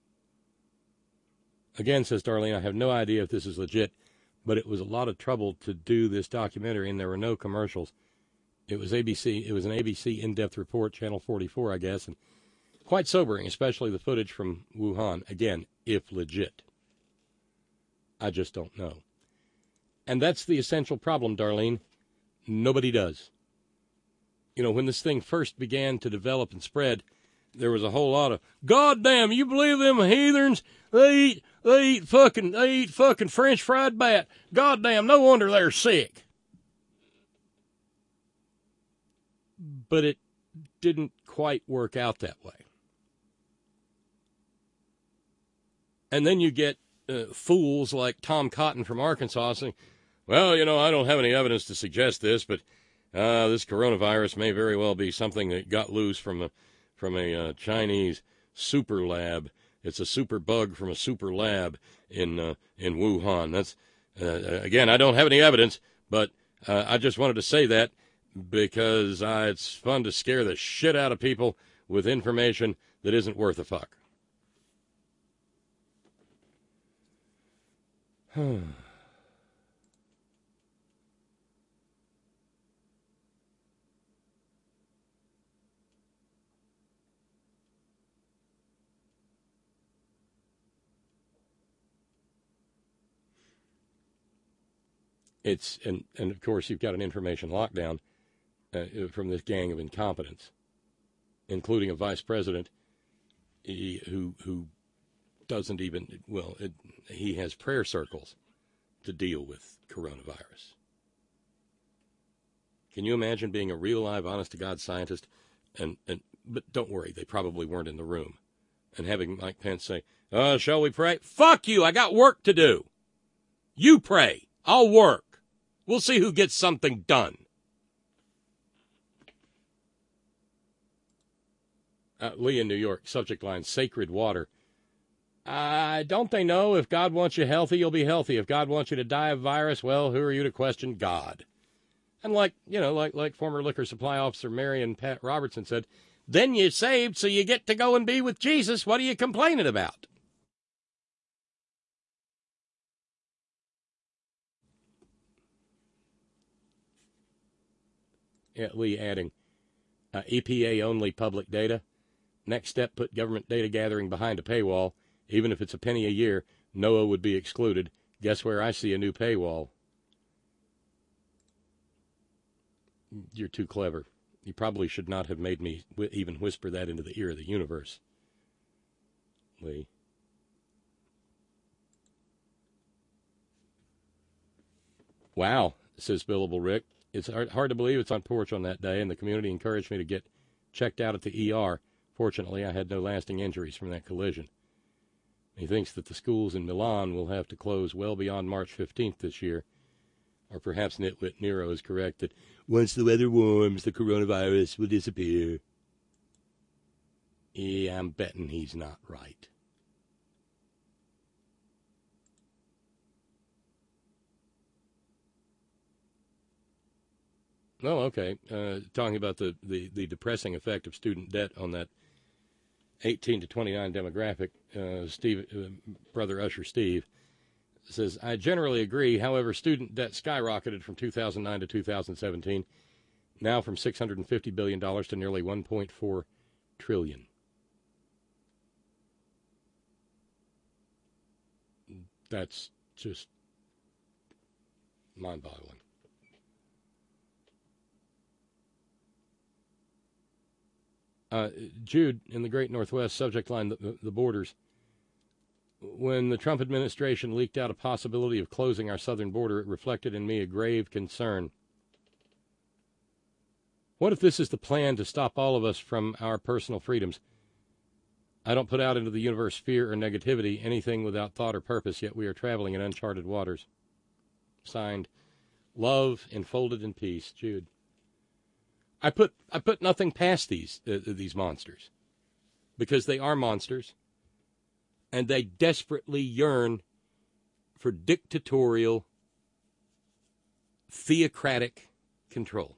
Again, says Darlene, I have no idea if this is legit, but it was a lot of trouble to do this documentary, and there were no commercials. It was A B C. It was an A B C in-depth report, Channel forty-four, I guess, and quite sobering, especially the footage from Wuhan. Again, if legit. I just don't know. And that's the essential problem, Darlene. Nobody does. You know, when this thing first began to develop and spread, there was a whole lot of, God damn, you believe them heathens? They eat, they eat fucking, they eat fucking French fried bat. God damn, no wonder they're sick. But it didn't quite work out that way. And then you get uh, fools like Tom Cotton from Arkansas saying, well, you know, I don't have any evidence to suggest this, but uh, this coronavirus may very well be something that got loose from a, from a uh, Chinese super lab. It's a super bug from a super lab in uh, in Wuhan. That's uh, again, I don't have any evidence, but uh, I just wanted to say that because uh, it's fun to scare the shit out of people with information that isn't worth a fuck. It's and, and of course you've got an information lockdown uh, from this gang of incompetence, including a vice president he, who who doesn't even well it, he has prayer circles to deal with coronavirus. Can you imagine being a real live, honest to God scientist and and but don't worry, they probably weren't in the room, and having Mike Pence say, "Uh, shall we pray?" Fuck you! I got work to do. You pray. I'll work. We'll see who gets something done. Uh, Lee in New York, subject line, sacred water. Uh, don't they know if God wants you healthy, you'll be healthy. If God wants you to die of virus, well, who are you to question God? And like, you know, like like former liquor supply officer Marion Pat Robertson said, then you're saved so you get to go and be with Jesus. What are you complaining about? Yeah, Lee adding, uh, E P A-only public data. Next step, put government data gathering behind a paywall. Even if it's a penny a year, NOAA would be excluded. Guess where I see a new paywall? You're too clever. You probably should not have made me w- even whisper that into the ear of the universe, Lee. Wow, says Billable Rick. It's hard, hard to believe it's on porch on that day, and the community encouraged me to get checked out at the E R. Fortunately, I had no lasting injuries from that collision. He thinks that the schools in Milan will have to close well beyond March fifteenth this year. Or perhaps Nitwit Nero is correct that once the weather warms, the coronavirus will disappear. Yeah, I'm betting he's not right. Oh, okay. Uh, talking about the, the, the depressing effect of student debt on that eighteen to twenty-nine demographic, uh, Steve, uh, Brother Usher Steve says, I generally agree. However, student debt skyrocketed from two thousand nine to two thousand seventeen. now from six hundred fifty billion dollars to nearly one point four trillion dollars. That's just mind-boggling. Uh, Jude, in the Great Northwest, subject line, the, the borders. When the Trump administration leaked out a possibility of closing our southern border, it reflected in me a grave concern. What if this is the plan to stop all of us from our personal freedoms? I don't put out into the universe fear or negativity, anything without thought or purpose, yet we are traveling in uncharted waters. Signed, Love Enfolded in Peace, Jude. I put I put nothing past these uh, these monsters, because they are monsters, and they desperately yearn for dictatorial, theocratic control.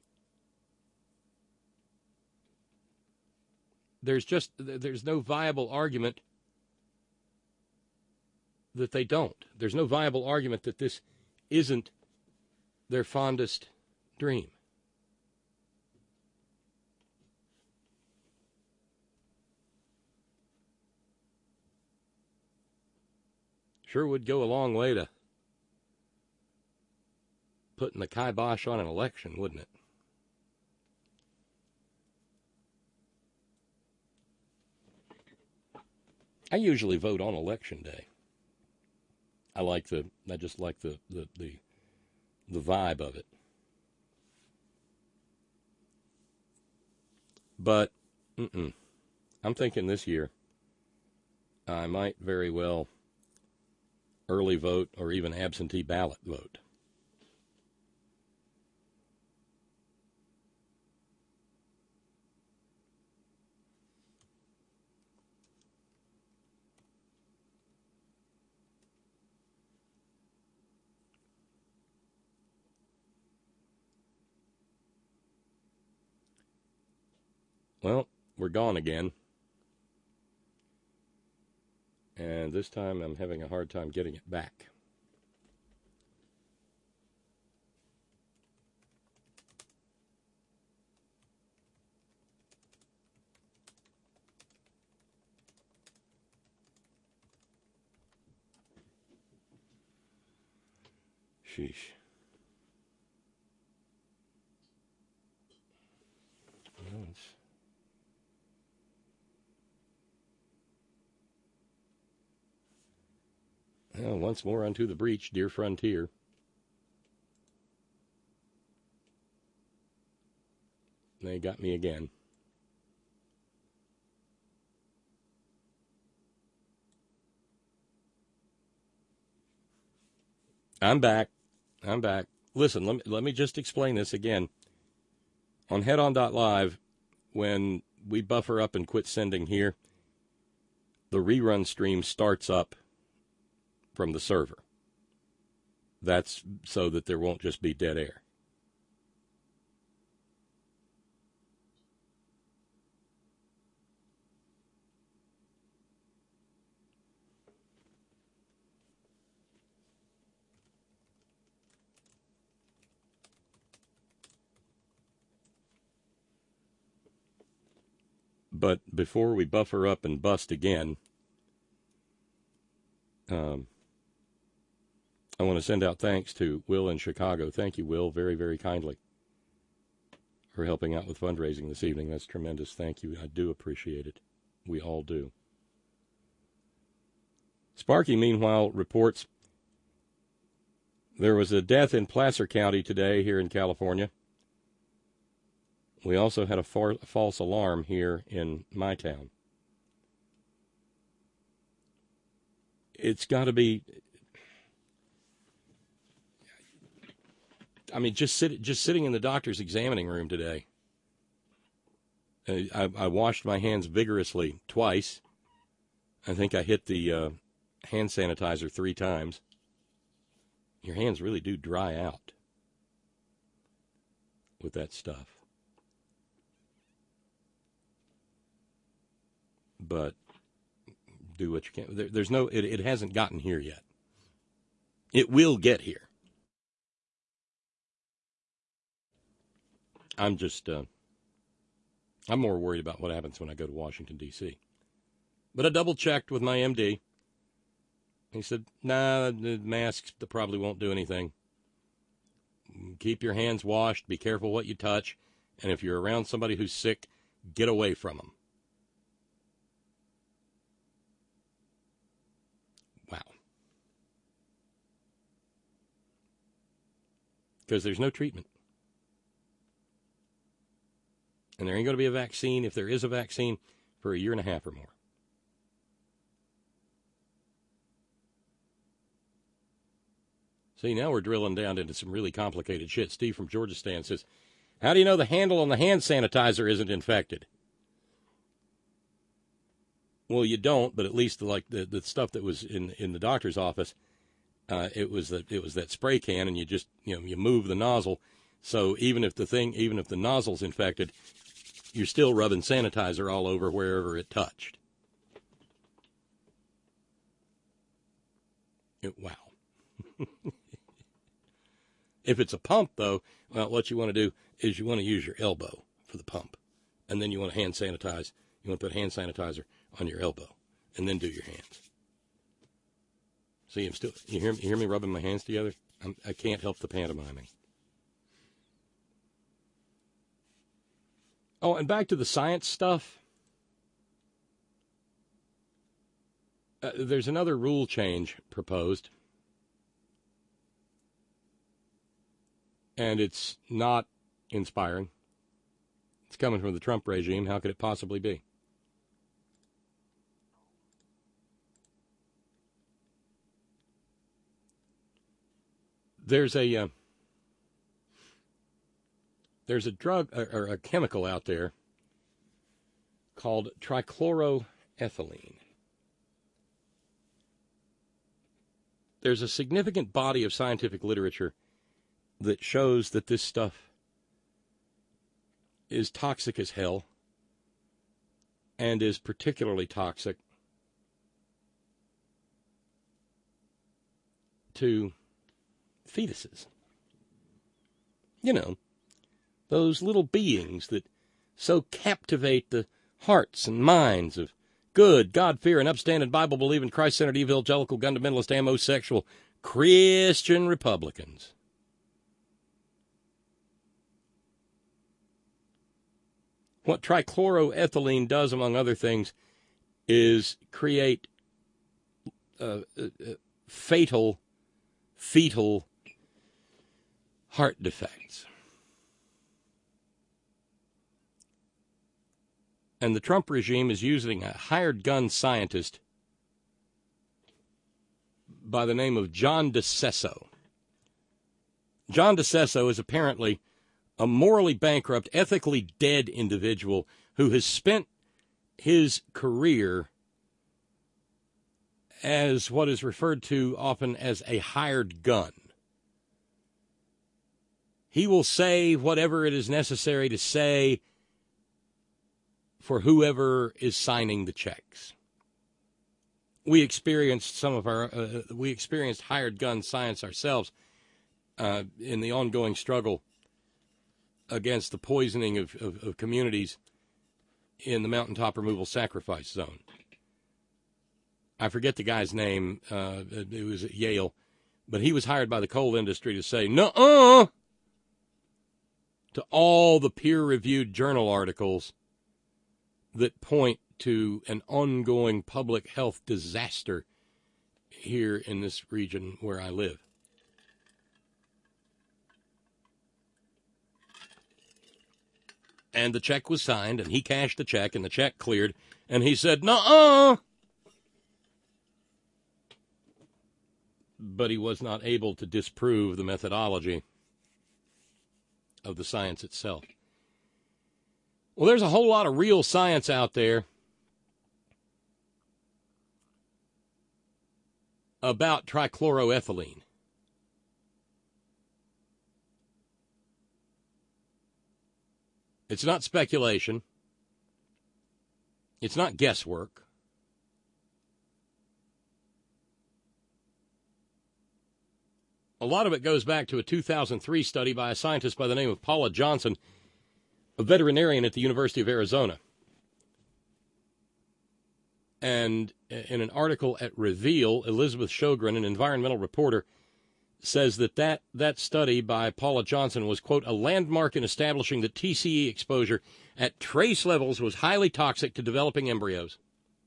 There's just there's no viable argument that they don't. There's no viable argument that this isn't their fondest dream. Sure would go a long way to putting the kibosh on an election, wouldn't it? I usually vote on election day. I like the, I just like the, the, the, the vibe of it. But, mm-mm. I'm thinking this year, I might very well early vote or even absentee ballot vote. Well, we're gone again. And this time I'm having a hard time getting it back. Sheesh. Well, it's Well, once more unto the breach, dear frontier. They got me again. I'm back. I'm back. Listen, let me, let me just explain this again. On head on dot live, when we buffer up and quit sending here, the rerun stream starts up from the server. That's so that there won't just be dead air. But before we buffer up and bust again, um, I want to send out thanks to Will in Chicago. Thank you, Will, very, very kindly for helping out with fundraising this evening. That's tremendous. Thank you. I do appreciate it. We all do. Sparky, meanwhile, reports there was a death in Placer County today here in California. We also had a far, false alarm here in my town. It's got to be... I mean, just sit, just sitting in the doctor's examining room today, I, I washed my hands vigorously twice. I think I hit the uh, hand sanitizer three times. Your hands really do dry out with that stuff. But do what you can. There, there's no, it, it hasn't gotten here yet. It will get here. I'm just, uh, I'm more worried about what happens when I go to Washington, D C But I double-checked with my M D. He said, nah, the masks probably won't do anything. Keep your hands washed. Be careful what you touch. And if you're around somebody who's sick, get away from them. Wow. Because there's no treatment. And there ain't going to be a vaccine, if there is a vaccine, for a year and a half or more. See, now we're drilling down into some really complicated shit. Steve from Georgistan says, how do you know the handle on the hand sanitizer isn't infected? Well, you don't, but at least the, like the, the stuff that was in in the doctor's office, uh, it was that it was that spray can, and you just you know you move the nozzle. So even if the thing, even if the nozzle's infected, you're still rubbing sanitizer all over wherever it touched. It, wow. If it's a pump, though, well, what you want to do is you want to use your elbow for the pump. And then you want to hand sanitize. You want to put hand sanitizer on your elbow. And then do your hands. See, I'm still, you hear, you hear me rubbing my hands together? I'm, I can't help the pantomiming. Oh, and back to the science stuff. Uh, there's another rule change proposed. And it's not inspiring. It's coming from the Trump regime. How could it possibly be? There's a uh, there's a drug or, or a chemical out there called trichloroethylene. There's a significant body of scientific literature that shows that this stuff is toxic as hell and is particularly toxic to fetuses. You know, those little beings that so captivate the hearts and minds of good, God-fearing, upstanding, Bible-believing, Christ-centered, evangelical, fundamentalist, homosexual, Christian Republicans. What trichloroethylene does, among other things, is create uh, uh, fatal, fetal heart defects. And the Trump regime is using a hired gun scientist by the name of John DeCesso. John DeCesso is apparently a morally bankrupt, ethically dead individual who has spent his career as what is referred to often as a hired gun. He will say whatever it is necessary to say for whoever is signing the checks. We experienced some of our, uh, we experienced hired gun science ourselves uh, in the ongoing struggle against the poisoning of, of, of communities in the mountaintop removal sacrifice zone. I forget the guy's name. Uh, it was at Yale. But he was hired by the coal industry to say, nuh-uh, to all the peer-reviewed journal articles that point to an ongoing public health disaster here in this region where I live. And the check was signed, and he cashed the check, and the check cleared, and he said, nuh-uh. But he was not able to disprove the methodology of the science itself. Well, there's a whole lot of real science out there about trichloroethylene. It's not speculation. It's not guesswork. A lot of it goes back to a two thousand three study by a scientist by the name of Paula Johnson a veterinarian at the University of Arizona. And in an article at Reveal, Elizabeth Sjogren, an environmental reporter, says that, that that study by Paula Johnson was, quote, a landmark in establishing that T C E exposure at trace levels was highly toxic to developing embryos.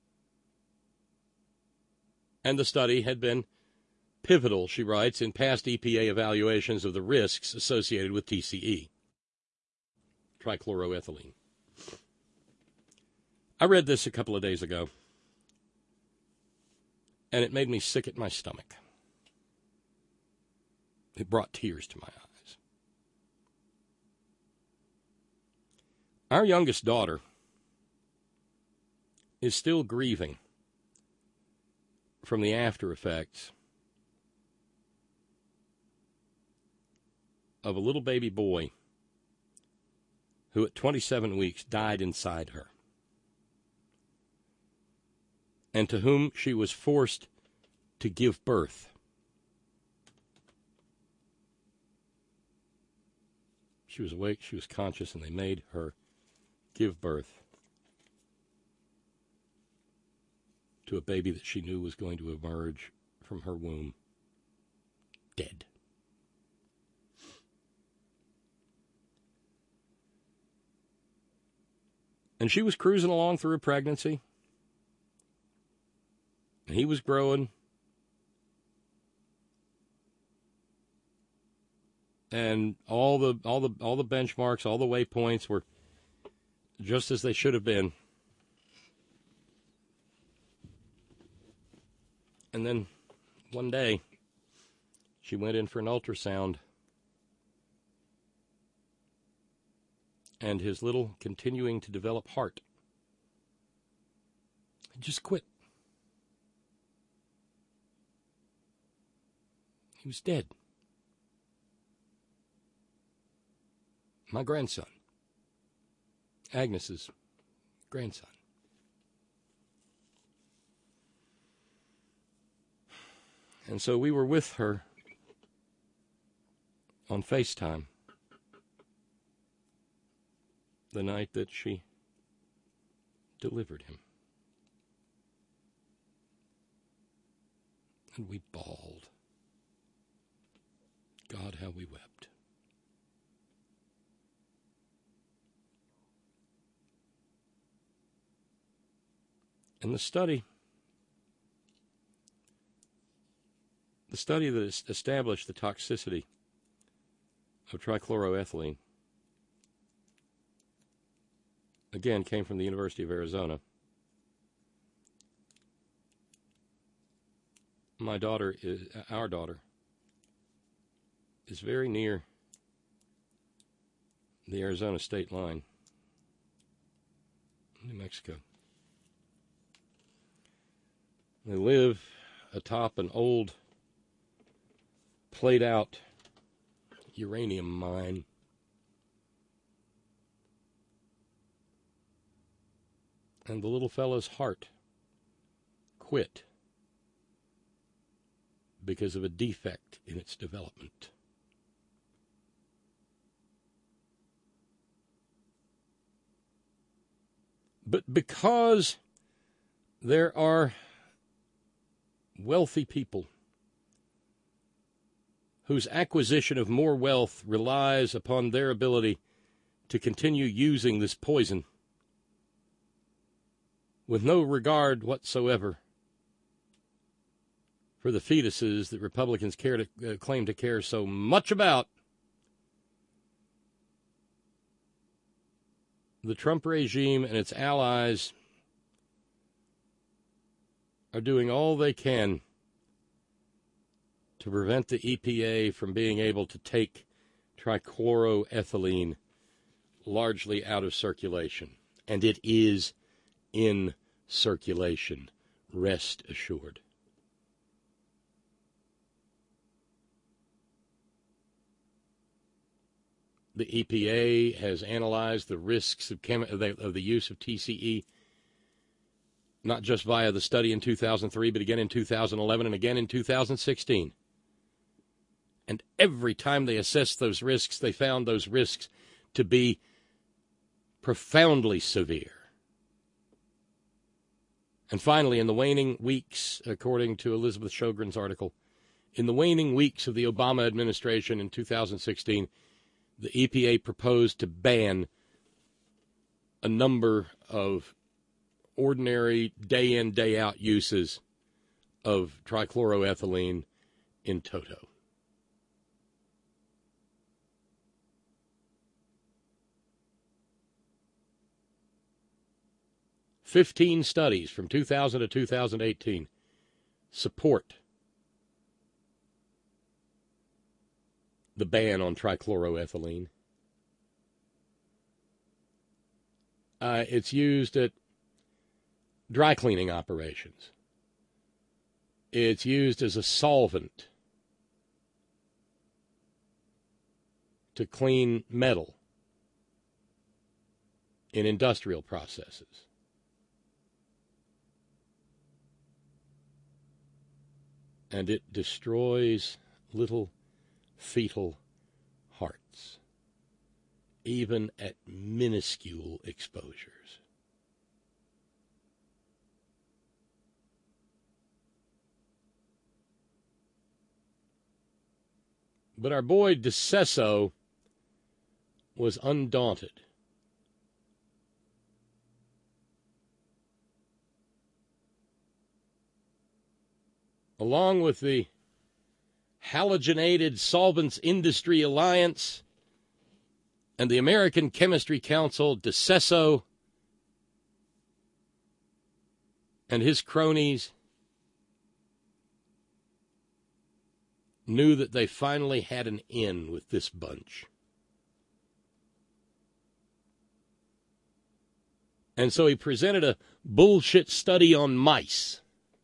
And the study had been pivotal, she writes, in past E P A evaluations of the risks associated with T C E, trichloroethylene. I read this a couple of days ago, and it made me sick at my stomach. It brought tears to my eyes. Our youngest daughter is still grieving from the after effects of a little baby boy who at twenty-seven weeks died inside her, and to whom she was forced to give birth. She was awake, she was conscious, and they made her give birth to a baby that she knew was going to emerge from her womb dead. And she was cruising along through a pregnancy, and he was growing. And all the all the all the benchmarks, all the waypoints were just as they should have been. And then one day, she went in for an ultrasound, and his little continuing to develop heart just quit. He was dead. My grandson, Agnes's grandson. And so we were with her on FaceTime the night that she delivered him. And we bawled. God, how we wept. And the study, the study that has established the toxicity of trichloroethylene, again, came from the University of Arizona. My daughter, is, our daughter, is very near the Arizona state line, New Mexico. They live atop an old, played-out uranium mine. And the little fellow's heart quit because of a defect in its development. But because there are wealthy people whose acquisition of more wealth relies upon their ability to continue using this poison with no regard whatsoever for the fetuses that Republicans care to, uh, claim to care so much about, the Trump regime and its allies are doing all they can to prevent the E P A from being able to take trichloroethylene largely out of circulation. And it is in circulation, rest assured. The E P A has analyzed the risks of, chem- of, the, of the use of T C E, not just via the study in two thousand three, but again in two thousand eleven and again in two thousand sixteen. And every time they assessed those risks, they found those risks to be profoundly severe. And finally, in the waning weeks, according to Elizabeth Sjogren's article, in the waning weeks of the Obama administration in two thousand sixteen, the E P A proposed to ban a number of ordinary day-in, day-out uses of trichloroethylene in toto. Fifteen studies from two thousand to two thousand eighteen support the ban on trichloroethylene. Uh, it's used at dry cleaning operations. It's used as a solvent to clean metal in industrial processes. And it destroys little fetal hearts, even at minuscule exposures. But our boy DeCesso was undaunted. Along with the Halogenated Solvents Industry Alliance and the American Chemistry Council, DeCesso and his cronies knew that they finally had an in with this bunch. And so he presented a bullshit study on mice.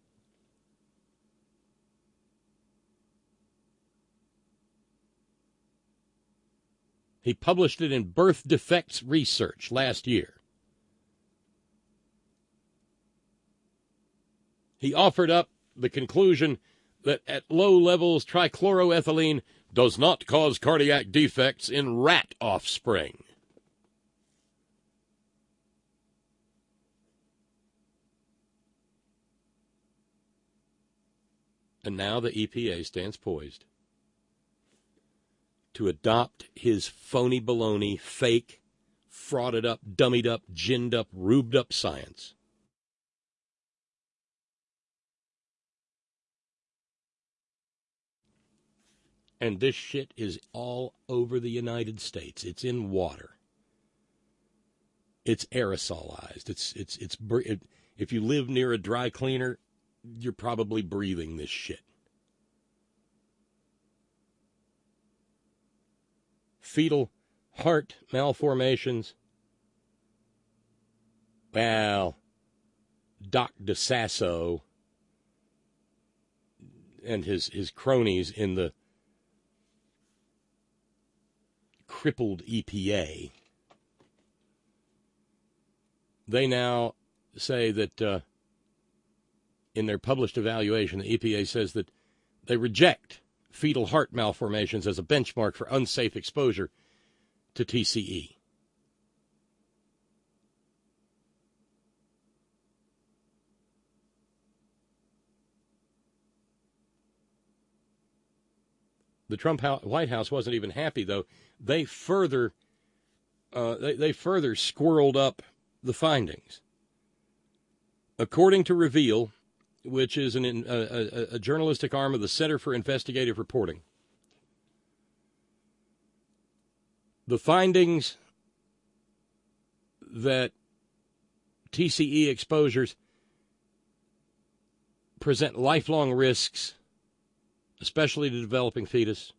He published it in Birth Defects Research last year. He offered up the conclusion that at low levels, trichloroethylene does not cause cardiac defects in rat offspring. And now the E P A stands poised to adopt his phony baloney, fake, frauded up, dummied up, ginned up, rubed up science. And this shit is all over the United States. It's in water. It's aerosolized. It's it's it's it, if you live near a dry cleaner, you're probably breathing this shit. Fetal heart malformations. Well, Doc DeSasso and his, his cronies in the crippled E P A, they now say that uh, in their published evaluation, the E P A says that they reject fetal heart malformations as a benchmark for unsafe exposure to T C E. The Trump White House wasn't even happy, though. They further, uh, they, they further squirreled up the findings. According to Reveal, which is an, a, a, a journalistic arm of the Center for Investigative Reporting, the findings that T C E exposures present lifelong risks, especially to developing fetus.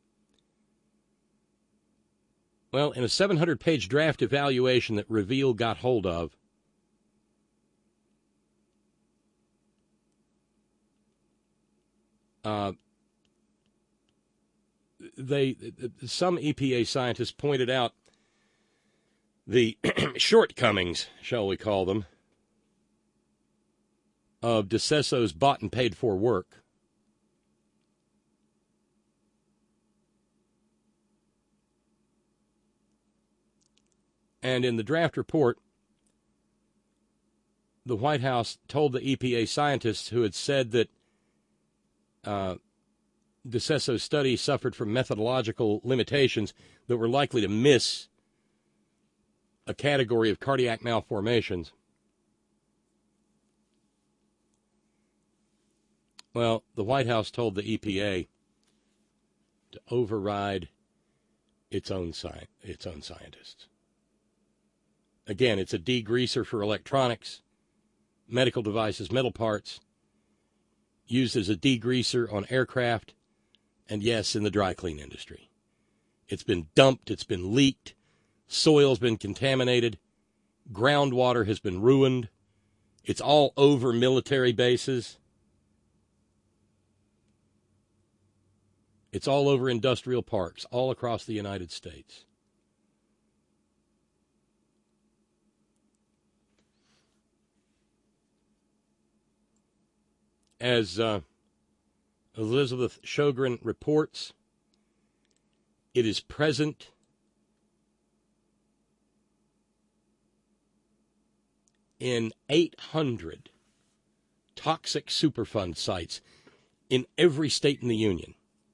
Well, in a seven hundred page draft evaluation that Reveal got hold of, uh, they some E P A scientists pointed out the shortcomings, shall we call them, of DeSesso's bought and paid for work. And in the draft report, the White House told the E P A scientists who had said that uh, DeCesso's study suffered from methodological limitations that were likely to miss a category of cardiac malformations. Well, the White House told the E P A to override its own sci- its own scientists. Again, it's a degreaser for electronics, medical devices, metal parts, used as a degreaser on aircraft, and yes, in the dry clean industry. It's been dumped, it's been leaked, soil's been contaminated, groundwater has been ruined, it's all over military bases. It's all over industrial parks, all across the United States. As uh, Elizabeth Sjogren reports, it is present in eight hundred toxic Superfund sites in every state in the Union,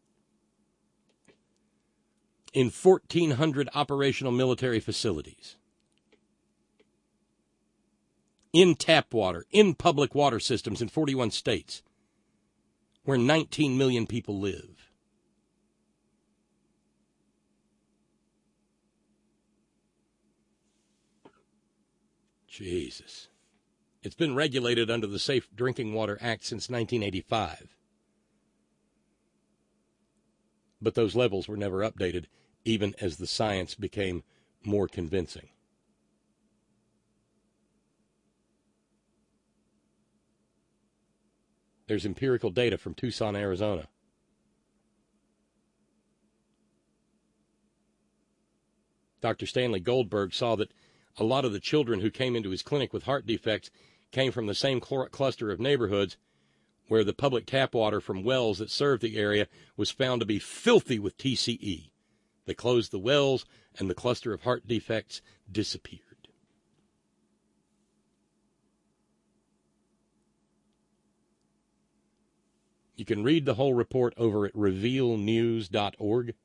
in fourteen hundred operational military facilities, in tap water, in public water systems in forty-one states, where nineteen million people live. Jesus. It's been regulated under the Safe Drinking Water Act since nineteen eighty-five. But those levels were never updated, even as the science became more convincing. There's empirical data from Tucson, Arizona. Doctor Stanley Goldberg saw that a lot of the children who came into his clinic with heart defects came from the same cl- cluster of neighborhoods where the public tap water from wells that served the area was found to be filthy with T C E. They closed the wells, and the cluster of heart defects disappeared. You can read the whole report over at reveal news dot org.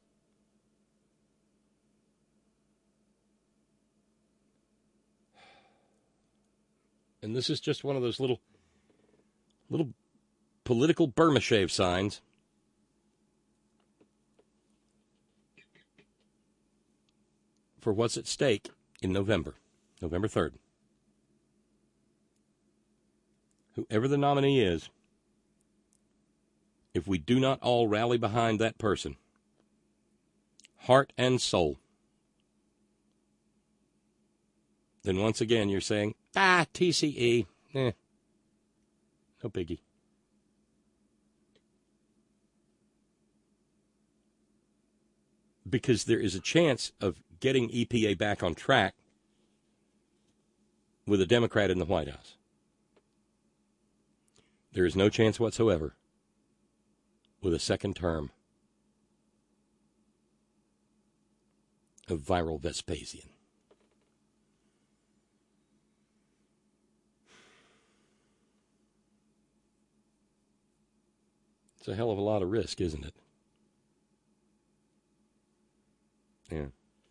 And this is just one of those little, little political Burma shave signs. For what's at stake in November, November third. Whoever the nominee is, if we do not all rally behind that person, heart and soul, then once again you're saying, ah, T C E, eh, no biggie. Because there is a chance of getting E P A back on track with a Democrat in the White House. There is no chance whatsoever with a second term of viral Vespasian. It's a hell of a lot of risk, isn't it? Yeah.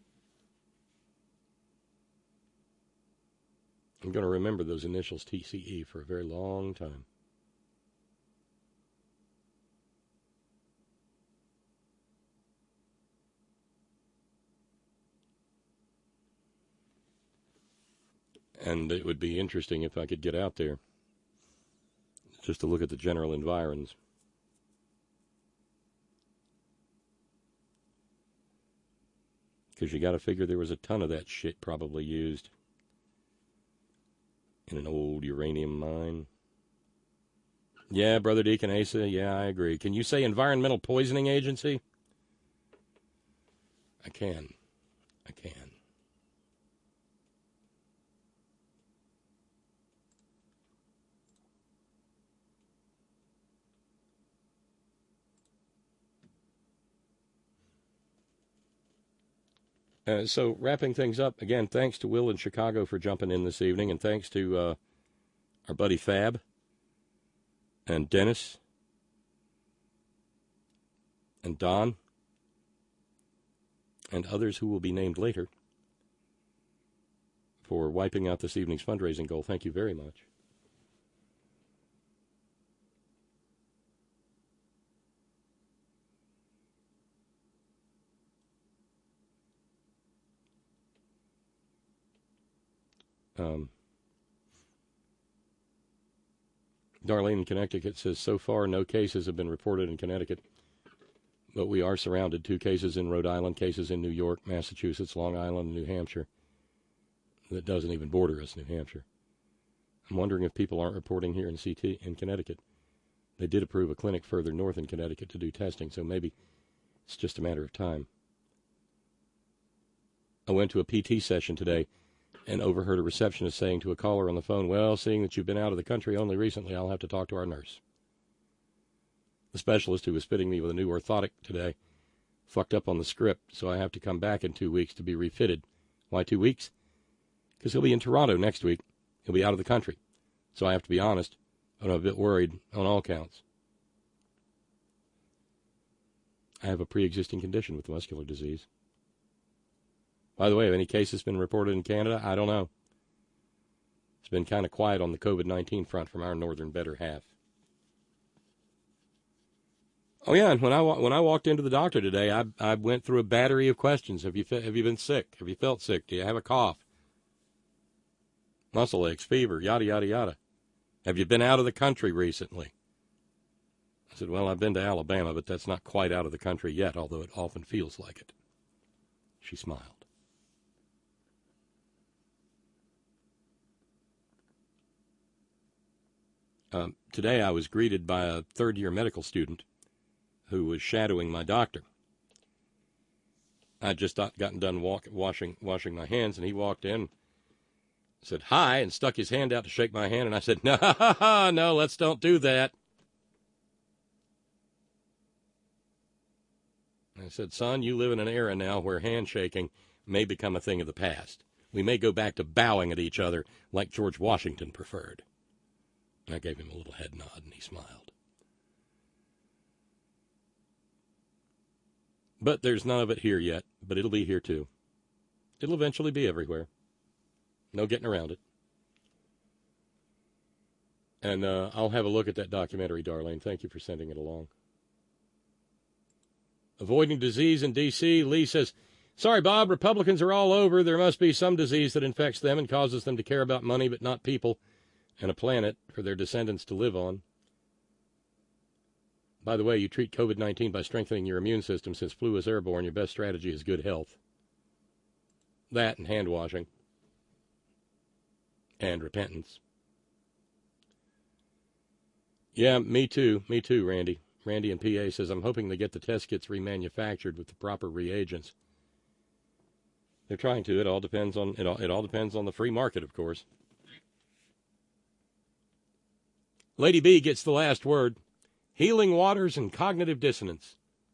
I'm going to remember those initials T C E for a very long time. And it would be interesting if I could get out there just to look at the general environs. Because you got to figure there was a ton of that shit probably used in an old uranium mine. Yeah, Brother Deacon Asa, yeah, I agree. Can you say Environmental Poisoning Agency? I can. I can. Uh, so wrapping things up, again, thanks to Will in Chicago for jumping in this evening, and thanks to uh, our buddy Fab and Dennis and Don and others who will be named later for wiping out this evening's fundraising goal. Thank you very much. Um, Darlene in Connecticut says, so far no cases have been reported in Connecticut, but we are surrounded. Two cases in Rhode Island, cases in New York, Massachusetts, Long Island, and New Hampshire. That doesn't even border us, New Hampshire. I'm wondering if people aren't reporting here in C T in Connecticut. They did approve a clinic further north in Connecticut to do testing, so maybe it's just a matter of time. I went to a P T session today and overheard a receptionist saying to a caller on the phone, well, seeing that you've been out of the country only recently, I'll have to talk to our nurse. The specialist who was fitting me with a new orthotic today fucked up on the script, so I have to come back in two weeks to be refitted. Why two weeks? Because he'll be in Toronto next week. He'll be out of the country. So I have to be honest, I'm a bit worried on all counts. I have a pre-existing condition with muscular disease. By the way, have any cases been reported in Canada? I don't know. It's been kind of quiet on the COVID nineteen front from our northern better half. Oh, yeah, and when I, when I walked into the doctor today, I, I went through a battery of questions. Have you, have you been sick? Have you felt sick? Do you have a cough? Muscle aches, fever, yada, yada, yada. Have you been out of the country recently? I said, well, I've been to Alabama, but that's not quite out of the country yet, although it often feels like it. She smiled. Um, today I was greeted by a third-year medical student who was shadowing my doctor. I'd just gotten done walk, washing, washing my hands, and he walked in, said hi, and stuck his hand out to shake my hand, and I said, no, no, let's don't do that. I said, son, you live in an era now where handshaking may become a thing of the past. We may go back to bowing at each other like George Washington preferred. And I gave him a little head nod, and he smiled. But there's none of it here yet, but it'll be here too. It'll eventually be everywhere. No getting around it. And uh, I'll have a look at that documentary, Darlene. Thank you for sending it along. Avoiding disease in D C, Lee says, sorry, Bob, Republicans are all over. There must be some disease that infects them and causes them to care about money but not people and a planet for their descendants to live on. By the way, you treat COVID nineteen by strengthening your immune system. Since flu is airborne, your best strategy is good health. That and hand washing. And repentance. Yeah, me too. Me too, Randy. Randy in P A says, I'm hoping they get the test kits remanufactured with the proper reagents. They're trying to. It all depends on it all, it all depends on the free market, of course. Lady B gets the last word. Healing waters and cognitive dissonance.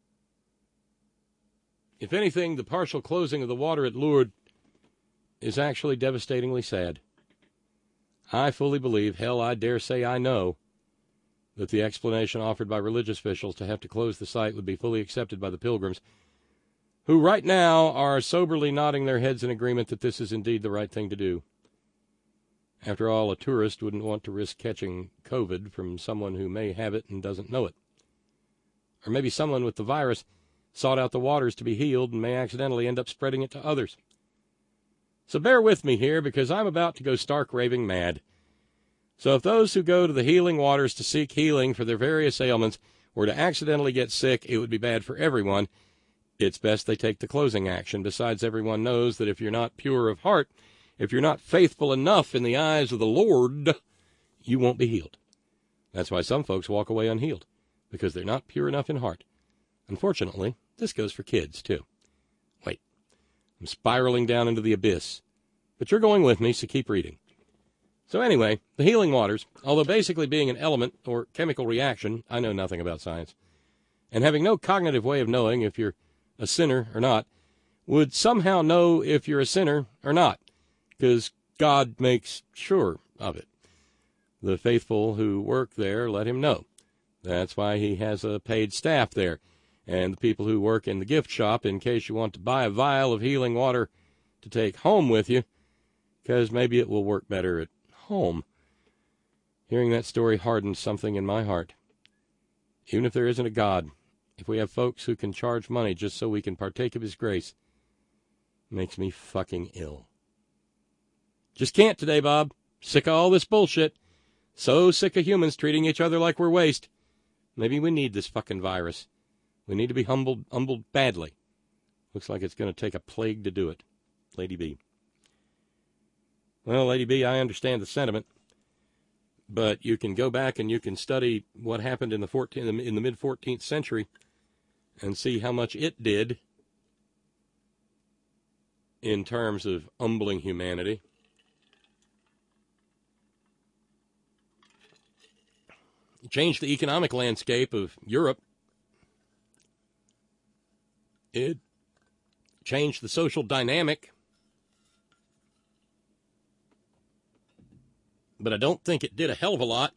If anything, the partial closing of the water at Lourdes is actually devastatingly sad. I fully believe, hell, I dare say I know, that the explanation offered by religious officials to have to close the site would be fully accepted by the pilgrims, who right now are soberly nodding their heads in agreement that this is indeed the right thing to do. After all, a tourist wouldn't want to risk catching COVID from someone who may have it and doesn't know it. Or maybe someone with the virus sought out the waters to be healed and may accidentally end up spreading it to others. So bear with me here, because I'm about to go stark raving mad. So if those who go to the healing waters to seek healing for their various ailments were to accidentally get sick, it would be bad for everyone. It's best they take the closing action. Besides, everyone knows that if you're not pure of heart, if you're not faithful enough in the eyes of the Lord, you won't be healed. That's why some folks walk away unhealed, because they're not pure enough in heart. Unfortunately, this goes for kids, too. Wait, I'm spiraling down into the abyss. But you're going with me, so keep reading. So anyway, the healing waters, although basically being an element or chemical reaction, I know nothing about science, and having no cognitive way of knowing if you're a sinner or not, would somehow know if you're a sinner or not, because God makes sure of it. The faithful who work there let him know. That's why he has a paid staff there. And the people who work in the gift shop, in case you want to buy a vial of healing water to take home with you, because maybe it will work better at home. Hearing that story hardens something in my heart. Even if there isn't a God, if we have folks who can charge money just so we can partake of his grace, it makes me fucking ill. Just can't today, Bob. Sick of all this bullshit. So sick of humans treating each other like we're waste. Maybe we need this fucking virus. We need to be humbled, humbled badly. Looks like it's going to take a plague to do it. Lady B. Well, Lady B, I understand the sentiment. But you can go back and you can study what happened in the fourteenth, in the mid fourteenth century and see how much it did in terms of humbling humanity. It changed the economic landscape of Europe. It changed the social dynamic. But I don't think it did a hell of a lot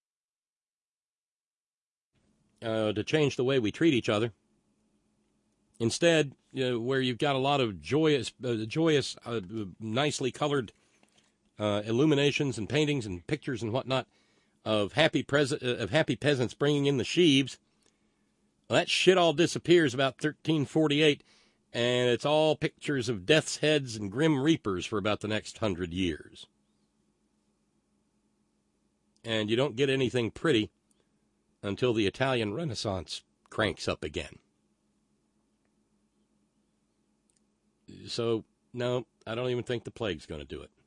uh, to change the way we treat each other. Instead, you know, where you've got a lot of joyous, uh, joyous, uh, nicely colored uh, illuminations and paintings and pictures and whatnot of happy pres- uh, of happy peasants bringing in the sheaves, well, that shit all disappears about thirteen forty-eight, and it's all pictures of death's heads and grim reapers for about the next hundred years. And you don't get anything pretty until the Italian Renaissance cranks up again. So, no, I don't even think the plague's going to do it.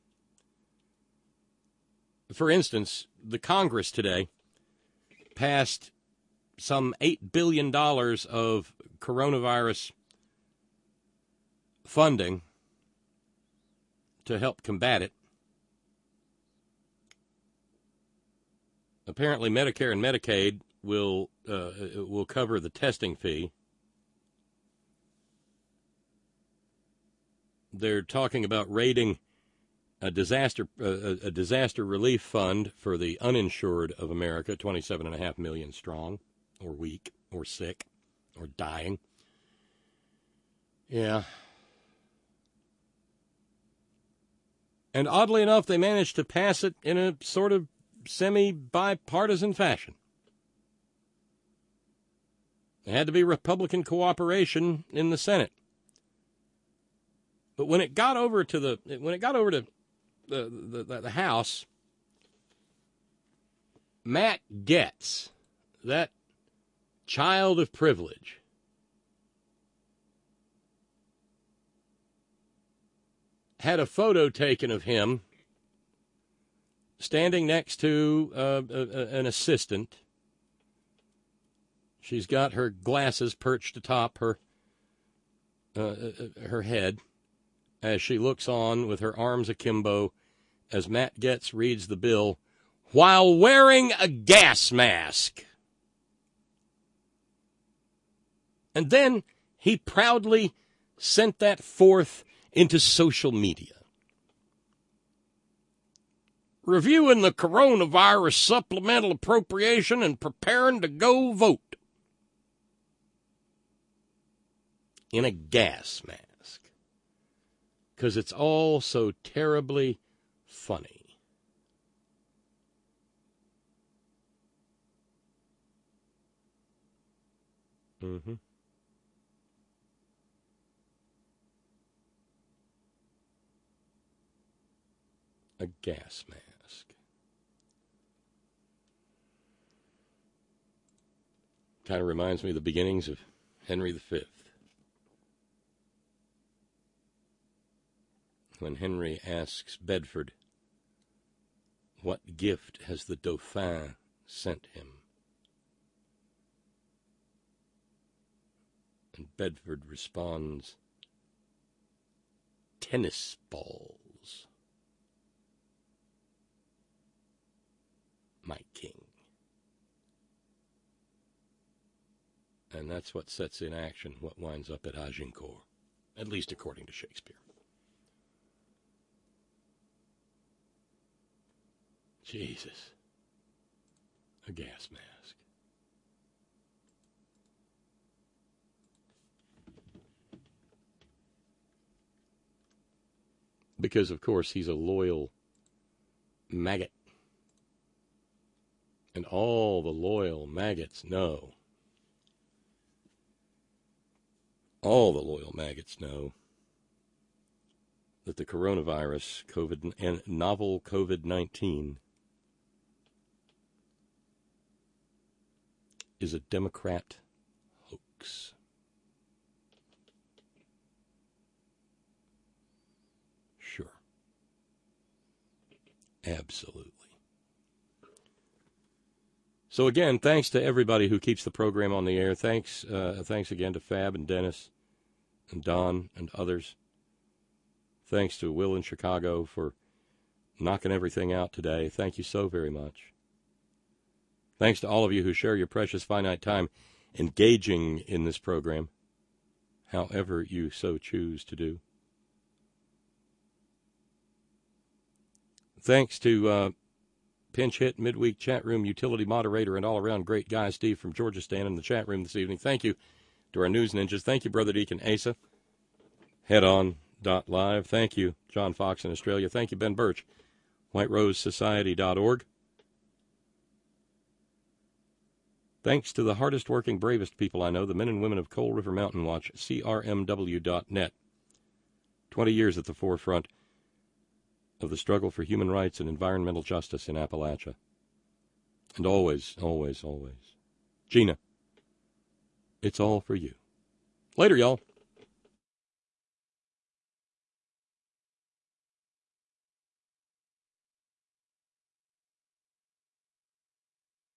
For instance, the Congress today passed some eight billion dollars of coronavirus funding to help combat it. Apparently, Medicare and Medicaid will uh, will cover the testing fee. They're talking about raiding a disaster uh, a disaster relief fund for the uninsured of America, twenty-seven and a half million strong, or weak, or sick, or dying. Yeah. And oddly enough, they managed to pass it in a sort of semi-bipartisan fashion. There had to be Republican cooperation in the Senate. But when it got over to the when it got over to the the, the House, Matt Gaetz, that child of privilege, had a photo taken of him standing next to uh, a, a, an assistant. She's got her glasses perched atop her uh, her head as she looks on with her arms akimbo as Matt Gaetz reads the bill while wearing a gas mask. And then he proudly sent that forth into social media. Reviewing the coronavirus supplemental appropriation and preparing to go vote. In a gas mask. Because it's all so terribly funny. Mm-hmm. A gas mask. Kind of reminds me of the beginnings of Henry the Fifth. When Henry asks Bedford, what gift has the Dauphin sent him? And Bedford responds, tennis balls, my king. And that's what sets in action what winds up at Agincourt. at least according to Shakespeare. Jesus. A gas mask. Because, of course, he's a loyal maggot. And all the loyal maggots know. All the loyal maggots know that the coronavirus, COVID, and novel COVID nineteen is a Democrat hoax. Sure. Absolutely. So again, thanks to everybody who keeps the program on the air. Thanks, uh, thanks again to Fab and Dennis and Don and others. Thanks to Will in Chicago for knocking everything out today. Thank you so very much. Thanks to all of you who share your precious finite time engaging in this program, however you so choose to do. Thanks to uh, pinch hit midweek chat room utility moderator and all-around great guy Steve from Georgia Stan in the chat room this evening. Thank you to our news ninjas. Thank you, Brother Deacon Asa. Head on dot live. Thank you, John Fox in Australia. Thank you, Ben Birch, white rose society dot org. Thanks to the hardest working, bravest people I know, the men and women of Coal River Mountain Watch, C R M W dot net. Twenty years at the forefront of the struggle for human rights and environmental justice in Appalachia. And always, always, always, Gina, it's all for you. Later, y'all.